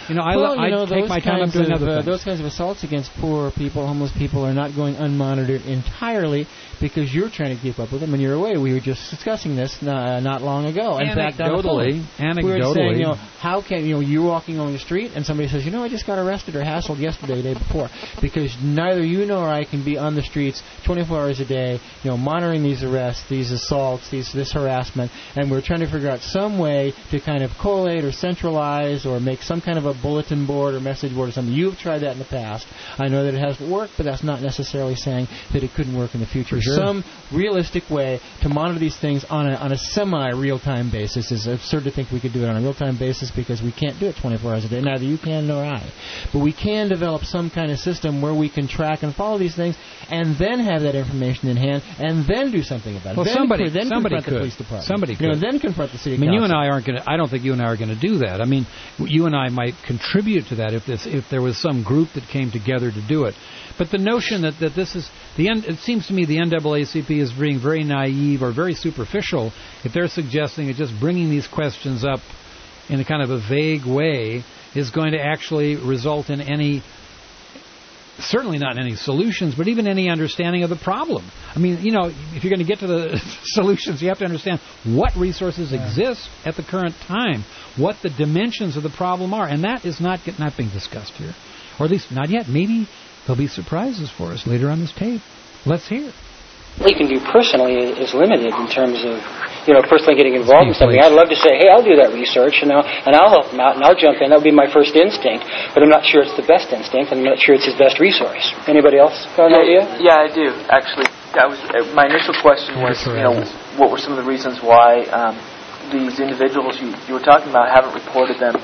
Speaker 5: I take my time up doing other things.
Speaker 6: Those kinds of assaults against poor people, homeless people, are not going unmonitored entirely because you're trying to keep up with them and you're away. We were just discussing this not long ago. In fact,
Speaker 5: anecdotally,
Speaker 6: we were saying, how can you're walking on the street and somebody says, I just got arrested or hassled yesterday, the day before, because neither you nor I can be on the streets 24 hours a day, monitoring these arrests, these assaults, this harassment, and we're trying to figure out some way to kind of collate or centralize or make some kind of a bulletin board or message board or something. You've tried that in the past. I know that it hasn't worked, but that's not necessarily saying that it couldn't work in the future.
Speaker 5: Sure.
Speaker 6: Some realistic way to monitor these things on a semi-real-time basis. Is absurd to think we could do it on a real-time basis because we can't do it 24 hours a day. Neither you can nor I. But we can develop some kind of system where we can track and follow these things and then have that information in hand and then do something about it.
Speaker 5: Well,
Speaker 6: then
Speaker 5: somebody
Speaker 6: confront
Speaker 5: could.
Speaker 6: the police department.
Speaker 5: Somebody could.
Speaker 6: Then confront the city council.
Speaker 5: you and I aren't going to. I don't think you and I are going to do that. I mean, you and I might contribute to that if there was some group that came together to do it. But the notion that this is the end, it seems to me the NAACP is being very naive or very superficial if they're suggesting that just bringing these questions up in a kind of a vague way is going to actually result in any, certainly not any solutions, but even any understanding of the problem. I mean, if you're going to get to the solutions, you have to understand what resources exist at the current time, what the dimensions of the problem are, and that is not being discussed here, or at least not yet. Maybe there'll be surprises for us later on this tape. Let's hear.
Speaker 9: What you can do personally is limited in terms of, personally getting involved in something. I'd love to say, hey, I'll do that research, and I'll help him out, and I'll jump in. That would be my first instinct, but I'm not sure it's the best instinct, and I'm not sure it's his best resource. Anybody else got an idea?
Speaker 2: Yeah, I do, actually. My initial question was, what were some of the reasons why these individuals you were talking about haven't reported them?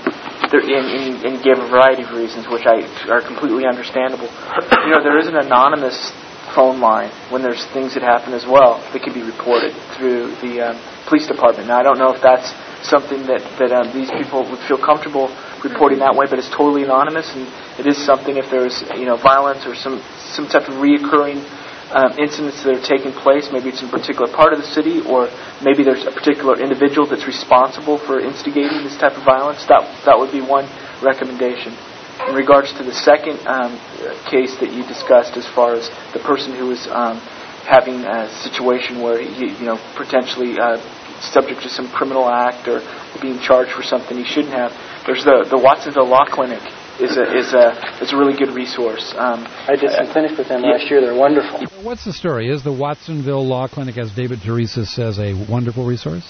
Speaker 2: And you gave a variety of reasons, which are completely understandable. There is an anonymous phone line when there's things that happen as well that can be reported through the police department. Now, I don't know if that's something that these people would feel comfortable reporting that way, but it's totally anonymous, and it is something if there's violence or some type of reoccurring incidents that are taking place. Maybe it's in a particular part of the city, or maybe there's a particular individual that's responsible for instigating this type of violence. That would be one recommendation. In regards to the second case that you discussed, as far as the person who was having a situation where he, potentially subject to some criminal act or being charged for something he shouldn't have, there's the Watsonville Law Clinic is a really good resource.
Speaker 9: I did some clinics with them last year. They're wonderful.
Speaker 5: What's the story? Is the Watsonville Law Clinic, as David Teresa says, a wonderful resource?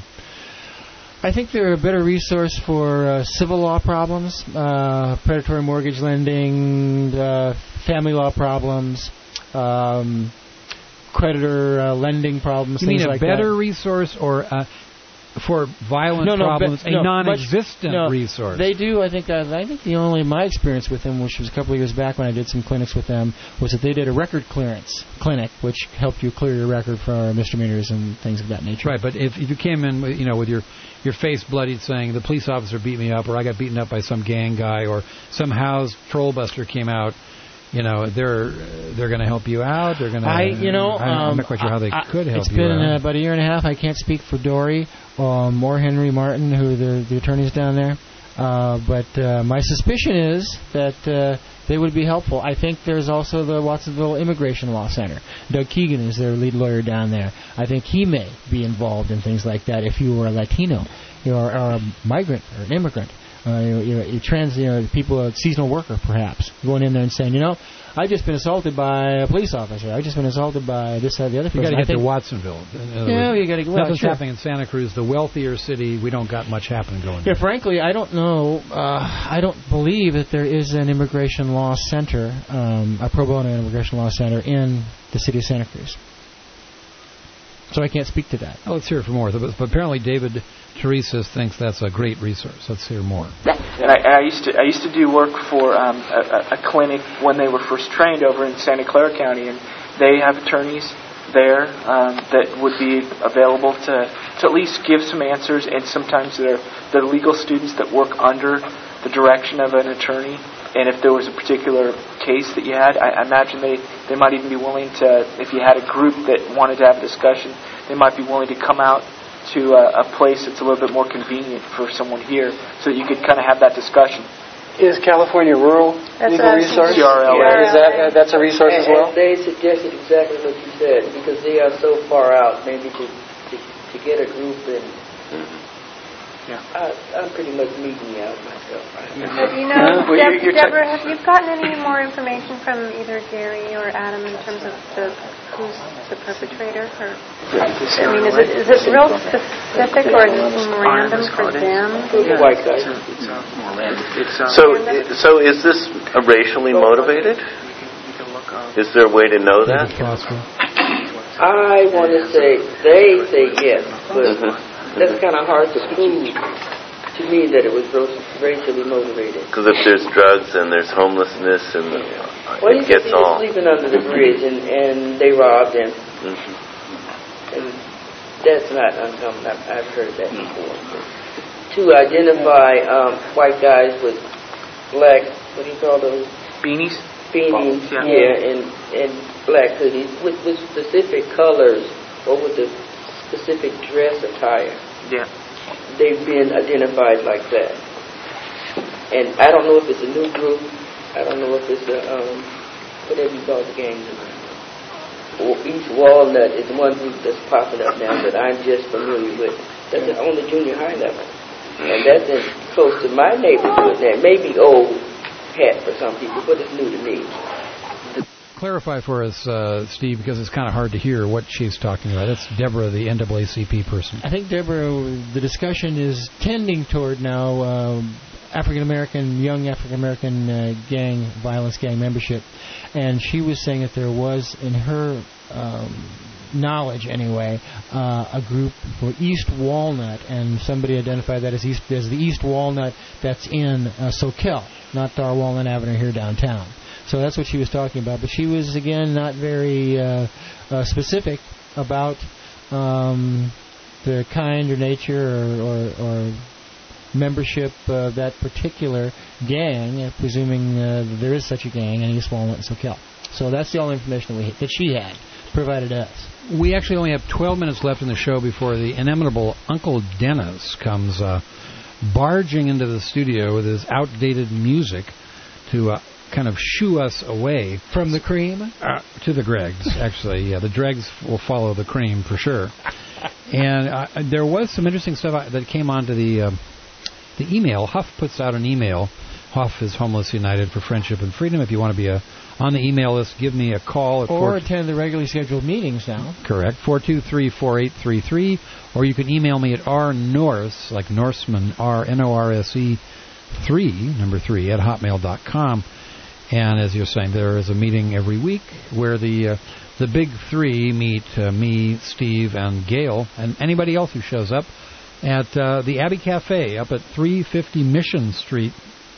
Speaker 6: I think they're a better resource for civil law problems, predatory mortgage lending, family law problems, creditor lending problems, things like that. You mean a better resource or for violent problems, a non-existent resource? They do. I think my experience with them, which was a couple of years back when I did some clinics with them, was that they did a record clearance clinic, which helped you clear your record for misdemeanors and things of that nature. Right, but if you came in, with your face bloodied saying the police officer beat me up, or I got beaten up by some gang guy, or some house troll buster came out, they're going to help you out. They're going to. I'm not quite sure how they could help you out. It's been about a year and a half. I can't speak for Dory or Henry Martin, who the attorneys down there. But my suspicion is that they would be helpful. I think there's also the Watsonville Immigration Law Center. Doug Keegan is their lead lawyer down there. I think he may be involved in things like that if you were a Latino or a migrant or an immigrant. People, a seasonal worker perhaps, going in there and saying, I've just been assaulted by a police officer. I've just been assaulted by this, that, the other person.
Speaker 5: You got to get to Watsonville.
Speaker 6: You got to get.
Speaker 5: Nothing's happening in Santa Cruz, the wealthier city. We don't got much happening going.
Speaker 6: Yeah, frankly, I don't know. I don't believe that there is an immigration law center, a pro bono immigration law center in the city of Santa Cruz. So I can't speak to that.
Speaker 5: Well, let's hear from more. But apparently, David Teresa thinks that's a great resource. Let's hear more.
Speaker 2: And I used to do work for a clinic when they were first trained over in Santa Clara County, and they have attorneys there that would be available to at least give some answers, and sometimes they're legal students that work under the direction of an attorney. And if there was a particular case that you had, I imagine they might even be willing to, if you had a group that wanted to have a discussion, they might be willing to come out to a place that's a little bit more convenient for someone here so that you could kind of have that discussion.
Speaker 9: Is California Rural Legal Resource?
Speaker 2: CRLA.
Speaker 9: That's a resource as well?
Speaker 11: They suggested exactly what you said, because they are so far out, maybe to get a group in. I'm pretty much meeting you out myself.
Speaker 7: But Deborah, have you gotten any more information from either Gary or Adam in terms of who's the perpetrator? Is it real specific or is it random for them?
Speaker 11: White guys.
Speaker 8: So is this racially motivated? Is there a way to know that?
Speaker 11: I want to say they say yes, but that's kind of hard to prove to me that it was racially motivated.
Speaker 8: Because if there's drugs and there's homelessness and
Speaker 11: it gets all... sleeping under the bridge and they robbed him. And that's not uncommon. I've heard that before. To identify white guys with black, what do you call those?
Speaker 2: Beanies?
Speaker 11: Beanies, and black hoodies with specific colors or with the specific dress attire.
Speaker 2: Yeah.
Speaker 11: They've been identified like that. And I don't know if it's a new group. I don't know if it's a, whatever you call the gang. East Walnut is one group that's popping up now that I'm just familiar with. That's on the junior high level. And that's close to my neighborhood now. Maybe old hat for some people, but it's new to me.
Speaker 5: Clarify for us, Steve, because it's kind of hard to hear what she's talking about. That's Deborah, the NAACP person.
Speaker 6: I think, Deborah, the discussion is tending toward now young African-American gang violence, gang membership. And she was saying that there was, in her knowledge anyway, a group for East Walnut, and somebody identified that as the East Walnut that's in Soquel, not our Walnut Avenue here downtown. So that's what she was talking about. But she was, again, not very specific about the kind or nature or membership of that particular gang, presuming there is such a gang in East Walnut and Soquel. So that's the only information that she had provided us.
Speaker 5: We actually only have 12 minutes left in the show before the inimitable Uncle Dennis comes barging into the studio with his outdated music to kind of shoo us away.
Speaker 6: From the cream?
Speaker 5: To the dregs, actually. Yeah, the dregs will follow the cream for sure. And there was some interesting stuff that came onto the email. Huff puts out an email. Huff is Homeless United for Friendship and Freedom. If you want to be on the email list, give me a call.
Speaker 6: Or attend the regularly scheduled meetings now.
Speaker 5: Correct. 423-4833. Or you can email me at rnorse, like Norseman, RNORSE 3, number 3, at hotmail.com. And as you're saying, there is a meeting every week where the big three meet me, Steve, and Gail, and anybody else who shows up at the Abbey Cafe up at 350 Mission Street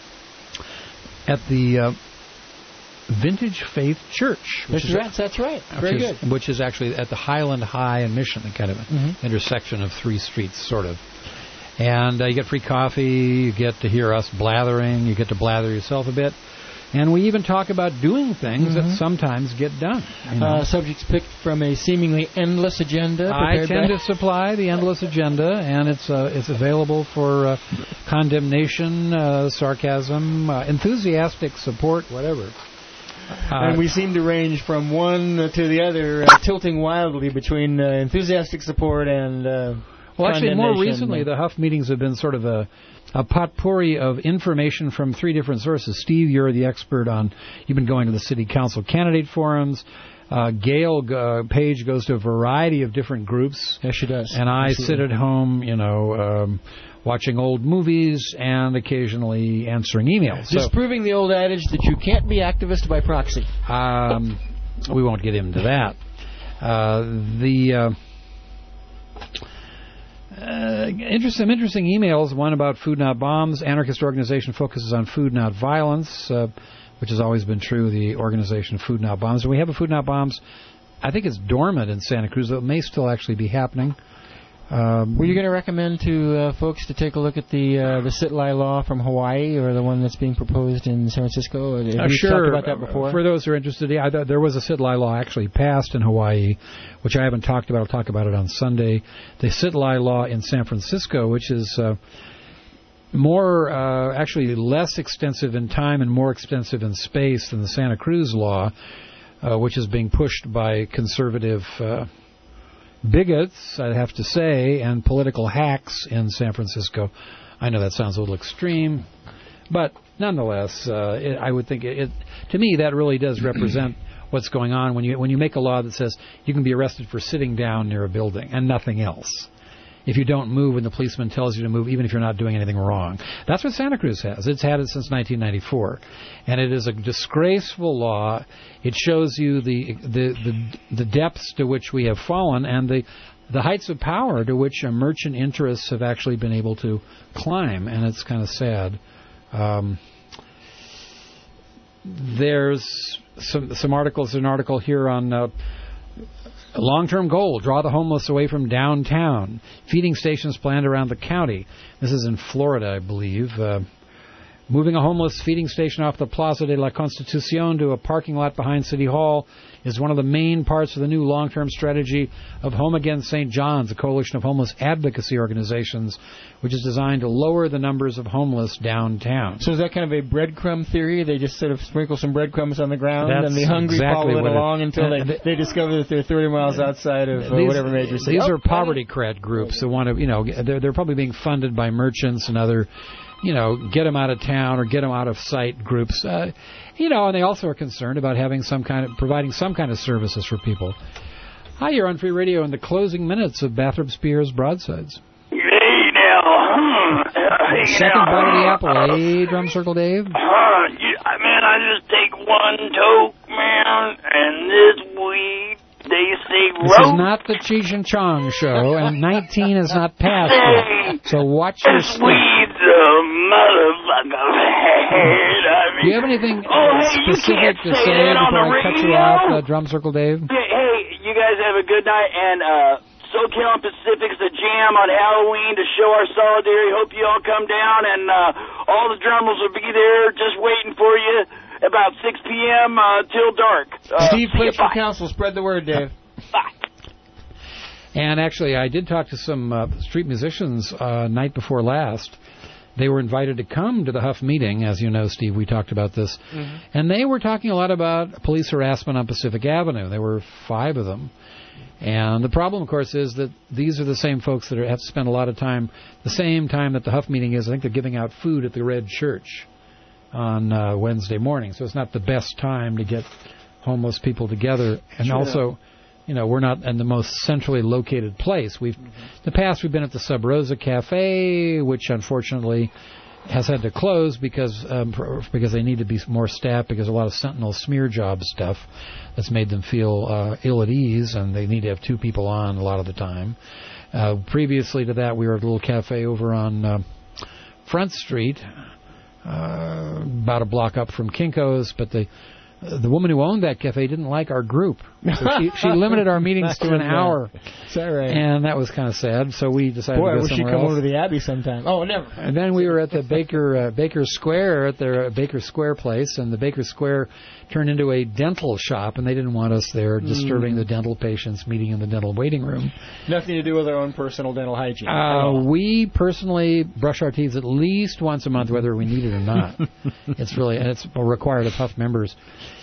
Speaker 5: at the Vintage Faith Church.
Speaker 6: That's right. Very good.
Speaker 5: Which is actually at the Highland High and Mission, kind of an intersection of three streets, sort of. And you get free coffee, you get to hear us blathering, you get to blather yourself a bit. And we even talk about doing things that sometimes get done.
Speaker 6: Subjects picked from a seemingly endless agenda.
Speaker 5: I tend to supply the endless agenda, and it's available for condemnation, sarcasm, enthusiastic support, whatever.
Speaker 6: And we seem to range from one to the other, tilting wildly between enthusiastic support and
Speaker 5: well, actually, more recently, the Huff meetings have been sort of a potpourri of information from three different sources. Steve, you're the expert on, you've been going to the city council candidate forums. Gail Page goes to a variety of different groups.
Speaker 6: Yes, she does.
Speaker 5: And I sit at home, watching old movies and occasionally answering emails.
Speaker 6: Disproving the old adage that you can't be activist by proxy.
Speaker 5: We won't get into that. Interesting emails. One about Food Not Bombs. Anarchist organization focuses on food, not violence, which has always been true. The organization Food Not Bombs. And we have a Food Not Bombs. I think it's dormant in Santa Cruz, though it may still actually be happening.
Speaker 6: Were you going to recommend to folks to take a look at the Sit-Lie law from Hawaii, or the one that's being proposed in San Francisco? Have you talked about that before?
Speaker 5: For those who are interested, there was a Sit-Lie law actually passed in Hawaii, which I haven't talked about. I'll talk about it on Sunday. The Sit-Lie law in San Francisco, which is actually less extensive in time and more extensive in space than the Santa Cruz law, which is being pushed by conservative bigots, I have to say, and political hacks in San Francisco. I know that sounds a little extreme, but nonetheless, I would think to me that really does represent what's going on when you make a law that says you can be arrested for sitting down near a building and nothing else if you don't move when the policeman tells you to move, even if you're not doing anything wrong. That's what Santa Cruz has. It's had it since 1994, and it is a disgraceful law. It shows you the depths to which we have fallen and the heights of power to which merchant interests have actually been able to climb, and it's kind of sad. There's some articles. An article here on long-term goal: draw the homeless away from downtown. Feeding stations planned around the county. This is in Florida, I believe. Moving a homeless feeding station off the Plaza de la Constitucion to a parking lot behind City Hall is one of the main parts of the new long-term strategy of Home Again St. John's, a coalition of homeless advocacy organizations, which is designed to lower the numbers of homeless downtown.
Speaker 6: So is that kind of a breadcrumb theory? They just sort of sprinkle some breadcrumbs on the ground, and the hungry
Speaker 5: exactly
Speaker 6: follow it along until they discover that they're 30 miles outside of whatever major city.
Speaker 5: These are poverty-crat groups that want to, they're probably being funded by merchants and other, get them out of town or get them out of sight groups. And they also are concerned about having providing some kind of services for people. Hi, you're on Free Radio in the closing minutes of Bathrop Spears Broadsides.
Speaker 10: Hey now,
Speaker 5: Second bite of the apple, eh, Drum Circle Dave?
Speaker 10: Man, I just take one toke, man, and this weed, they say
Speaker 5: This is not the Cheech and Chong show, and 19 is not passed yet. So watch your step.
Speaker 10: Weed's a motherfucker.
Speaker 5: Do you have anything specific to say before I cut you off, Drum Circle Dave?
Speaker 10: Hey, you guys have a good night, and SoCal and Pacific's a jam on Halloween to show our solidarity. Hope you all come down, and all the drummers will be there just waiting for you about 6 p.m. Till dark.
Speaker 6: Steve Place for council. Spread the word, Dave.
Speaker 10: Bye.
Speaker 5: And actually, I did talk to some street musicians night before last. They were invited to come to the Huff meeting. As you know, Steve, we talked about this. Mm-hmm. And they were talking a lot about police harassment on Pacific Avenue. There were 5 of them. And the problem, of course, is that these are the same folks that have to spend a lot of time, the same time that the Huff meeting is. I think they're giving out food at the Red Church on Wednesday morning. So it's not the best time to get homeless people together. And sure. Also, we're not in the most centrally located place. In the past, we've been at the Sub Rosa Cafe, which unfortunately has had to close because they need to be more staffed because a lot of Sentinel smear job stuff that's made them feel ill at ease, and they need to have 2 people on a lot of the time. Previously to that, we were at a little cafe over on Front Street, about a block up from Kinko's, but the woman who owned that cafe didn't like our group. So she limited our meetings to an hour.
Speaker 6: Is that right?
Speaker 5: And that was kind of sad, so we decided to go somewhere else.
Speaker 6: Boy, I wish you'd come over to the Abbey sometime. Oh, never.
Speaker 5: And then we were at the Baker Square, at their Baker Square place, and the Baker Square turned into a dental shop, and they didn't want us there disturbing the dental patients meeting in the dental waiting room.
Speaker 6: Nothing to do with our own personal dental hygiene.
Speaker 5: We personally brush our teeth at least once a month, whether we need it or not. It's required of Huff members.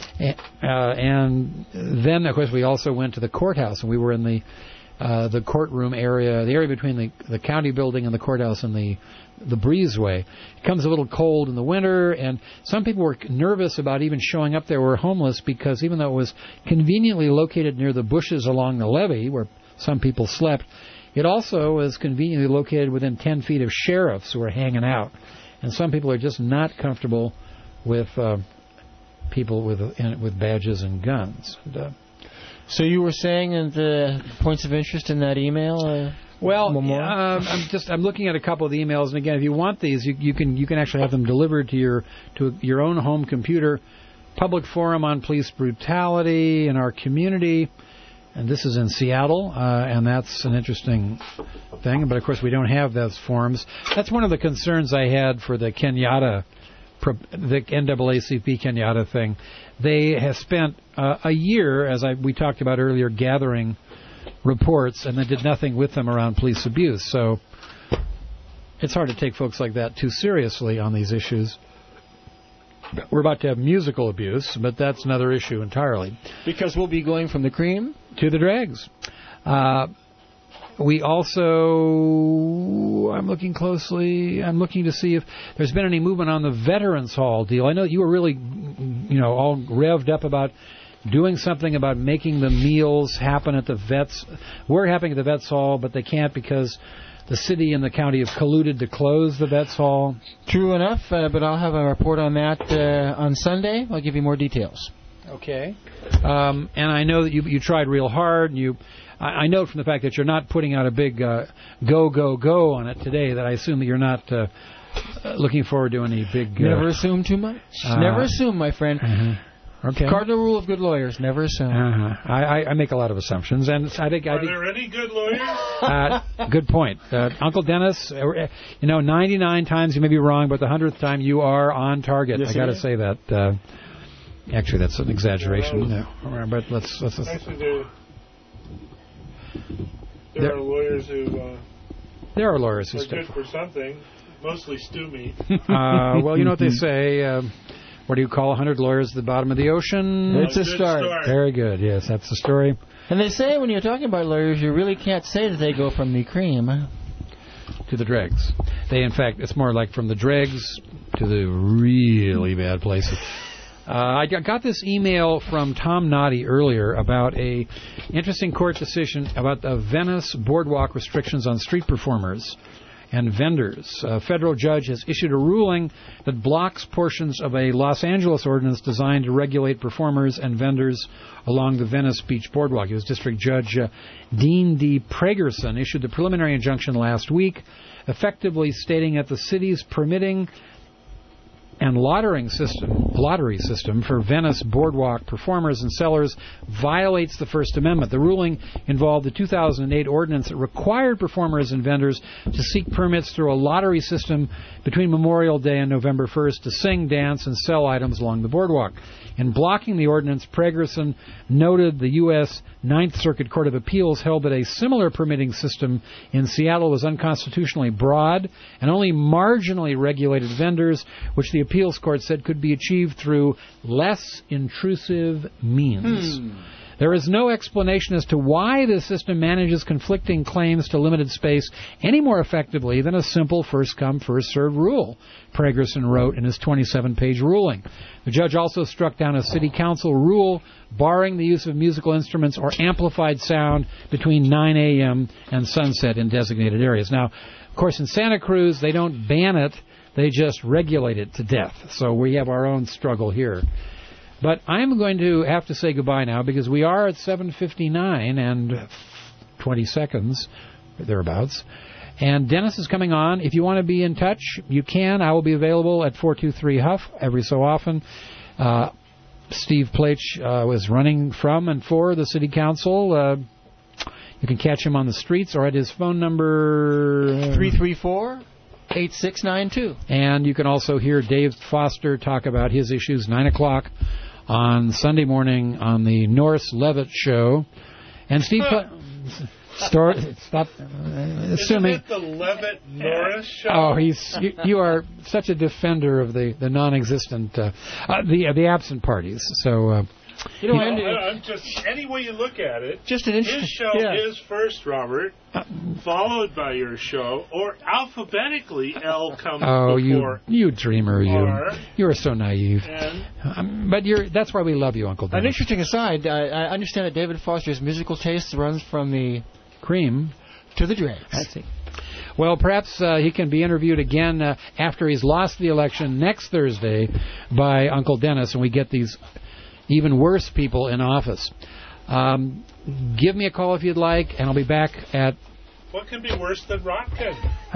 Speaker 5: And then, of course, we also went to the courthouse, and we were in the courtroom area, the area between the county building and the courthouse and the breezeway. It comes a little cold in the winter, and some people were nervous about even showing up there who were homeless because even though it was conveniently located near the bushes along the levee where some people slept, it also was conveniently located within 10 feet of sheriffs who were hanging out. And some people are just not comfortable with people with badges and guns.
Speaker 6: So you were saying the points of interest in that email?
Speaker 5: I'm looking at a couple of the emails, and again, if you want these, you can actually have them delivered to your own home computer. Public forum on police brutality in our community, and this is in Seattle, and that's an interesting thing. But of course, we don't have those forums. That's one of the concerns I had for the Kenyatta. The NAACP Kenyatta thing. They have spent a year, as we talked about earlier, gathering reports, and then did nothing with them around police abuse. So it's hard to take folks like that too seriously on these issues. We're about to have musical abuse, but that's another issue entirely.
Speaker 6: Because we'll be going from the cream
Speaker 5: to the dregs. We also, I'm looking to see if there's been any movement on the Veterans Hall deal. I know you were really, all revved up about doing something about making the meals happen at the vets. We're happening at the Vets Hall, but they can't because the city and the county have colluded to close the Vets Hall.
Speaker 6: True enough, but I'll have a report on that on Sunday. I'll give you more details.
Speaker 5: Okay. And I know that you tried real hard. I know from the fact that you're not putting out a big go on it today that I assume that you're not looking forward to any big...
Speaker 6: Never assume too much. Never assume, my friend.
Speaker 5: Okay.
Speaker 6: Cardinal rule of good lawyers, never assume.
Speaker 5: I make a lot of assumptions, and I think...
Speaker 13: Are there any good lawyers?
Speaker 5: Good point. Uncle Dennis, 99 times you may be wrong, but the 100th time you are on target.
Speaker 6: Yes,
Speaker 5: I got to say that. Actually, that's an exaggeration. But let's
Speaker 13: actually, there are lawyers who...
Speaker 5: there are lawyers who...
Speaker 13: are good for something. Mostly stew meat.
Speaker 5: Well, you know what they say... what do you call 100 lawyers at the bottom of the ocean?
Speaker 6: It's a start.
Speaker 5: Very good. Yes, that's the story.
Speaker 6: And they say when you're talking about lawyers, you really can't say that they go from the cream
Speaker 5: to the dregs. In fact, it's more like from the dregs to the really bad places. I got this email from Tom Noddy earlier about a interesting court decision about the Venice boardwalk restrictions on street performers and vendors. A federal judge has issued a ruling that blocks portions of a Los Angeles ordinance designed to regulate performers and vendors along the Venice Beach boardwalk. It was District Judge Dean D. Pragerson issued the preliminary injunction last week, effectively stating that the city's permitting and lottery system for Venice boardwalk performers and sellers violates the First Amendment. The ruling involved the 2008 ordinance that required performers and vendors to seek permits through a lottery system between Memorial Day and November 1st to sing, dance, and sell items along the boardwalk. In blocking the ordinance, Pragerson noted the U.S. Ninth Circuit Court of Appeals held that a similar permitting system in Seattle was unconstitutionally broad and only marginally regulated vendors, which the appeals court said could be achieved through less intrusive means. There is no explanation as to why the system manages conflicting claims to limited space any more effectively than a simple first-come, first-served rule, Pragerson wrote in his 27-page ruling. The judge also struck down a city council rule barring the use of musical instruments or amplified sound between 9 a.m. and sunset in designated areas. Now, of course, in Santa Cruz, they don't ban it. They just regulate it to death. So we have our own struggle here. But I'm going to have to say goodbye now because we are at 7:59 and 20 seconds, thereabouts. And Dennis is coming on. If you want to be in touch, you can. I will be available at 423-HUFF every so often. Steve Plach was running from and for the City Council. You can catch him on the streets or at his phone number...
Speaker 6: 334-8692.
Speaker 5: And you can also hear Dave Foster talk about his issues 9 o'clock on Sunday morning on the Norris Levitt Show. And Steve... Stop assuming...
Speaker 13: Isn't it the Levitt Norris Show?
Speaker 5: Oh, you are such a defender of the non-existent, the absent parties. So...
Speaker 13: I'm just any way you look at it.
Speaker 6: Just an
Speaker 13: his show is first, Robert, followed by your show, or alphabetically L comes before.
Speaker 5: You dreamer, you are so naive. But that's why we love you, Uncle Dennis.
Speaker 6: An interesting aside: I understand that David Foster's musical taste runs from the
Speaker 5: cream
Speaker 6: to the dregs.
Speaker 5: I see. Well, perhaps he can be interviewed again after he's lost the election next Thursday by Uncle Dennis, and we get these even worse people in office. Give me a call if you'd like, and I'll be back at...
Speaker 13: What can be worse than Rotkin?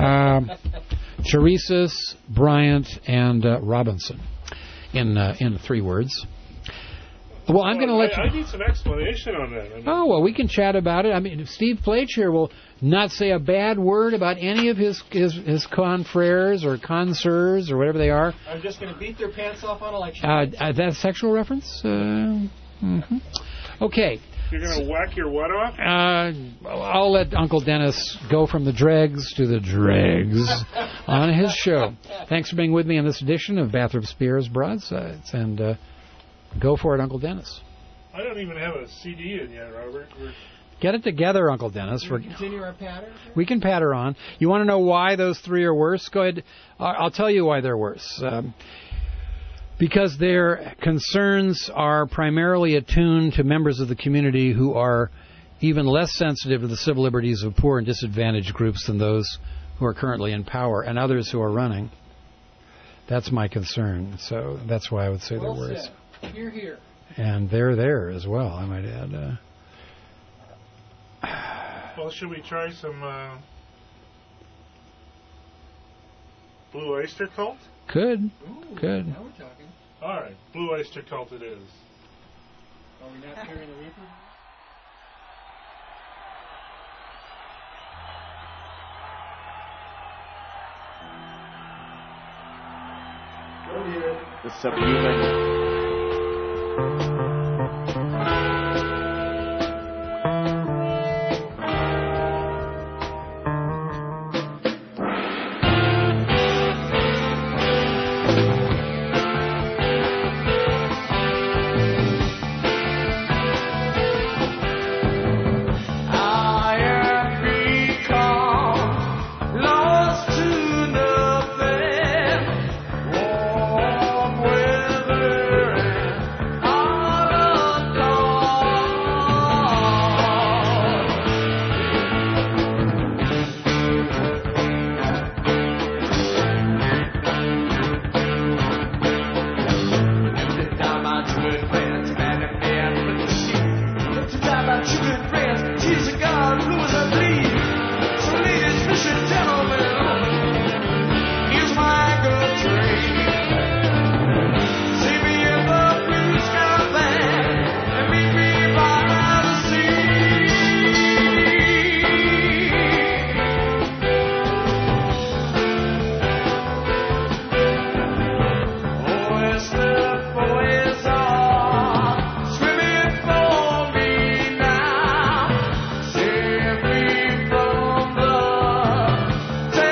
Speaker 5: Charisas, Bryant, and Robinson, in 3 words. Well, I'm going to let you...
Speaker 13: I need some explanation on that.
Speaker 5: Oh, well, we can chat about it. I mean, Steve Plach here will not say a bad word about any of his confreres or consirs or whatever they are.
Speaker 6: I'm just going to beat their pants off on election night.
Speaker 5: That's a sexual reference? Okay.
Speaker 13: You're going to whack your what off?
Speaker 5: I'll let Uncle Dennis go from the dregs to the dregs on his show. Thanks for being with me on this edition of Bathroom Spears Broadsides. And go for it, Uncle Dennis.
Speaker 13: I don't even have a CD in yet, Robert.
Speaker 5: Get it together, Uncle Dennis.
Speaker 6: Can we continue our patter?
Speaker 5: We can patter on. You want to know why those three are worse? Go ahead. I'll tell you why they're worse. Because their concerns are primarily attuned to members of the community who are even less sensitive to the civil liberties of poor and disadvantaged groups than those who are currently in power and others who are running. That's my concern. So that's why I would say they're worse.
Speaker 6: Hear, hear.
Speaker 5: And they're there as well, I might add.
Speaker 13: Well, should we try some Blue Oyster Cult?
Speaker 5: Could.
Speaker 6: Ooh,
Speaker 5: Could.
Speaker 6: Now we're talking.
Speaker 13: All right, Blue Oyster Cult it is.
Speaker 6: Are we not hearing the Reaper?
Speaker 1: The subhuman.